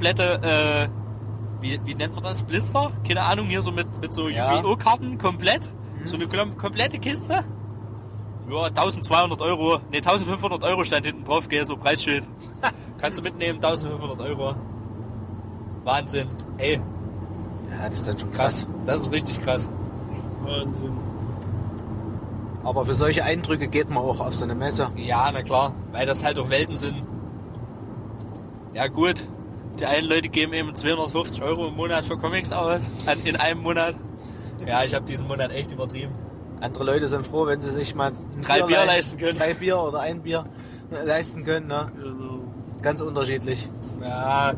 wie nennt man das? Blister? Keine Ahnung, hier so mit so Ja. Yu-Gi-Oh! Komplett. So eine komplette Kiste. Ja, 1200 €, ne 1500 € stand hinten drauf, gell, so Preisschild. Kannst du mitnehmen, 1500 €. Wahnsinn. Ey, Ja, das ist dann schon krass. krass. Das ist richtig krass. Wahnsinn. Aber für solche Eindrücke geht man auch auf so eine Messe. Ja, na klar, weil das halt auch Welten sind. Ja gut, die einen Leute geben eben 250 € im Monat für Comics aus, in einem Monat. Ja, ich habe diesen Monat echt übertrieben. Andere Leute sind froh, wenn sie sich mal ein 3 Bier leisten können. 3 Bier oder ein Bier leisten können. Ne? Genau. Ganz unterschiedlich. Ja,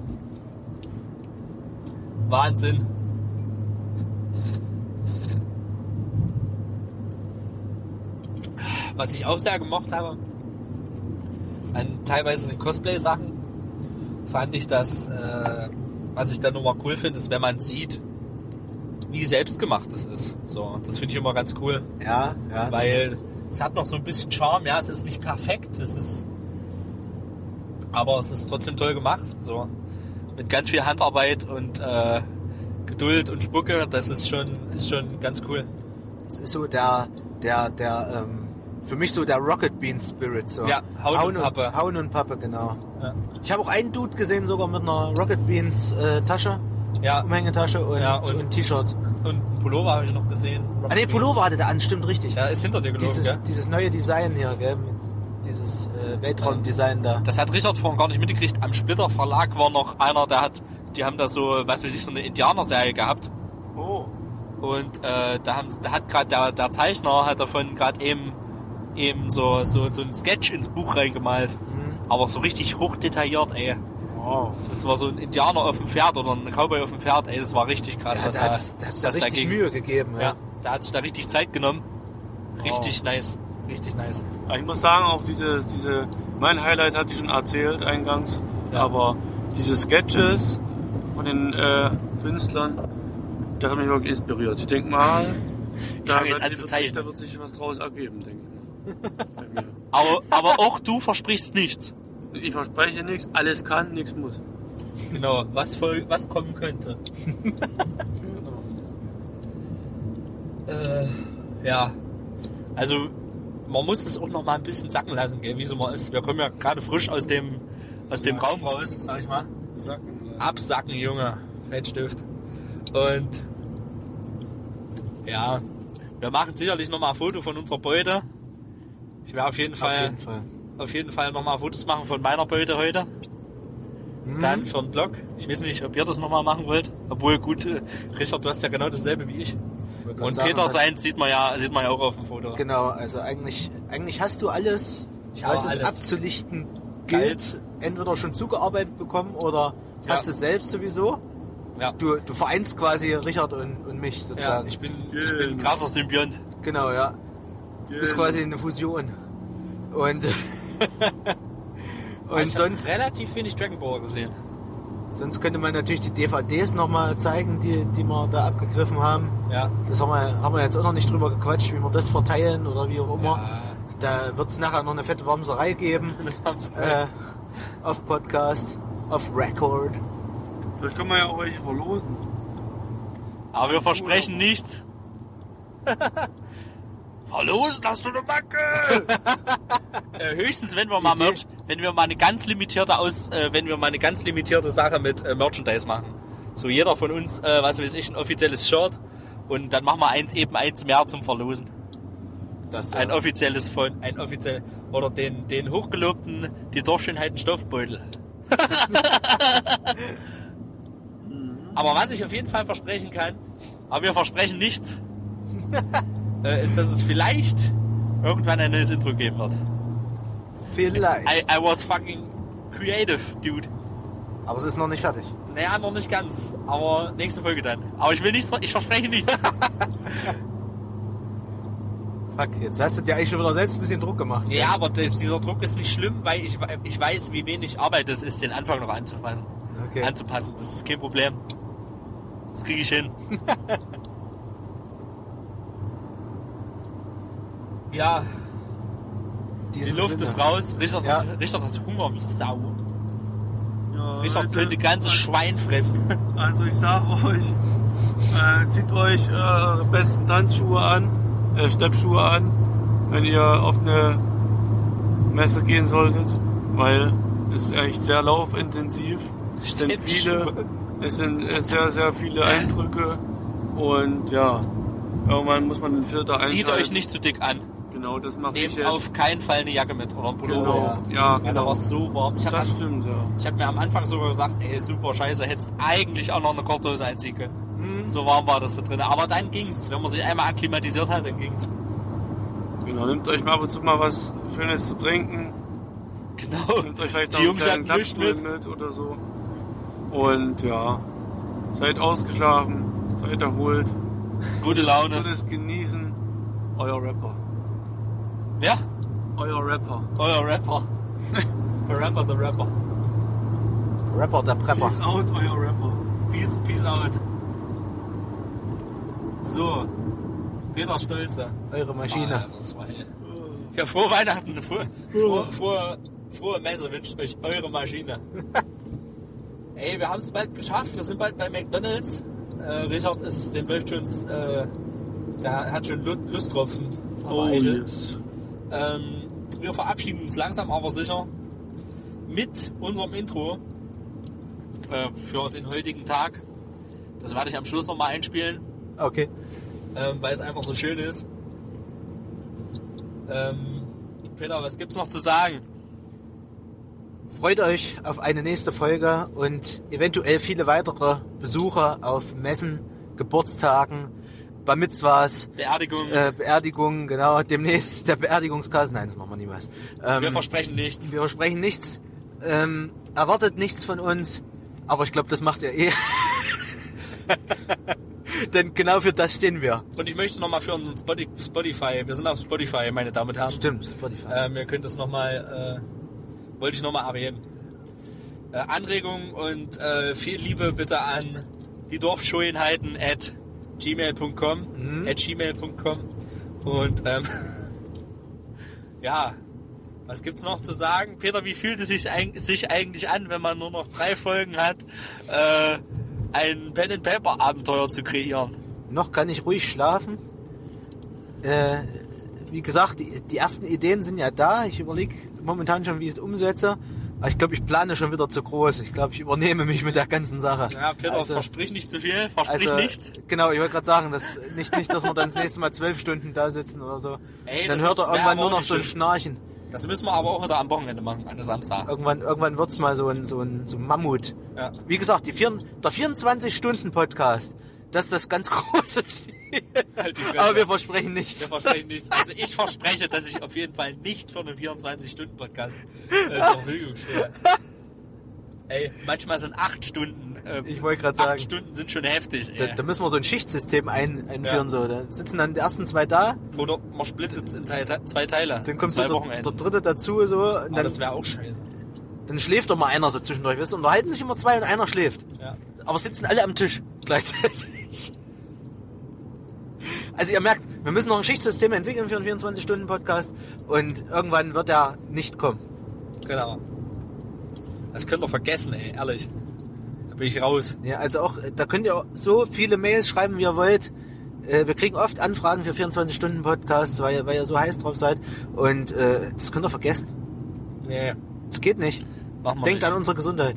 Wahnsinn. Was ich auch sehr gemocht habe, an teilweise den Cosplay-Sachen, fand ich das, was ich dann nochmal cool finde, ist, wenn man sieht, wie selbstgemacht es ist. So, das finde ich immer ganz cool, Ja, ja. weil es hat noch so ein bisschen Charme. Ja, es ist nicht perfekt, aber es ist trotzdem toll gemacht. So, mit ganz viel Handarbeit und Geduld und Spucke, das ist schon ganz cool. Das ist so für mich so der Rocket Bean Spirit. So. Ja, Hauen und Pappe. Hauen und Pappe, genau. Ja. Ich habe auch einen Dude gesehen, sogar mit einer Rocket Beans Tasche, Ja, Umhängetasche und, Ja, und T-Shirt. einen Pullover habe ich noch gesehen. Ah ne, Pullover hatte der an, stimmt richtig. Ja, ist hinter dir gelaufen, gell? Dieses neue Design hier, gell? Dieses Weltraumdesign da. Das hat Richard vorhin gar nicht mitgekriegt. Am Splitter Verlag war noch einer, die haben da so, was weiß ich, so eine Indianer-Serie gehabt. Oh. Und da hat gerade der Zeichner hat davon gerade eben so ein Sketch ins Buch reingemalt. Aber so richtig hochdetailliert, ey. Wow. Das war so ein Indianer auf dem Pferd oder ein Cowboy auf dem Pferd, ey, das war richtig krass, Ja, was da hat's richtig Mühe gegeben. Ja, da hat sich da richtig Zeit genommen. Richtig nice. Richtig nice. Aber ich muss sagen, auch mein Highlight hatte ich schon erzählt eingangs, aber diese Sketches von den Künstlern, das hat mich wirklich inspiriert. Ich denke mal, da wird sich was draus ergeben, denke ich. Aber auch du versprichst nichts. Ich verspreche nichts, alles kann, nichts muss. Genau, was kommen könnte. Ja, also man muss es auch noch mal ein bisschen sacken lassen, gell, wie so mal ist. Wir kommen ja gerade frisch aus dem Raum raus, sag ich mal. Absacken, Junge, Fettstift. Und ja, wir machen sicherlich noch mal ein Foto von unserer Beute. Ich werde auf jeden Fall noch mal Fotos machen von meiner Beute heute. Dann für den Blog. Ich weiß nicht, ob ihr das noch mal machen wollt. Obwohl, gut, Richard, du hast ja genau dasselbe wie ich. Und Peter seins sieht man ja auch auf dem Foto. Genau, also eigentlich hast du alles, was es abzulichten gilt, entweder schon zugearbeitet bekommen oder hast es selbst sowieso. Ja. Du vereinst quasi Richard und mich sozusagen. Ja, ich bin ein krasser Symbiont. Genau, ja. Du bist quasi eine Fusion. Und ich sonst relativ wenig Dragon Ball gesehen. Sonst könnte man natürlich die DVDs nochmal zeigen, die wir da abgegriffen haben. Ja. Das haben wir jetzt auch noch nicht drüber gequatscht, wie wir das verteilen oder wie auch immer. Ja. Da wird es nachher noch eine fette Wamserei geben. Auf Podcast, auf Record. Vielleicht können wir ja auch welche verlosen. Aber wir versprechen nichts. Verlosen hast du eine Macke! Höchstens, wenn wir mal eine ganz limitierte Sache mit Merchandise machen. So jeder von uns, was weiß ich, ein offizielles Shirt und dann machen wir eins mehr zum Verlosen. Ein offizielles oder den hochgelobten, die Dorfschönheiten Stoffbeutel. Aber was ich auf jeden Fall versprechen kann, aber wir versprechen nichts, ist, dass es vielleicht irgendwann ein neues Intro geben wird. Vielleicht. I was fucking creative, dude. Aber es ist noch nicht fertig. Naja, noch nicht ganz. Aber nächste Folge dann. Aber ich verspreche nichts. Fuck, jetzt hast du dir eigentlich schon wieder selbst ein bisschen Druck gemacht. Ja, aber dieser Druck ist nicht schlimm, weil ich weiß, wie wenig Arbeit es ist, den Anfang noch anzupassen. Das ist kein Problem. Das kriege ich hin. Ja. Die Luft ist raus. Richard hat Hunger wie Sau. Ja, Richard könnte ganzes Schwein fressen. Also ich sag euch, zieht euch eure besten Tanzschuhe an, Steppschuhe an, wenn ihr auf eine Messe gehen solltet, weil es ist echt sehr laufintensiv. Es sind sehr, sehr viele Eindrücke und ja, irgendwann muss man den Filter einschalten. Zieht euch nicht zu dick an. Genau, das mache ich jetzt. Nehmt auf keinen Fall eine Jacke mit oder ein Pullover. Genau, ja, genau. Da war es so warm. Das stimmt, ja. Ich habe mir am Anfang sogar gesagt, ey, super scheiße, hättest eigentlich auch noch eine Korthose einziehen können. So warm war das da drin. Aber dann ging's. Wenn man sich einmal akklimatisiert hat, dann ging's. Genau, nehmt euch mal ab und zu mal was Schönes zu trinken. Genau. Nehmt euch vielleicht noch einen kleinen Klappstuhl mit oder so. Und ja, seid ausgeschlafen, seid erholt. Gute Laune. Gutes Genießen. Euer Rapper. Ja? Euer Rapper. The Rapper, the Rapper. Rapper, der Prepper. Peace out, euer Rapper. Peace out. So. Peter Stolze. Eure Maschine. Ja, frohe Weihnachten. Frohe Messe wünscht euch eure Maschine. Ey, wir haben es bald geschafft. Wir sind bald bei McDonald's. Richard läuft schon, der hat schon Lusttropfen. Oh yes. Wir verabschieden uns langsam aber sicher mit unserem Intro für den heutigen Tag. Das werde ich am Schluss nochmal einspielen. Okay. Weil es einfach so schön ist. Peter, was gibt's noch zu sagen? Freut euch auf eine nächste Folge und eventuell viele weitere Besuche auf Messen, Geburtstagen, Bar Mitzvahs, Beerdigungen, genau, demnächst der Beerdigungskasse. Nein, das machen wir niemals. Wir versprechen nichts. Erwartet nichts von uns, aber ich glaube, das macht ihr eh. Denn genau für das stehen wir. Und ich möchte nochmal für unseren Spotify, wir sind auf Spotify, meine Damen und Herren. Stimmt, Spotify. Ihr könnt das nochmal, wollte ich nochmal erwähnen. Anregungen und viel Liebe bitte an die Dorfschönheiten @gmail.com. Und ja, was gibt's noch zu sagen? Peter, wie fühlt es sich eigentlich an, wenn man nur noch 3 Folgen hat, ein Pen-and-Paper-Abenteuer zu kreieren? Noch kann ich ruhig schlafen. Wie gesagt, die ersten Ideen sind ja da. Ich überlege momentan schon, wie ich es umsetze. Aber ich glaube, ich plane schon wieder zu groß. Ich glaube, ich übernehme mich mit der ganzen Sache. Ja, Peter, versprich nicht zu viel, versprich nichts. Genau, ich wollte gerade sagen, dass nicht, dass wir dann das nächste Mal 12 Stunden da sitzen oder so. Ey, dann hört er irgendwann nur noch so ein Schnarchen. Das müssen wir aber auch wieder am Wochenende machen, an der Samstag. Irgendwann wird's mal so ein Mammut. Ja. Wie gesagt, der 24-Stunden-Podcast, das ist das ganz große Ziel. Halt aber wir versprechen nichts. Also ich verspreche, dass ich auf jeden Fall nicht für einen 24-Stunden-Podcast zur Verfügung stehe. Ey, manchmal sind 8 Stunden. Ich wollte gerade sagen. 8 Stunden sind schon heftig. Da müssen wir so ein Schichtsystem einführen. Ja. So. Da sitzen dann die ersten 2 da. Oder man splittet es in 2 Teile. Dann kommt der dritte dazu. So, und dann, das wäre auch scheiße. Dann schläft doch mal einer so zwischendurch. Weißt du, unterhalten sich immer 2 und einer schläft. Ja. Aber sitzen alle am Tisch gleichzeitig. Also ihr merkt, wir müssen noch ein Schichtsystem entwickeln für einen 24-Stunden-Podcast. Und irgendwann wird er nicht kommen. Genau. Das könnt ihr vergessen, ey, ehrlich. Da bin ich raus. Ja, also auch, da könnt ihr so viele Mails schreiben, wie ihr wollt. Wir kriegen oft Anfragen für 24-Stunden-Podcasts, weil ihr so heiß drauf seid. Und das könnt ihr vergessen. Nee. Das geht nicht. Denkt nicht an unsere Gesundheit.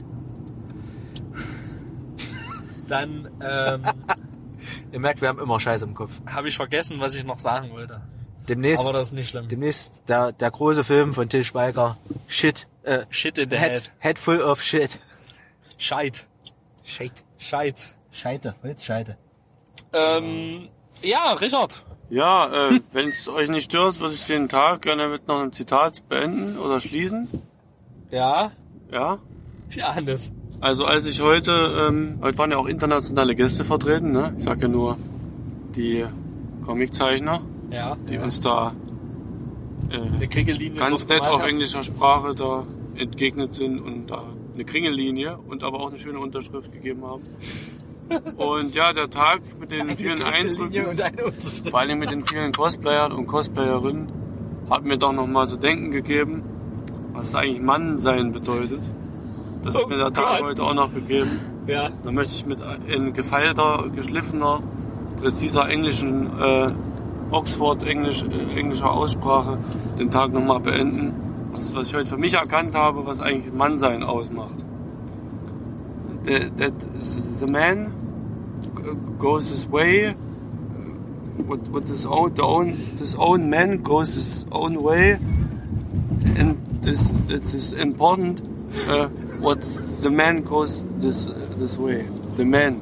Dann, ihr merkt, wir haben immer Scheiße im Kopf. Habe ich vergessen, was ich noch sagen wollte. Demnächst, aber das ist nicht schlimm. Demnächst der große Film von Til Schweiger. Shit in the head. Head full of shit. Scheite. Holzscheite. Ja, Richard. Ja, wenn es euch nicht stört, würde ich den Tag gerne mit noch einem Zitat beenden oder schließen. Ja? Ja? Ja, Hannes. Also als ich heute waren ja auch internationale Gäste vertreten, ne? Ich sag ja nur die Comiczeichner, die uns da ganz nett auf englischer Sprache da entgegnet sind und da eine Kringellinie und aber auch eine schöne Unterschrift gegeben haben. Und ja, der Tag mit den vielen Eindrücken, vor allem mit den vielen Cosplayern und Cosplayerinnen, hat mir doch nochmal zu denken gegeben, was es eigentlich Mannsein bedeutet. Das hat mir der Tag heute auch noch gegeben. Ja. Da möchte ich mit in gefeilter, geschliffener, präziser englischen, englischer Aussprache den Tag nochmal beenden. Was ich heute für mich erkannt habe, was eigentlich Mannsein ausmacht. The man goes his way. This own man goes his own way, and this is important. What the man goes this way. The man.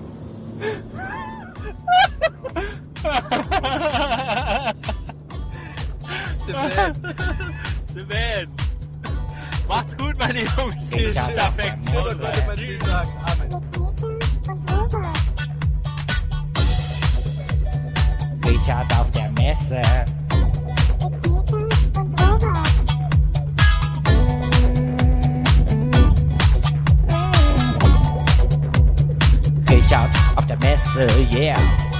The man. Macht's gut, meine Jungs. Perfekt. Das wollte man nicht sagen. Amen. Richard auf der Messe. Richard auf der Messe, yeah.